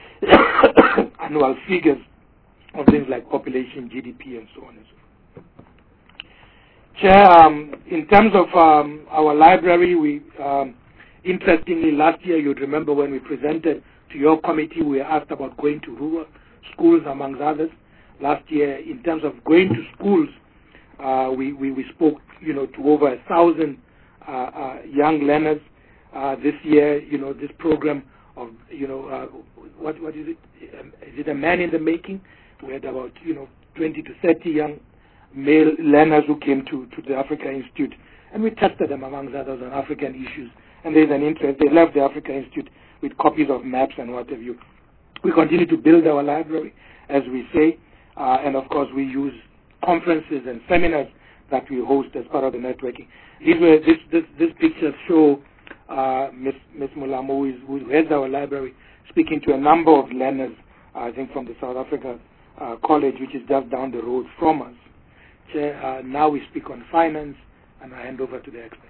annual figures of things like population, G D P, and so on and so forth. Chair, um, in terms of um, our library, we um, interestingly last year, you'd remember when we presented to your committee, we were asked about going to rural schools, amongst others. Last year, in terms of going to schools, uh, we, we, we spoke, you know, to over a thousand uh, uh, young learners. Uh, this year, you know, this program of, you know, uh, what what is it? Um, is it a man in the making? We had about, you know, twenty to thirty young male learners who came to, to the Africa Institute, and we tested them, amongst others, on African issues. And there's an interest. They left the Africa Institute with copies of maps and what have you. We continue to build our library, as we say. Uh, and of course, we use conferences and seminars that we host as part of the networking. These were, this, this, this pictures show uh, Miz Miz Mulamo, who, is, who heads our library, speaking to a number of learners, uh, I think from the South Africa uh, College, which is just down the road from us. Chair, uh, now we speak on finance, and I hand over to the expert.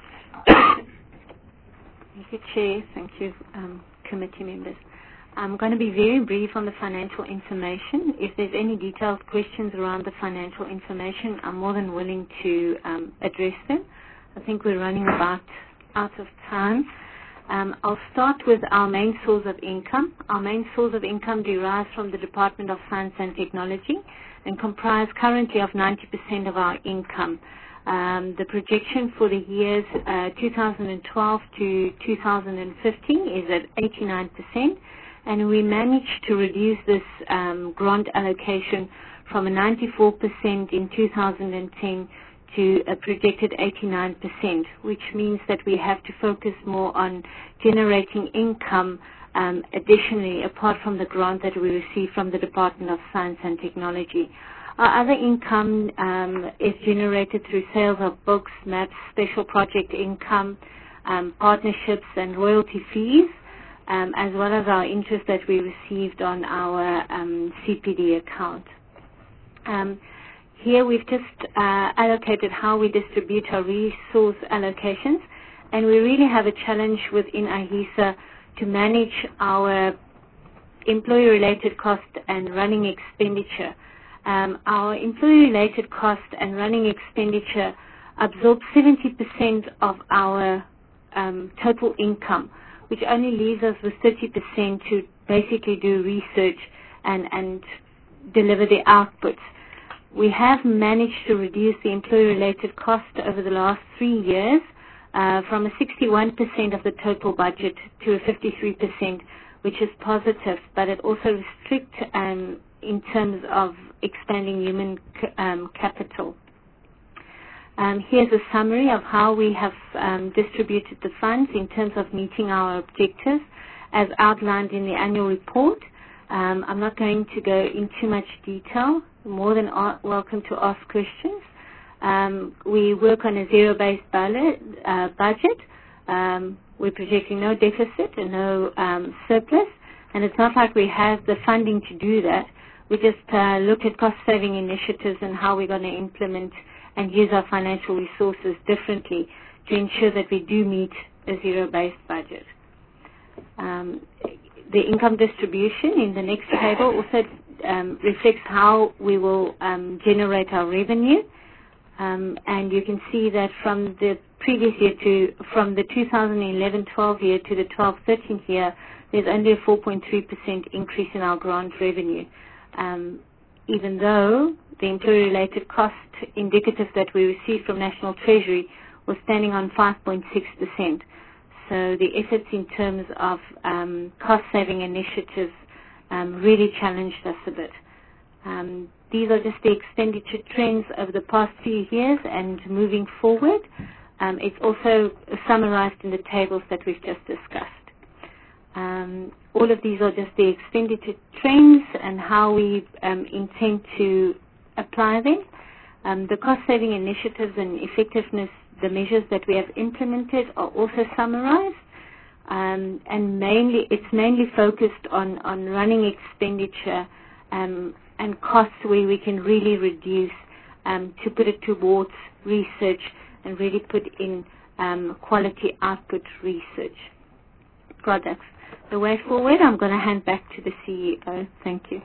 Thank you, Chair. Thank you, um, committee members. I'm going to be very brief on the financial information. If there's any detailed questions around the financial information, I'm more than willing to um, address them. I think we're running about out of time. Um, I'll start with our main source of income. Our main source of income derives from the Department of Science and Technology and comprise currently of ninety percent of our income. Um, the projection for the years uh, two thousand twelve to two thousand fifteen is at eighty-nine percent, and we managed to reduce this um, grant allocation from a ninety-four percent in two thousand ten to a projected eighty-nine percent, which means that we have to focus more on generating income um, additionally apart from the grant that we receive from the Department of Science and Technology. Our other income um, is generated through sales of books, maps, special project income, um, partnerships and royalty fees, um, as well as our interest that we received on our um, C P D account. Um, here we've just uh, allocated how we distribute our resource allocations, and we really have a challenge within AHISA to manage our employee-related cost and running expenditure. Um, our employee-related cost and running expenditure absorb seventy percent of our um, total income, which only leaves us with thirty percent to basically do research and, and deliver the outputs. We have managed to reduce the employee-related cost over the last three years uh, from a sixty-one percent of the total budget to a fifty-three percent, which is positive, but it also restricts um, in terms of expanding human um, capital. Um, here's a summary of how we have um, distributed the funds in terms of meeting our objectives as outlined in the annual report. Um, I'm not going to go into much detail. You're more than welcome to ask questions. Um, we work on a zero-based uh, budget. Um, we're projecting no deficit and no um, surplus, and it's not like we have the funding to do that. We just uh, look at cost-saving initiatives and how we're going to implement and use our financial resources differently to ensure that we do meet a zero-based budget. Um, the income distribution in the next table also um, reflects how we will um, generate our revenue. Um, and you can see that from the previous year to, from the two thousand eleven twelve year to the twelve thirteen year, there's only a four point three percent increase in our grant revenue. Um, even though the employee-related cost indicative that we received from National Treasury was standing on five point six percent. So the efforts in terms of um, cost-saving initiatives um, really challenged us a bit. Um, these are just the expenditure trends over the past few years and moving forward. Um, it's also summarized in the tables that we've just discussed. Um, all of these are just the expenditure trends and how we um, intend to apply them. Um, the cost-saving initiatives and effectiveness, the measures that we have implemented are also summarized. Um, and mainly, it's mainly focused on, on running expenditure um, and costs where we can really reduce um, to put it towards research and really put in um, quality output research products. The way forward, I'm going to hand back to the C E O. Thank you.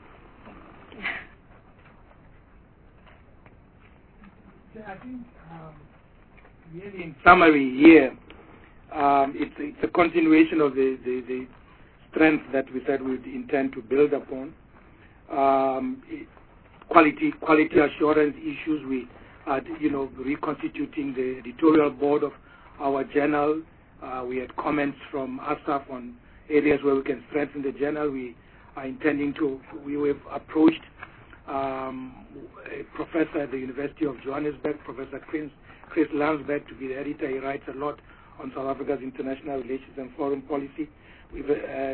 I think, um, really in summary here, um, it's, it's a continuation of the, the, the strength that we said we would intend to build upon. Um, it, quality quality assurance issues, we are, you know, reconstituting the editorial board of our journal. Uh, we had comments from ASAF on areas where we can strengthen the journal. We are intending to, we have approached um, a professor at the University of Johannesburg, Professor Chris, Chris Landsberg, to be the editor. He writes a lot on South Africa's international relations and foreign policy. We've uh,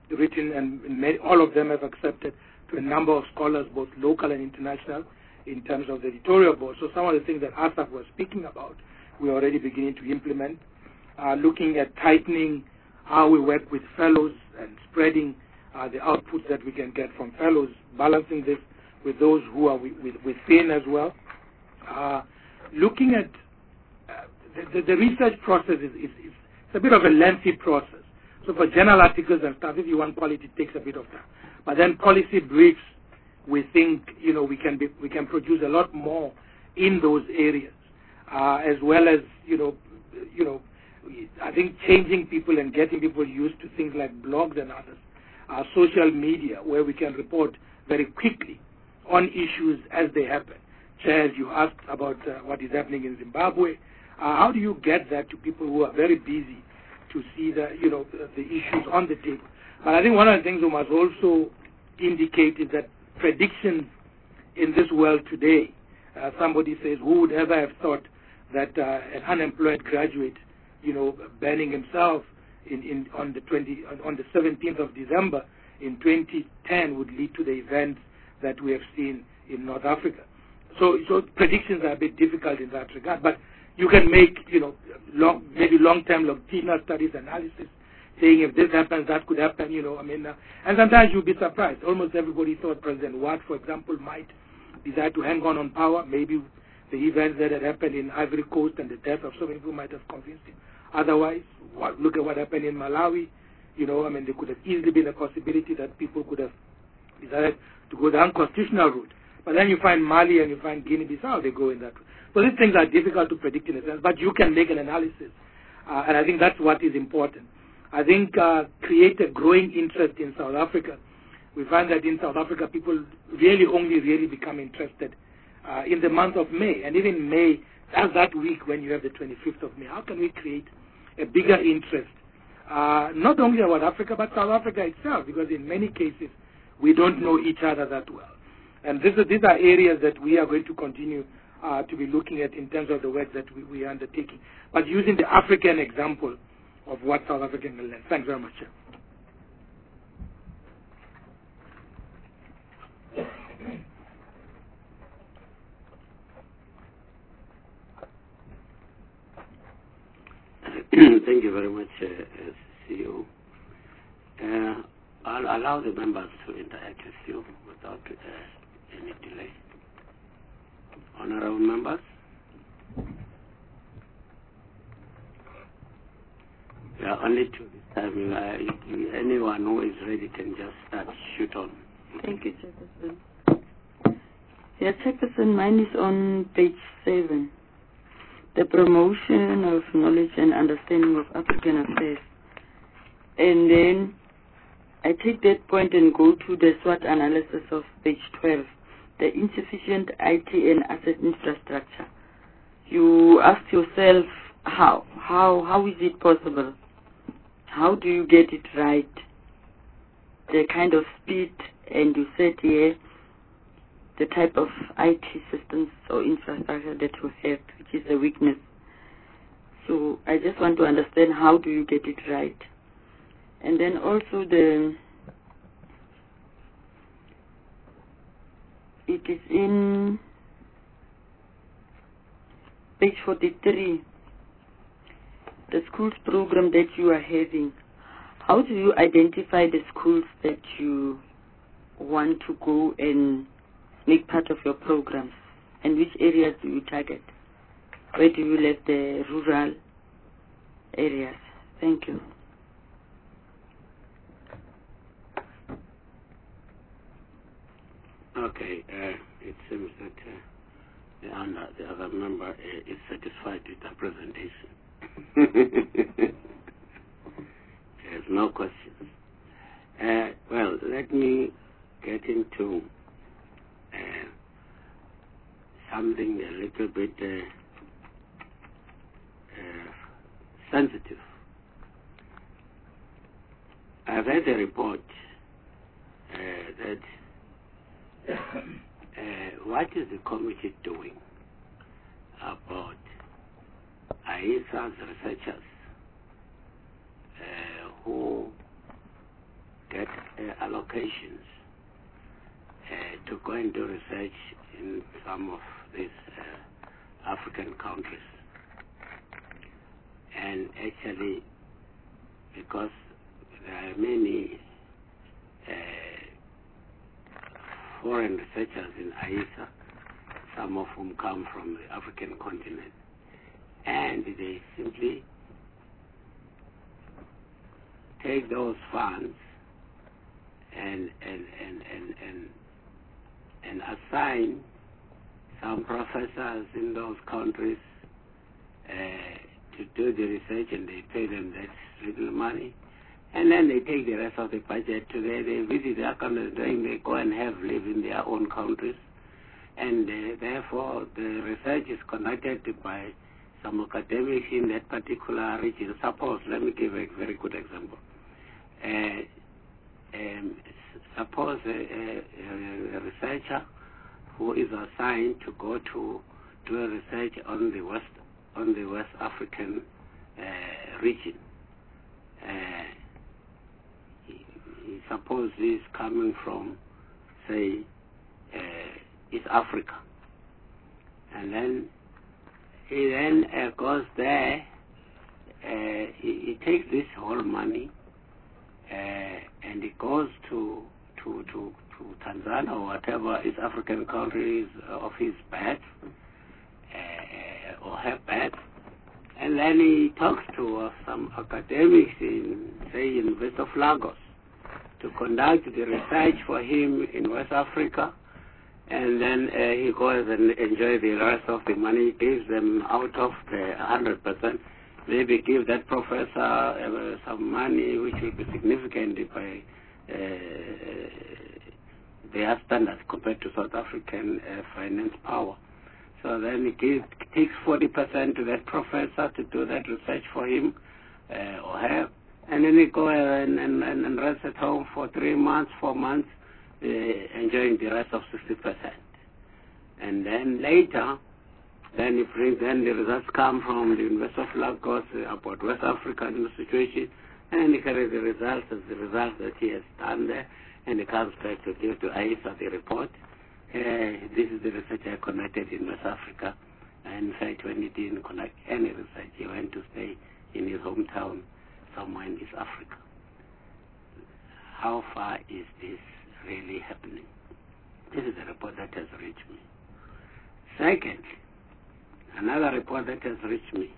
written, and many, all of them have accepted, to a number of scholars, both local and international, in terms of the editorial board. So some of the things that Asaf was speaking about, we're already beginning to implement, uh, looking at tightening how we work with fellows and spreading uh, the outputs that we can get from fellows, balancing this with those who are with, with, within as well. Uh, looking at uh, the, the, the research process is, is, is it's a bit of a lengthy process. So for journal articles and stuff, if you want quality, it takes a bit of time. But then policy briefs, we think, you know, we can be, we can produce a lot more in those areas, uh, as well as, you know, you know, I think changing people and getting people used to things like blogs and others, uh, social media, where we can report very quickly on issues as they happen. Chairs, you asked about uh, what is happening in Zimbabwe. Uh, how do you get that to people who are very busy to see the, you know, the, the issues on the table? But I think one of the things we must also indicate is that predictions in this world today, uh, somebody says, who would ever have thought that uh, an unemployed graduate, you know, banning himself in, in on the twenty on the seventeenth of December in twenty ten would lead to the events that we have seen in North Africa. So, so predictions are a bit difficult in that regard. But you can make, you know, long, maybe long-term longitudinal studies, analysis, saying if this happens, that could happen, you know, I mean, uh, and sometimes you'll be surprised. Almost everybody thought President Watt, for example, might decide to hang on on power. Maybe the events that had happened in Ivory Coast and the death of so many people might have convinced him. Otherwise, what, look at what happened in Malawi. You know, I mean, there could have easily been a possibility that people could have decided to go the unconstitutional route. But then you find Mali and you find Guinea-Bissau, they go in that route. So these things are difficult to predict in a sense, but you can make an analysis. Uh, and I think that's what is important. I think uh, create a growing interest in South Africa. We find that in South Africa, people really only really become interested uh, in the month of May. And even May, that's that week when you have the twenty-fifth of May. How can we create a bigger interest, uh, not only about Africa, but South Africa itself? Because in many cases, we don't know each other that well. And this is, these are areas that we are going to continue uh, to be looking at in terms of the work that we, we are undertaking. But using the African example of what South Africa can learn. Thanks very much, Chair. Thank you very much, uh, C E O. Uh, I'll allow the members to interact with you without uh, any delay. Honorable members. There are only two this time. Uh, anyone who is ready can just start, shoot on. Thank you, Chairperson. Yeah, Chairperson, mine is on page seven. The promotion of knowledge and understanding of African affairs. And then I take that point and go to the SWOT analysis of page twelve, the insufficient I T and asset infrastructure. You ask yourself, how? How, how is it possible? How do you get it right? The kind of speed, and you said here, the type of I T systems or infrastructure that you have, which is a weakness. So I just want to understand, how do you get it right? And then also the, it is in page forty-three, the schools program that you are having. How do you identify the schools that you want to go and make part of your programs, and which areas do you target? Where do you leave the rural areas? Thank you. Okay, uh, it seems that uh, the, under, the other member uh, is satisfied with the presentation. There's no questions. Uh, well, let me get into uh, something a little bit uh, uh, sensitive. I've read a report uh, that uh, what is the committee doing about I S A's researchers uh, who get uh, allocations uh, to go and do research in some of these uh, African countries. And actually, because there are many uh, foreign researchers in A I S A, some of whom come from the African continent, and they simply take those funds and and and and and, and assign some professors in those countries uh, to do the research, and they pay them that little money, and then they take the rest of the budget to there. They visit their countries, then they go and have live in their own countries, and uh, therefore the research is conducted by some academics in that particular region. Suppose, let me give a very good example. Uh, um, suppose a, a, a researcher who is assigned to go to do a research on the West on the West African uh, region. Uh, he, he suppose he's coming from, say, uh, East Africa, and then he then uh, goes there. Uh, he, he takes this whole money uh, and he goes to to to to Tanzania or whatever East African countries of his birth uh, or her birth, and then he talks to uh, some academics in, say, University of Lagos to conduct the research for him in West Africa, and then uh, he goes and enjoys the rest of the money. He gives them out of the one hundred percent, maybe give that professor uh, some money which will be significant by uh, their standards compared to South African uh, finance power. So then he gives, takes forty percent to that professor to do that research for him uh, or her, and then he go and, and, and rest at home for three months, four months, uh, enjoying the rest of sixty percent. And then later, then he brings, then the results come from the University of Lagos uh, about West African situation, and he carries the results as the results that he has done there, and he comes back to give to A I S A the report. Uh, this is the research I conducted in West Africa. And in fact, when he didn't conduct any research, he went to stay in his hometown somewhere in East Africa. How far is this really happening? This is the report that has reached me. Second, another report that has reached me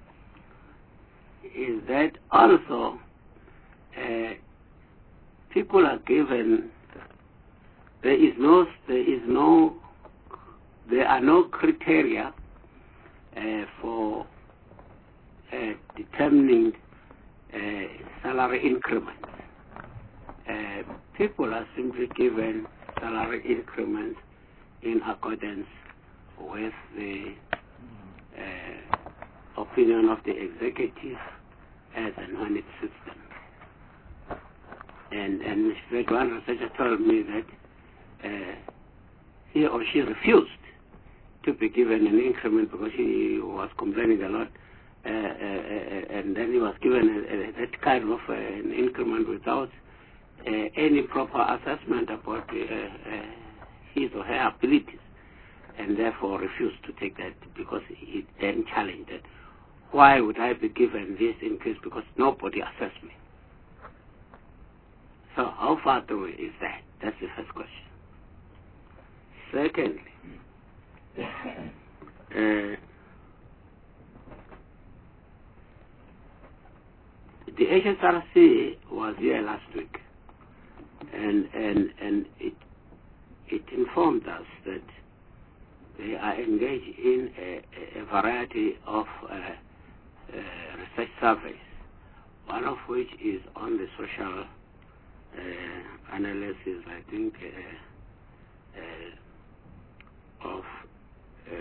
is that also uh, people are given, there is no, there is no, there are no criteria uh, for uh, determining uh, salary increments. Uh, people are simply given salary increments in accordance with the uh, opinion of the executive as and when it suits them. And, and one researcher told me that uh, he or she refused to be given an increment because he was complaining a lot, uh, uh, uh, and then he was given a, a, that kind of uh, an increment without uh, any proper assessment about uh, uh, his or her abilities, and therefore refused to take that because he then challenged it. Why would I be given this increase because nobody assessed me? So how far through is that? That's the first question. Secondly, uh, the H S R C was here last week, and and and it it informed us that they are engaged in a, a variety of uh, uh, research surveys, one of which is on the social uh, analysis, I think, uh, uh, of uh,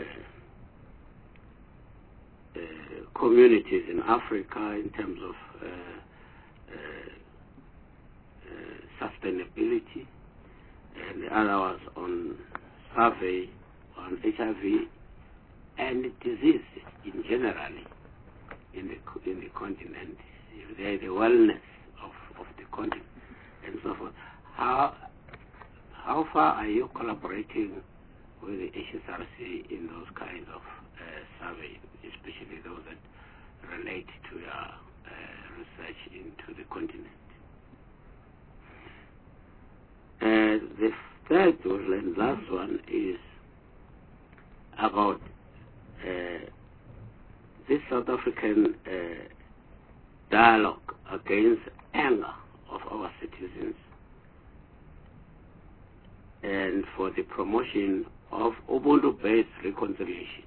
uh, communities in Africa in terms of uh, uh, uh, sustainability, and the other was on survey on H I V and disease in generally in the in the continent, the, the wellness of, of the continent and so forth. how how far are you collaborating with the H S R C in those kinds of uh, surveys, especially those that relate to your uh, research into the continent? Uh, the third one and last one is about uh, this South African uh, dialogue against anger of our citizens and for the promotion of Ubuntu-based reconciliation.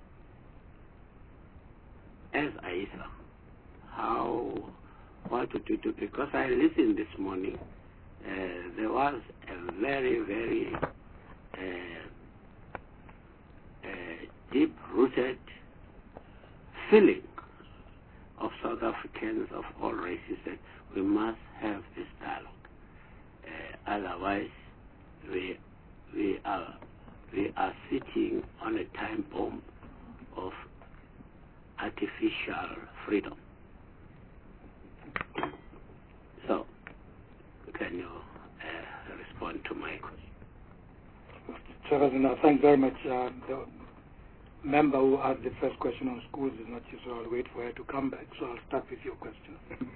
As AISA, how, what to do, because I listened this morning, uh, there was a very, very uh, uh, deep-rooted feeling of South Africans of all races that we must have this dialogue. Uh, otherwise, we we are we are sitting on a time bomb of artificial freedom. So, can you uh, respond to my question? Chairman, thank you very much. Uh, the member who asked the first question on schools is not here, so I'll wait for her to come back. So I'll start with your question.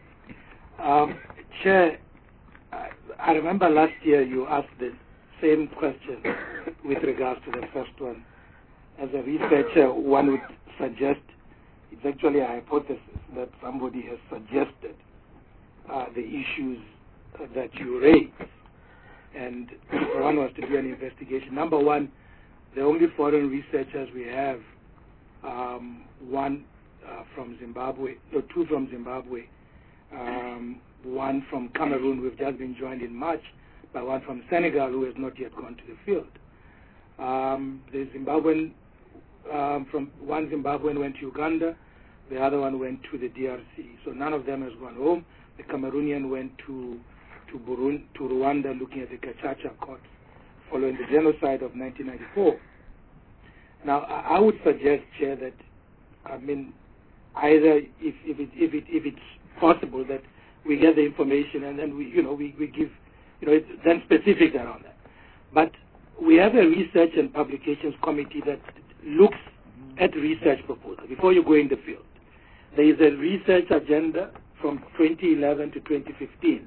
Um, Chair, I, I remember last year you asked the same question with regards to the first one. As a researcher, one would suggest it's actually a hypothesis that somebody has suggested uh, the issues uh, that you raise. And if one was to do an investigation, number one, the only foreign researchers we have, um, one uh, from Zimbabwe, no, two from Zimbabwe, um, one from Cameroon, we've just been joined in March, by one from Senegal who has not yet gone to the field. Um, the Zimbabwean, um, from one Zimbabwean went to Uganda, the other one went to the D R C. So none of them has gone home. The Cameroonian went to to Burundi, to Rwanda, looking at the Gacaca court following the genocide of nineteen ninety-four. Now, I, I would suggest, Chair, that I mean, either if if it, if it if it's possible that we get the information and then we you know we, we give you know it's then specifics around that. But we have a research and publications committee that looks at research proposals before you go in the field. There is a research agenda from twenty eleven to twenty fifteen.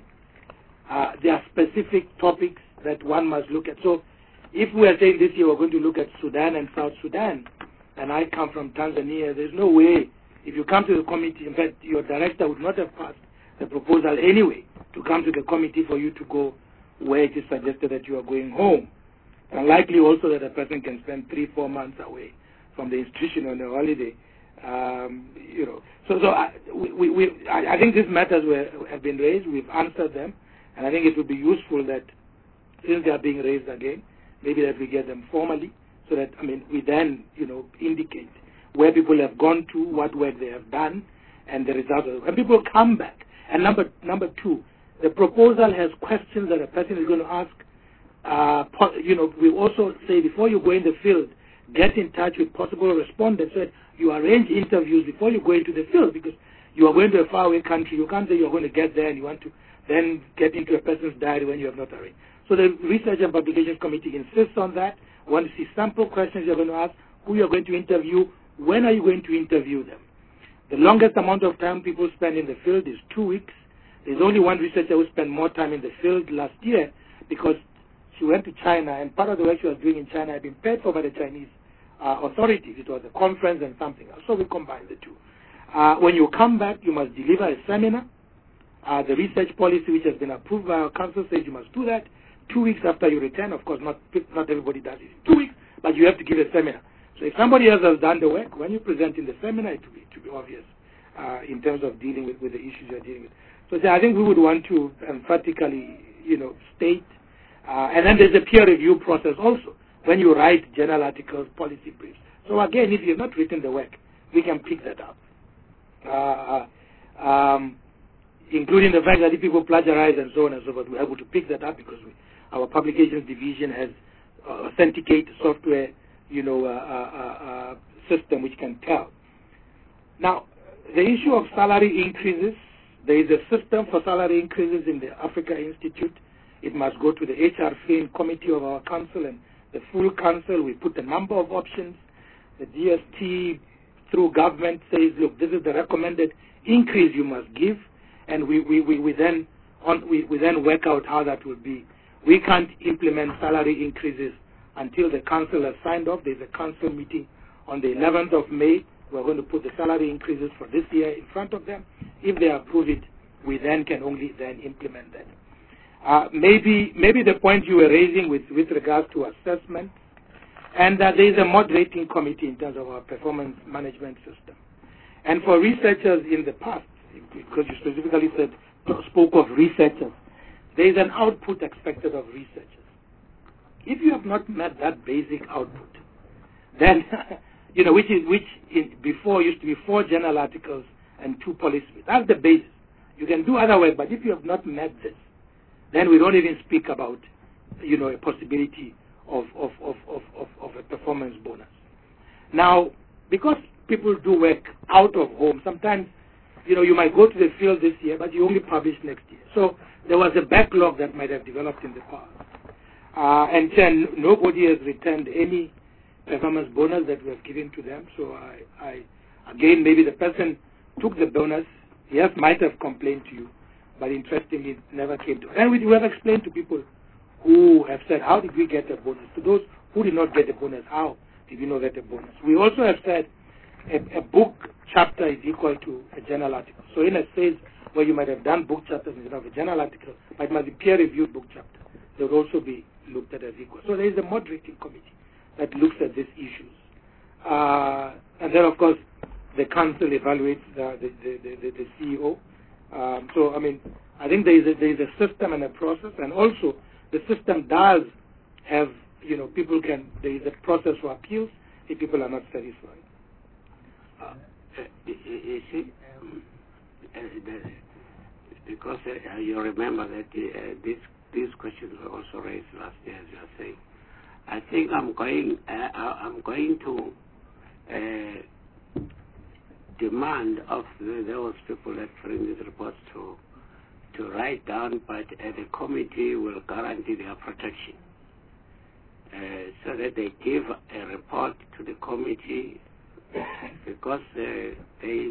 Uh, there are specific topics that one must look at. So if we are saying this year we're going to look at Sudan and South Sudan, and I come from Tanzania, there's no way, if you come to the committee, in fact, your director would not have passed the proposal anyway to come to the committee for you to go where it is suggested that you are going home. Unlikely also that a person can spend three, four months away from the institution on a holiday. Um, you know, so so I, we, we, I, I think these matters were, have been raised. We've answered them, and I think it would be useful that since they are being raised again, maybe that we get them formally, so that I mean we then you know indicate where people have gone to, what work they have done, and the results. When people come back, and number number two, the proposal has questions that a person is going to ask. Uh, you know, we also say before you go in the field, get in touch with possible respondents. So you arrange interviews before you go into the field, because you are going to a faraway country. You can't say you're going to get there and you want to then get into a person's diary when you have not arranged. So the Research and Publications Committee insists on that. We want to see sample questions you're going to ask, who you're going to interview, when are you going to interview them. The longest amount of time people spend in the field is two weeks. There's only one researcher who spent more time in the field last year because she went to China, and part of the work she was doing in China had been paid for by the Chinese uh, authorities. It was a conference and something else. So we combined the two. Uh, when you come back, you must deliver a seminar. Uh, the research policy, which has been approved by our council, says you must do that two weeks after you return. Of course, not not everybody does it in two weeks, but you have to give a seminar. So if somebody else has done the work, when you present in the seminar, it will be, to be obvious uh, in terms of dealing with, with the issues you're dealing with. So, so I think we would want to emphatically, you know, state. Uh, and then there's a peer review process also when you write journal articles, policy briefs. So again, if you have not written the work, we can pick that up. Uh, um, including the fact that if people plagiarize and so on and so forth, we're able to pick that up because we, our publications division has uh, authenticated software, you know, uh, uh, uh, system which can tell. Now, the issue of salary increases, there is a system for salary increases in the Africa Institute. It must go to the H R Fin committee of our council and the full council. We put a number of options. The D S T through government says, look, this is the recommended increase you must give, and we, we, we, we then on, we, we then work out how that will be. We can't implement salary increases until the council has signed off. There's a council meeting on the eleventh of May. We're going to put the salary increases for this year in front of them. If they approve it, we then can only then implement that. Uh, maybe maybe the point you were raising with, with regards to assessment, and that there is a moderating committee in terms of our performance management system. And for researchers in the past, because you specifically said, spoke of researchers, there is an output expected of researchers. If you have not met that basic output, then, you know, which is which in, before used to be four journal articles and two policy. That's the basis. You can do other work, but if you have not met this, then we don't even speak about, you know, a possibility of, of, of, of, of, of a performance bonus. Now, because people do work out of home, sometimes, you know, you might go to the field this year, but you only publish next year. So there was a backlog that might have developed in the past. Uh, and then nobody has returned any performance bonus that we have given to them. So I, I again, maybe the person took the bonus, yes, might have complained to you, but interestingly, it never came to us. And we have explained to people who have said, how did we get a bonus? To those who did not get a bonus, how did we not get a bonus? We also have said a, a book chapter is equal to a journal article. So in a sense where you might have done book chapters instead of a journal article, but it must be peer-reviewed book chapter. They would also be looked at as equal. So there is a moderating committee that looks at these issues. Uh, and then, of course, the council evaluates the, the, the, the, the C E O. Um, so, I mean, I think there is, a, there is a system and a process, and also the system does have, you know, people can, there is a process for appeals if people are not satisfied. Uh, you see, um, uh, the, because uh, you remember that uh, this, these questions were also raised last year, as you are saying. I think I'm going, uh, I'm going to uh, demand of the, those people that bring these reports to to write down, but uh, the committee will guarantee their protection, uh, so that they give a report to the committee, because uh, they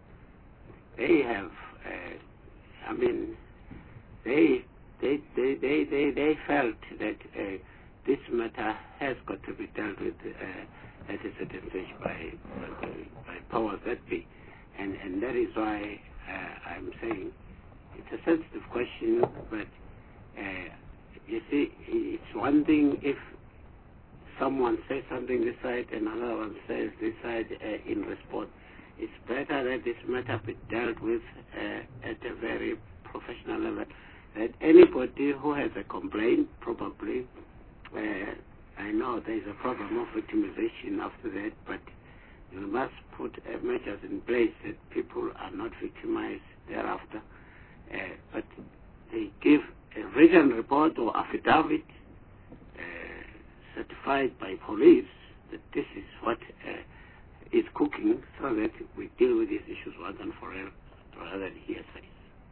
they have, uh, I mean, they they they they they, they felt that. Uh, This matter has got to be dealt with uh, at a certain stage by, by, by powers that be. And, and that is why uh, I'm saying it's a sensitive question, but uh, you see, it's one thing if someone says something this side and another one says this side uh, in response. It's better that this matter be dealt with uh, at a very professional level, that anybody who has a complaint probably Uh, I know there is a problem of victimization after that, but you must put uh, measures in place that people are not victimized thereafter. Uh, but they give a written report or affidavit uh, certified by police that this is what uh, is cooking, so that we deal with these issues once and for all, rather than hearsay.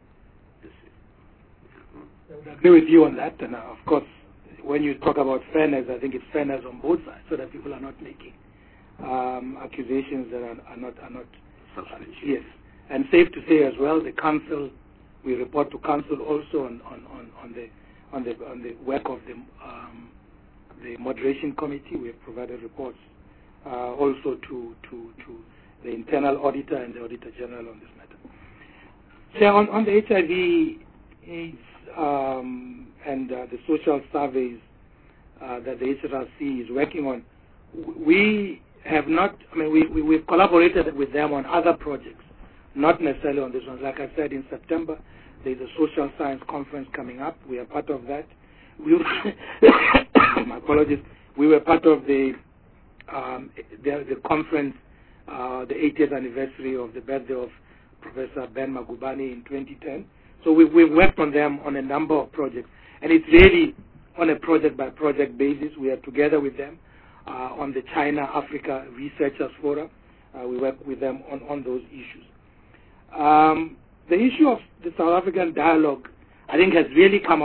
I would agree with you on that, and uh, of course, when you talk about fairness, I think it's fairness on both sides, so that people are not making um, accusations that are, are not are not substantiated. Yes, and safe to say as well, the council, we report to council also on, on, on, on the on the on the work of the um, the moderation committee. We have provided reports uh, also to to to the internal auditor and the auditor general on this matter. So on, on the H I V AIDS. Um, and uh, the social surveys uh, that the H R C is working on, we have not, I mean, we, we, we've collaborated with them on other projects, not necessarily on this one. Like I said, in September, there's a social science conference coming up. We are part of that. We my apologies. We were part of the, um, the, the conference, uh, the eightieth anniversary of the birthday of Professor Ben Magubani in twenty ten. So we've, we've worked on them on a number of projects. And it's really on a project-by-project basis. We are together with them uh, on the China-Africa Researchers Forum. Uh, we work with them on, on those issues. Um, the issue of the South African dialogue, I think, has really come out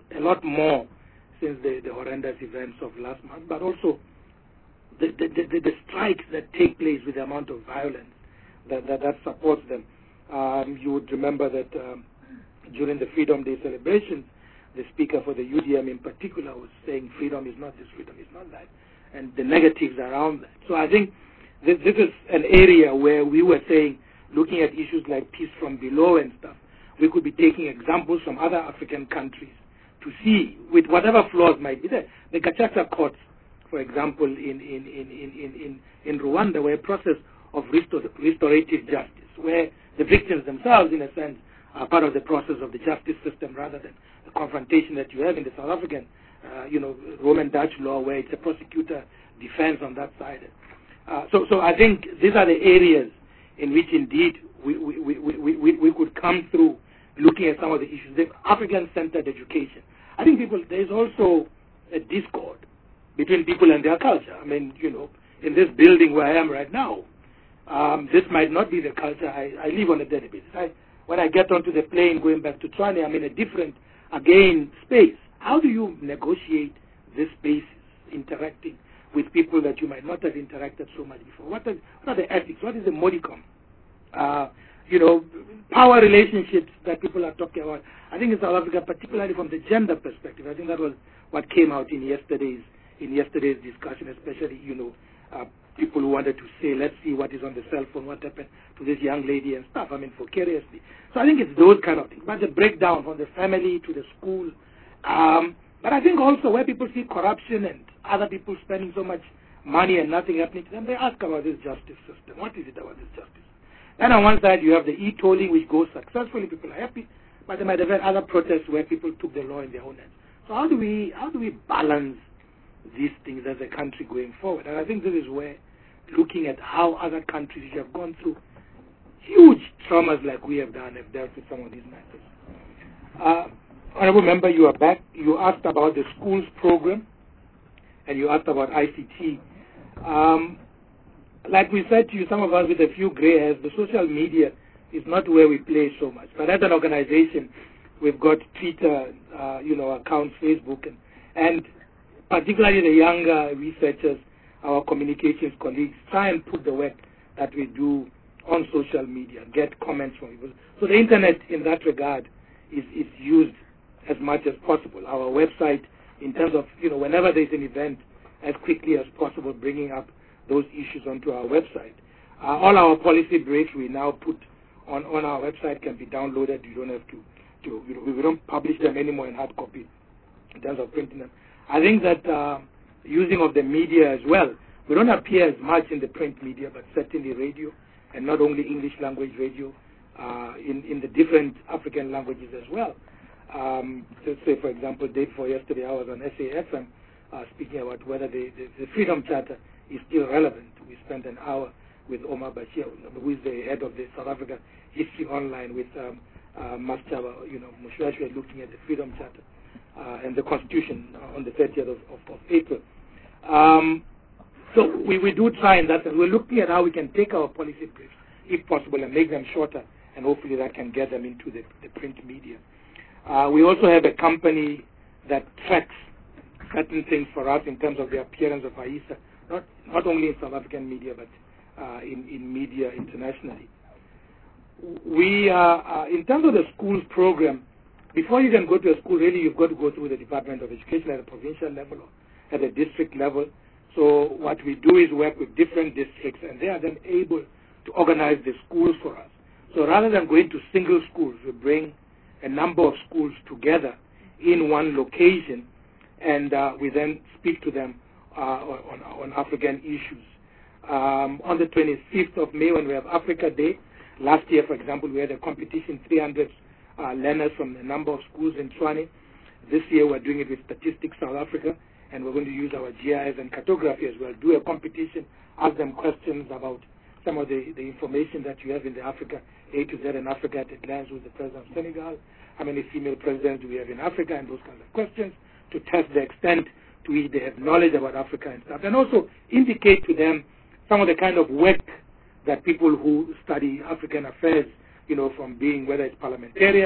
a lot more since the, the horrendous events of last month, but also the, the, the, the strikes that take place with the amount of violence that, that, that supports them. Um, you would remember that um, during the Freedom Day celebrations, the speaker for the U D M in particular was saying freedom is not this, freedom is not that, and the negatives around that. So I think this, this is an area where we were saying, looking at issues like peace from below and stuff, we could be taking examples from other African countries to see, with whatever flaws might be there. The Gacaca courts, for example, in, in, in, in, in, in Rwanda, were a process of restor restorative justice, where the victims themselves, in a sense, are part of the process of the justice system rather than the confrontation that you have in the South African, uh, you know, Roman Dutch law, where it's a prosecutor defense on that side. Uh, so, so I think these are the areas in which indeed we, we, we, we, we, we could come through looking at some of the issues. The African-centered education. I think people, there's also a discord between people and their culture. I mean, you know, in this building where I am right now, um, this might not be the culture I, I live on a daily basis. I, when I get onto the plane going back to Tshwane, I'm in a different, again, space. How do you negotiate these spaces, interacting with people that you might not have interacted so much before? What are, what are the ethics? What is the modicum? Uh, you know, power relationships that people are talking about. I think in South Africa, particularly from the gender perspective, I think that was what came out in yesterday's in yesterday's discussion, especially, you know, uh, people who wanted to say, let's see what is on the cell phone, what happened to this young lady and stuff, I mean, vicariously. So I think it's those kind of things. But the breakdown from the family to the school. Um, but I think also where people see corruption and other people spending so much money and nothing happening to them, they ask about this justice system. What is it about this justice? And on one side, you have the e-tolling, which goes successfully. People are happy. But they might have had other protests where people took the law in their own hands. So how do we, how do we balance these things as a country going forward? And I think this is where looking at how other countries which have gone through huge traumas like we have done have dealt with some of these matters. Uh, Honorable Member, you are back. You asked about the schools program, and you asked about I C T. Um, like we said to you, some of us with a few gray hairs, the social media is not where we play so much. But as an organization, we've got Twitter, uh, you know, accounts, Facebook, and, and particularly the younger researchers, our communications colleagues, try and put the work that we do on social media, get comments from people. So the internet in that regard is, is used as much as possible. Our website, in terms of, you know, whenever there's an event, as quickly as possible, bringing up those issues onto our website. Uh, all our policy briefs we now put on, on our website can be downloaded. You don't have to, to you know, we don't publish them anymore in hard copy in terms of printing them. I think that uh, using of the media as well, we don't appear as much in the print media, but certainly radio, and not only English language radio, uh, in, in the different African languages as well. Um, let's say, for example, day before yesterday, I was on S A F M uh, speaking about whether the, the, the Freedom Charter is still relevant. We spent an hour with Omar Bashir, who is the head of the South Africa History Online, with um, uh, Mastaba, you know, Mushwashwe, looking at the Freedom Charter uh, and the Constitution on the thirtieth of, of, of April. Um, so we, we do try in that, and we're looking at how we can take our policy briefs, if possible, and make them shorter, and hopefully that can get them into the, the print media. Uh, we also have a company that tracks certain things for us in terms of the appearance of AISA, not, not only in South African media, but uh, in, in media internationally. We, uh, uh, in terms of the schools program, before you can go to a school, really you've got to go through the Department of Education at a provincial level or at a district level. So what we do is work with different districts, and they are then able to organize the schools for us. So rather than going to single schools, we bring a number of schools together in one location, and uh, we then speak to them uh, on, on African issues. Um, on the twenty-fifth of May, when we have Africa Day, last year, for example, we had a competition, three hundred uh, learners from a number of schools in Tshwane. This year, we're doing it with Statistics South Africa, and we're going to use our G I S and cartography as well. Do a competition, ask them questions about some of the, the information that you have in the Africa, A to Z in Africa at a glance, who's the president of Senegal, how many female presidents do we have in Africa, and those kinds of questions, to test the extent to which they have knowledge about Africa and stuff, and also indicate to them some of the kind of work that people who study African affairs, you know, from being, whether it's parliamentarians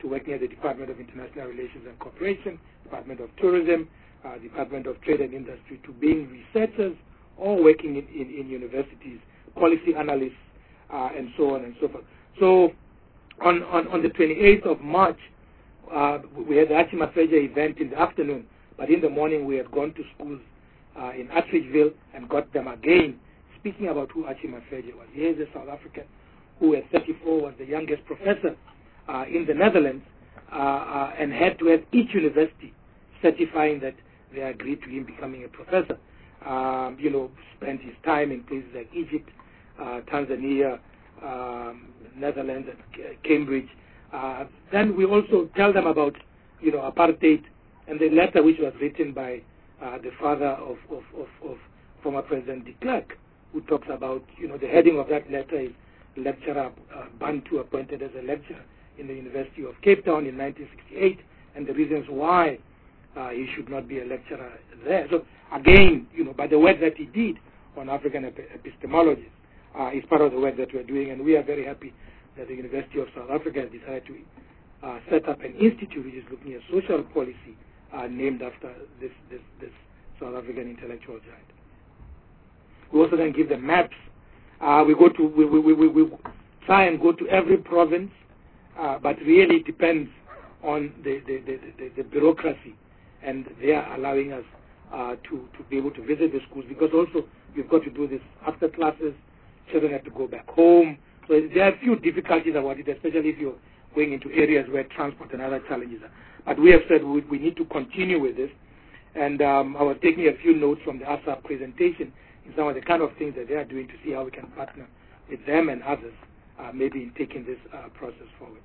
to working at the Department of International Relations and Cooperation, Department of Tourism, uh, Department of Trade and Industry, to being researchers or working in, in, in universities, policy analysts, uh, and so on and so forth. So on, on, on the twenty-eighth of March, uh, we had the Achi Mafeja event in the afternoon, but in the morning we had gone to schools uh, in Atteridgeville and got them again speaking about who Achi Mafeja was. He is a South African who at thirty-four was the youngest professor uh, in the Netherlands uh, uh, and had to have each university certifying that they agreed to him becoming a professor. Um, you know, spent his time in places like Egypt, uh, Tanzania, um, Netherlands, and Cambridge. Uh, then we also tell them about, you know, apartheid and the letter which was written by uh, the father of, of, of, of former President de Klerk, who talks about, you know, the heading of that letter is lecturer uh, Bantu appointed as a lecturer in the University of Cape Town in nineteen sixty-eight, and the reasons why uh, he should not be a lecturer there. So again, you know, by the work that he did on African ep epistemology uh, is part of the work that we're doing, and we are very happy that the University of South Africa has decided to uh, set up an institute which is looking at social policy uh, named after this, this, this South African intellectual giant. We also then give them maps. Uh, we go to we, we, we, we try and go to every province, uh, but really it depends on the, the, the, the, the bureaucracy, and they are allowing us uh, to, to be able to visit the schools, because also you've got to do this after classes, children have to go back home. So there are a few difficulties about it, especially if you're going into areas where transport and other challenges are. But we have said we, we need to continue with this, and um, I was taking a few notes from the A S A P presentation in some of the kind of things that they are doing to see how we can partner with them and others, uh, maybe in taking this uh, process forward.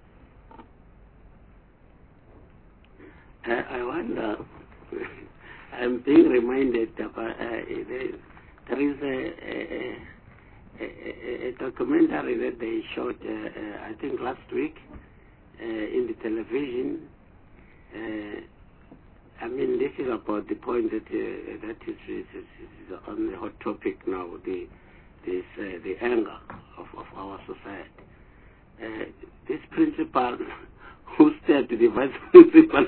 Uh, I wonder, I'm being reminded about, uh, there, there is a, a, a, a documentary that they showed, uh, uh, I think last week, uh, in the television. Uh, I mean, this is about the point that uh, that is, is, is on the hot topic now, the this uh, the anger of, of our society. Uh, this principal who said to the vice principal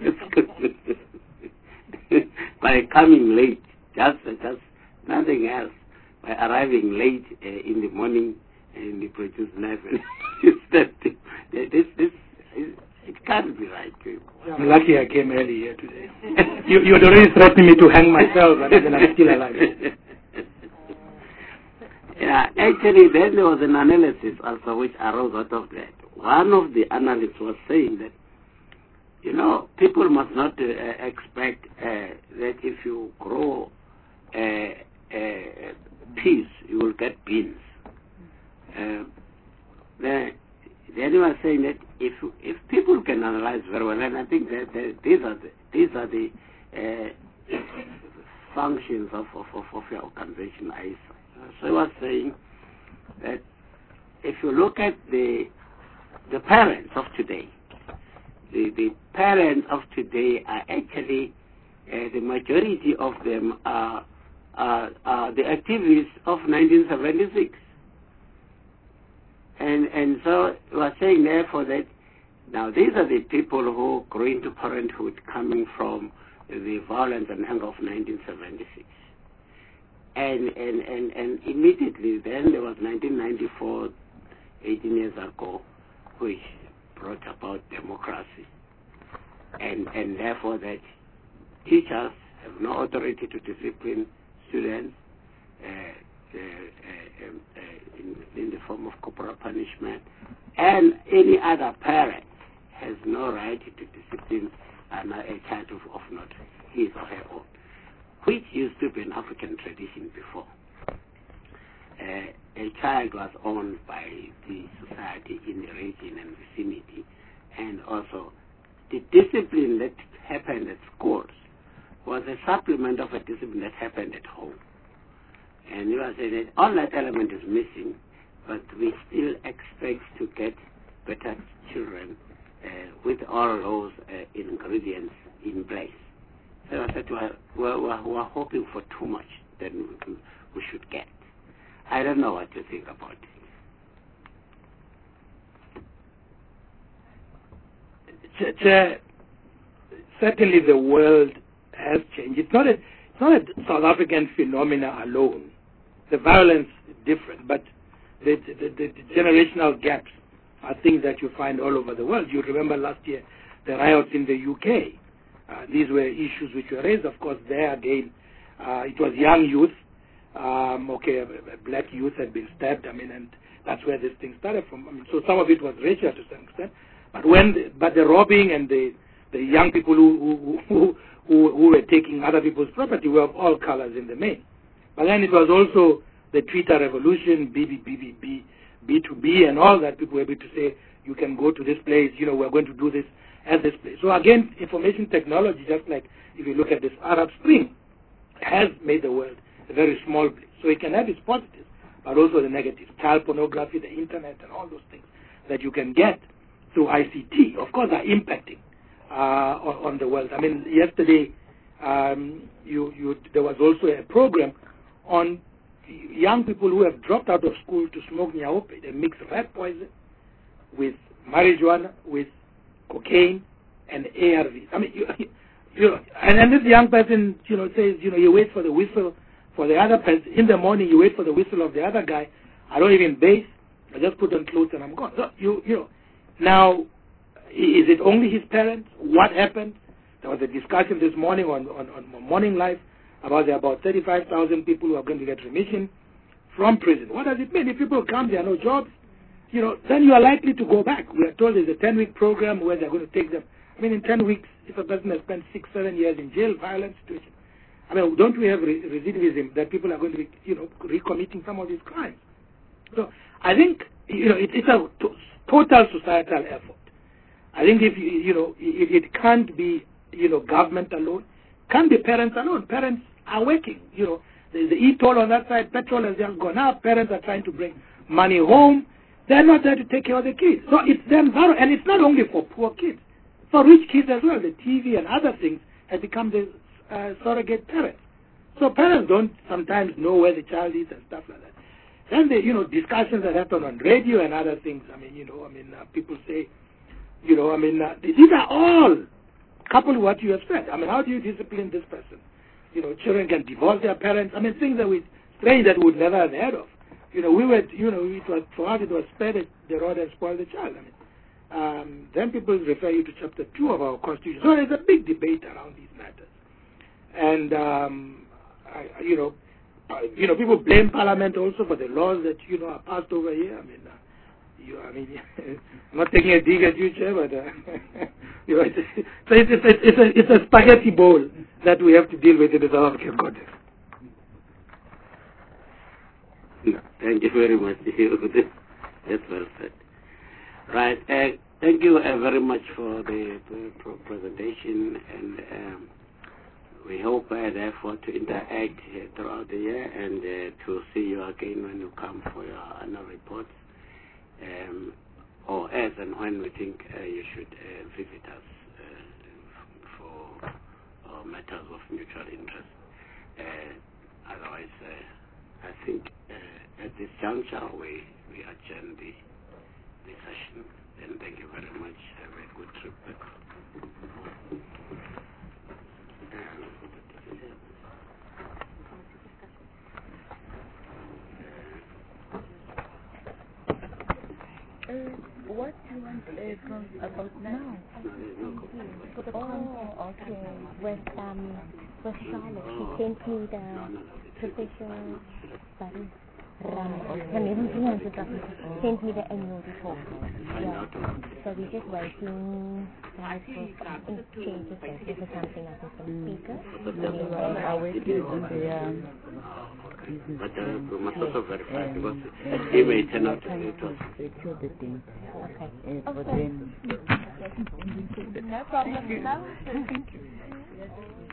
by coming late, just just nothing else, by arriving late uh, in the morning and he produced knife and that this this is, it can't be right. I'm lucky I came early here today. you you had already threatened me to hang myself, and then I'm still alive. Yeah, actually, then there was an analysis also which arose out of that. One of the analysts was saying that, you know, people must not uh, expect uh, that if you grow uh, uh, peas, you will get beans. Uh, the, Then he was saying that if if people can analyze very well, and I think that, that these are the, these are the uh, functions of, of, of, of your organization, I S A. So he was saying that if you look at the the parents of today, the, the parents of today are actually, uh, the majority of them are, are, are the activists of nineteen seventy-six. And and so we are saying therefore that now these are the people who grew into parenthood coming from the violence and anger of nineteen seventy-six. And and, and, and immediately then there was nineteen ninety-four, eighteen years ago, which brought about democracy. And and therefore that teachers have no authority to discipline students. Uh, Uh, uh, uh, in, in the form of corporal punishment, and any other parent has no right to discipline uh, a child of, of not his or her own, which used to be an African tradition before. Uh, a child was owned by the society in the region and vicinity, and also the discipline that happened at schools was a supplement of a discipline that happened at home. And you are saying that all that element is missing, but we still expect to get better children uh, with all those uh, ingredients in place. So I said, well, we're, we're, we're hoping for too much than we, we should get. I don't know what you think about it. Ch- Ch- certainly the world has changed. It's not a, it's not a South African phenomena alone. The violence is different, but the, the, the, the generational gaps are things that you find all over the world. You remember last year the riots in the U K. Uh, these were issues which were raised. Of course, there again, uh, it was young youth. Um, okay, black youth had been stabbed. I mean, and that's where this thing started from. I mean, so some of it was racial to some extent. But when, the, but the robbing and the the young people who who, who who were taking other people's property were of all colors in the main. But then it was also the Twitter revolution, B B B B B, B two B, and all that. People were able to say, you can go to this place, you know, we're going to do this at this place. So again, information technology, just like if you look at this Arab Spring, has made the world a very small place. So it can have its positives, but also the negatives. Child pornography, the internet, and all those things that you can get through I C T, of course, are impacting uh, on, on the world. I mean, yesterday, um, you, you, there was also a program on young people who have dropped out of school to smoke nyaope. They mix rat poison with marijuana, with cocaine, and A R Vs. I mean, you, you know, and, and this young person, you know, says, you know, you wait for the whistle for the other person. In the morning, you wait for the whistle of the other guy. I don't even bathe. I just put on clothes and I'm gone. So, you, you know, now, is it only his parents? What happened? There was a discussion this morning on, on, on Morning Live about there are about thirty-five thousand people who are going to get remission from prison. What does it mean? If people come, there are no jobs, you know, then you are likely to go back. We are told there's a ten-week program where they're going to take them. I mean, in ten weeks, if a person has spent six, seven years in jail, violent situation, I mean, don't we have re- recidivism that people are going to be, you know, recommitting some of these crimes? So I think, you know, it, it's a to- total societal effort. I think if, you, you know, it, it can't be, you know, government alone, can't be parents alone. Parents are working, you know. There's the e-toll on that side, petrol has just gone up, parents are trying to bring money home. They're not there to take care of the kids. So it's the environment, and it's not only for poor kids. For rich kids as well, the T V and other things have become the uh, surrogate parents. So parents don't sometimes know where the child is and stuff like that. Then the, you know, discussions that happen on radio and other things, I mean, you know, I mean, uh, people say, you know, I mean, uh, these are all coupled with what you have said. I mean, how do you discipline this person? You know, children can divorce their parents. I mean, things that we, strange that we would never have heard of. You know, we were, you know, it was, for us it was spare the, the rod and spoil the child. I mean, um, then people refer you to chapter two of our constitution. So there's a big debate around these matters. And, um, I, you know, uh, you know, people blame Parliament also for the laws that, you know, are passed over here. I mean, uh, you, I mean, I'm not taking a dig at you, Chair, but, uh, you know, it's, so it's, it's, it's, a, it's a spaghetti bowl that we have to deal with in the South African context. No, thank you very much. That's well said. Right. Uh, thank you uh, very much for the uh, presentation, and um, we hope, uh, therefore, to interact uh, throughout the year and uh, to see you again when you come for your annual reports, um, or as and when we think uh, you should uh, visit us uh, for uh, matters of mutual interest. Uh, otherwise, uh, I think uh, at this juncture we, we adjourn the, the session. And thank you very much. Have a good trip back. Uh, what do you want uh, from, about now? Oh, okay. With um, with Charlotte, she sent me the professor study. Right. Her name is sent me the annual report. Yeah. So we're just waiting right, for I think changes and for something I think from speaker. Mm-hmm. I'll wait to the um, but uh, we must also verify because he may turn out to it was. Okay. Okay. No problem. No.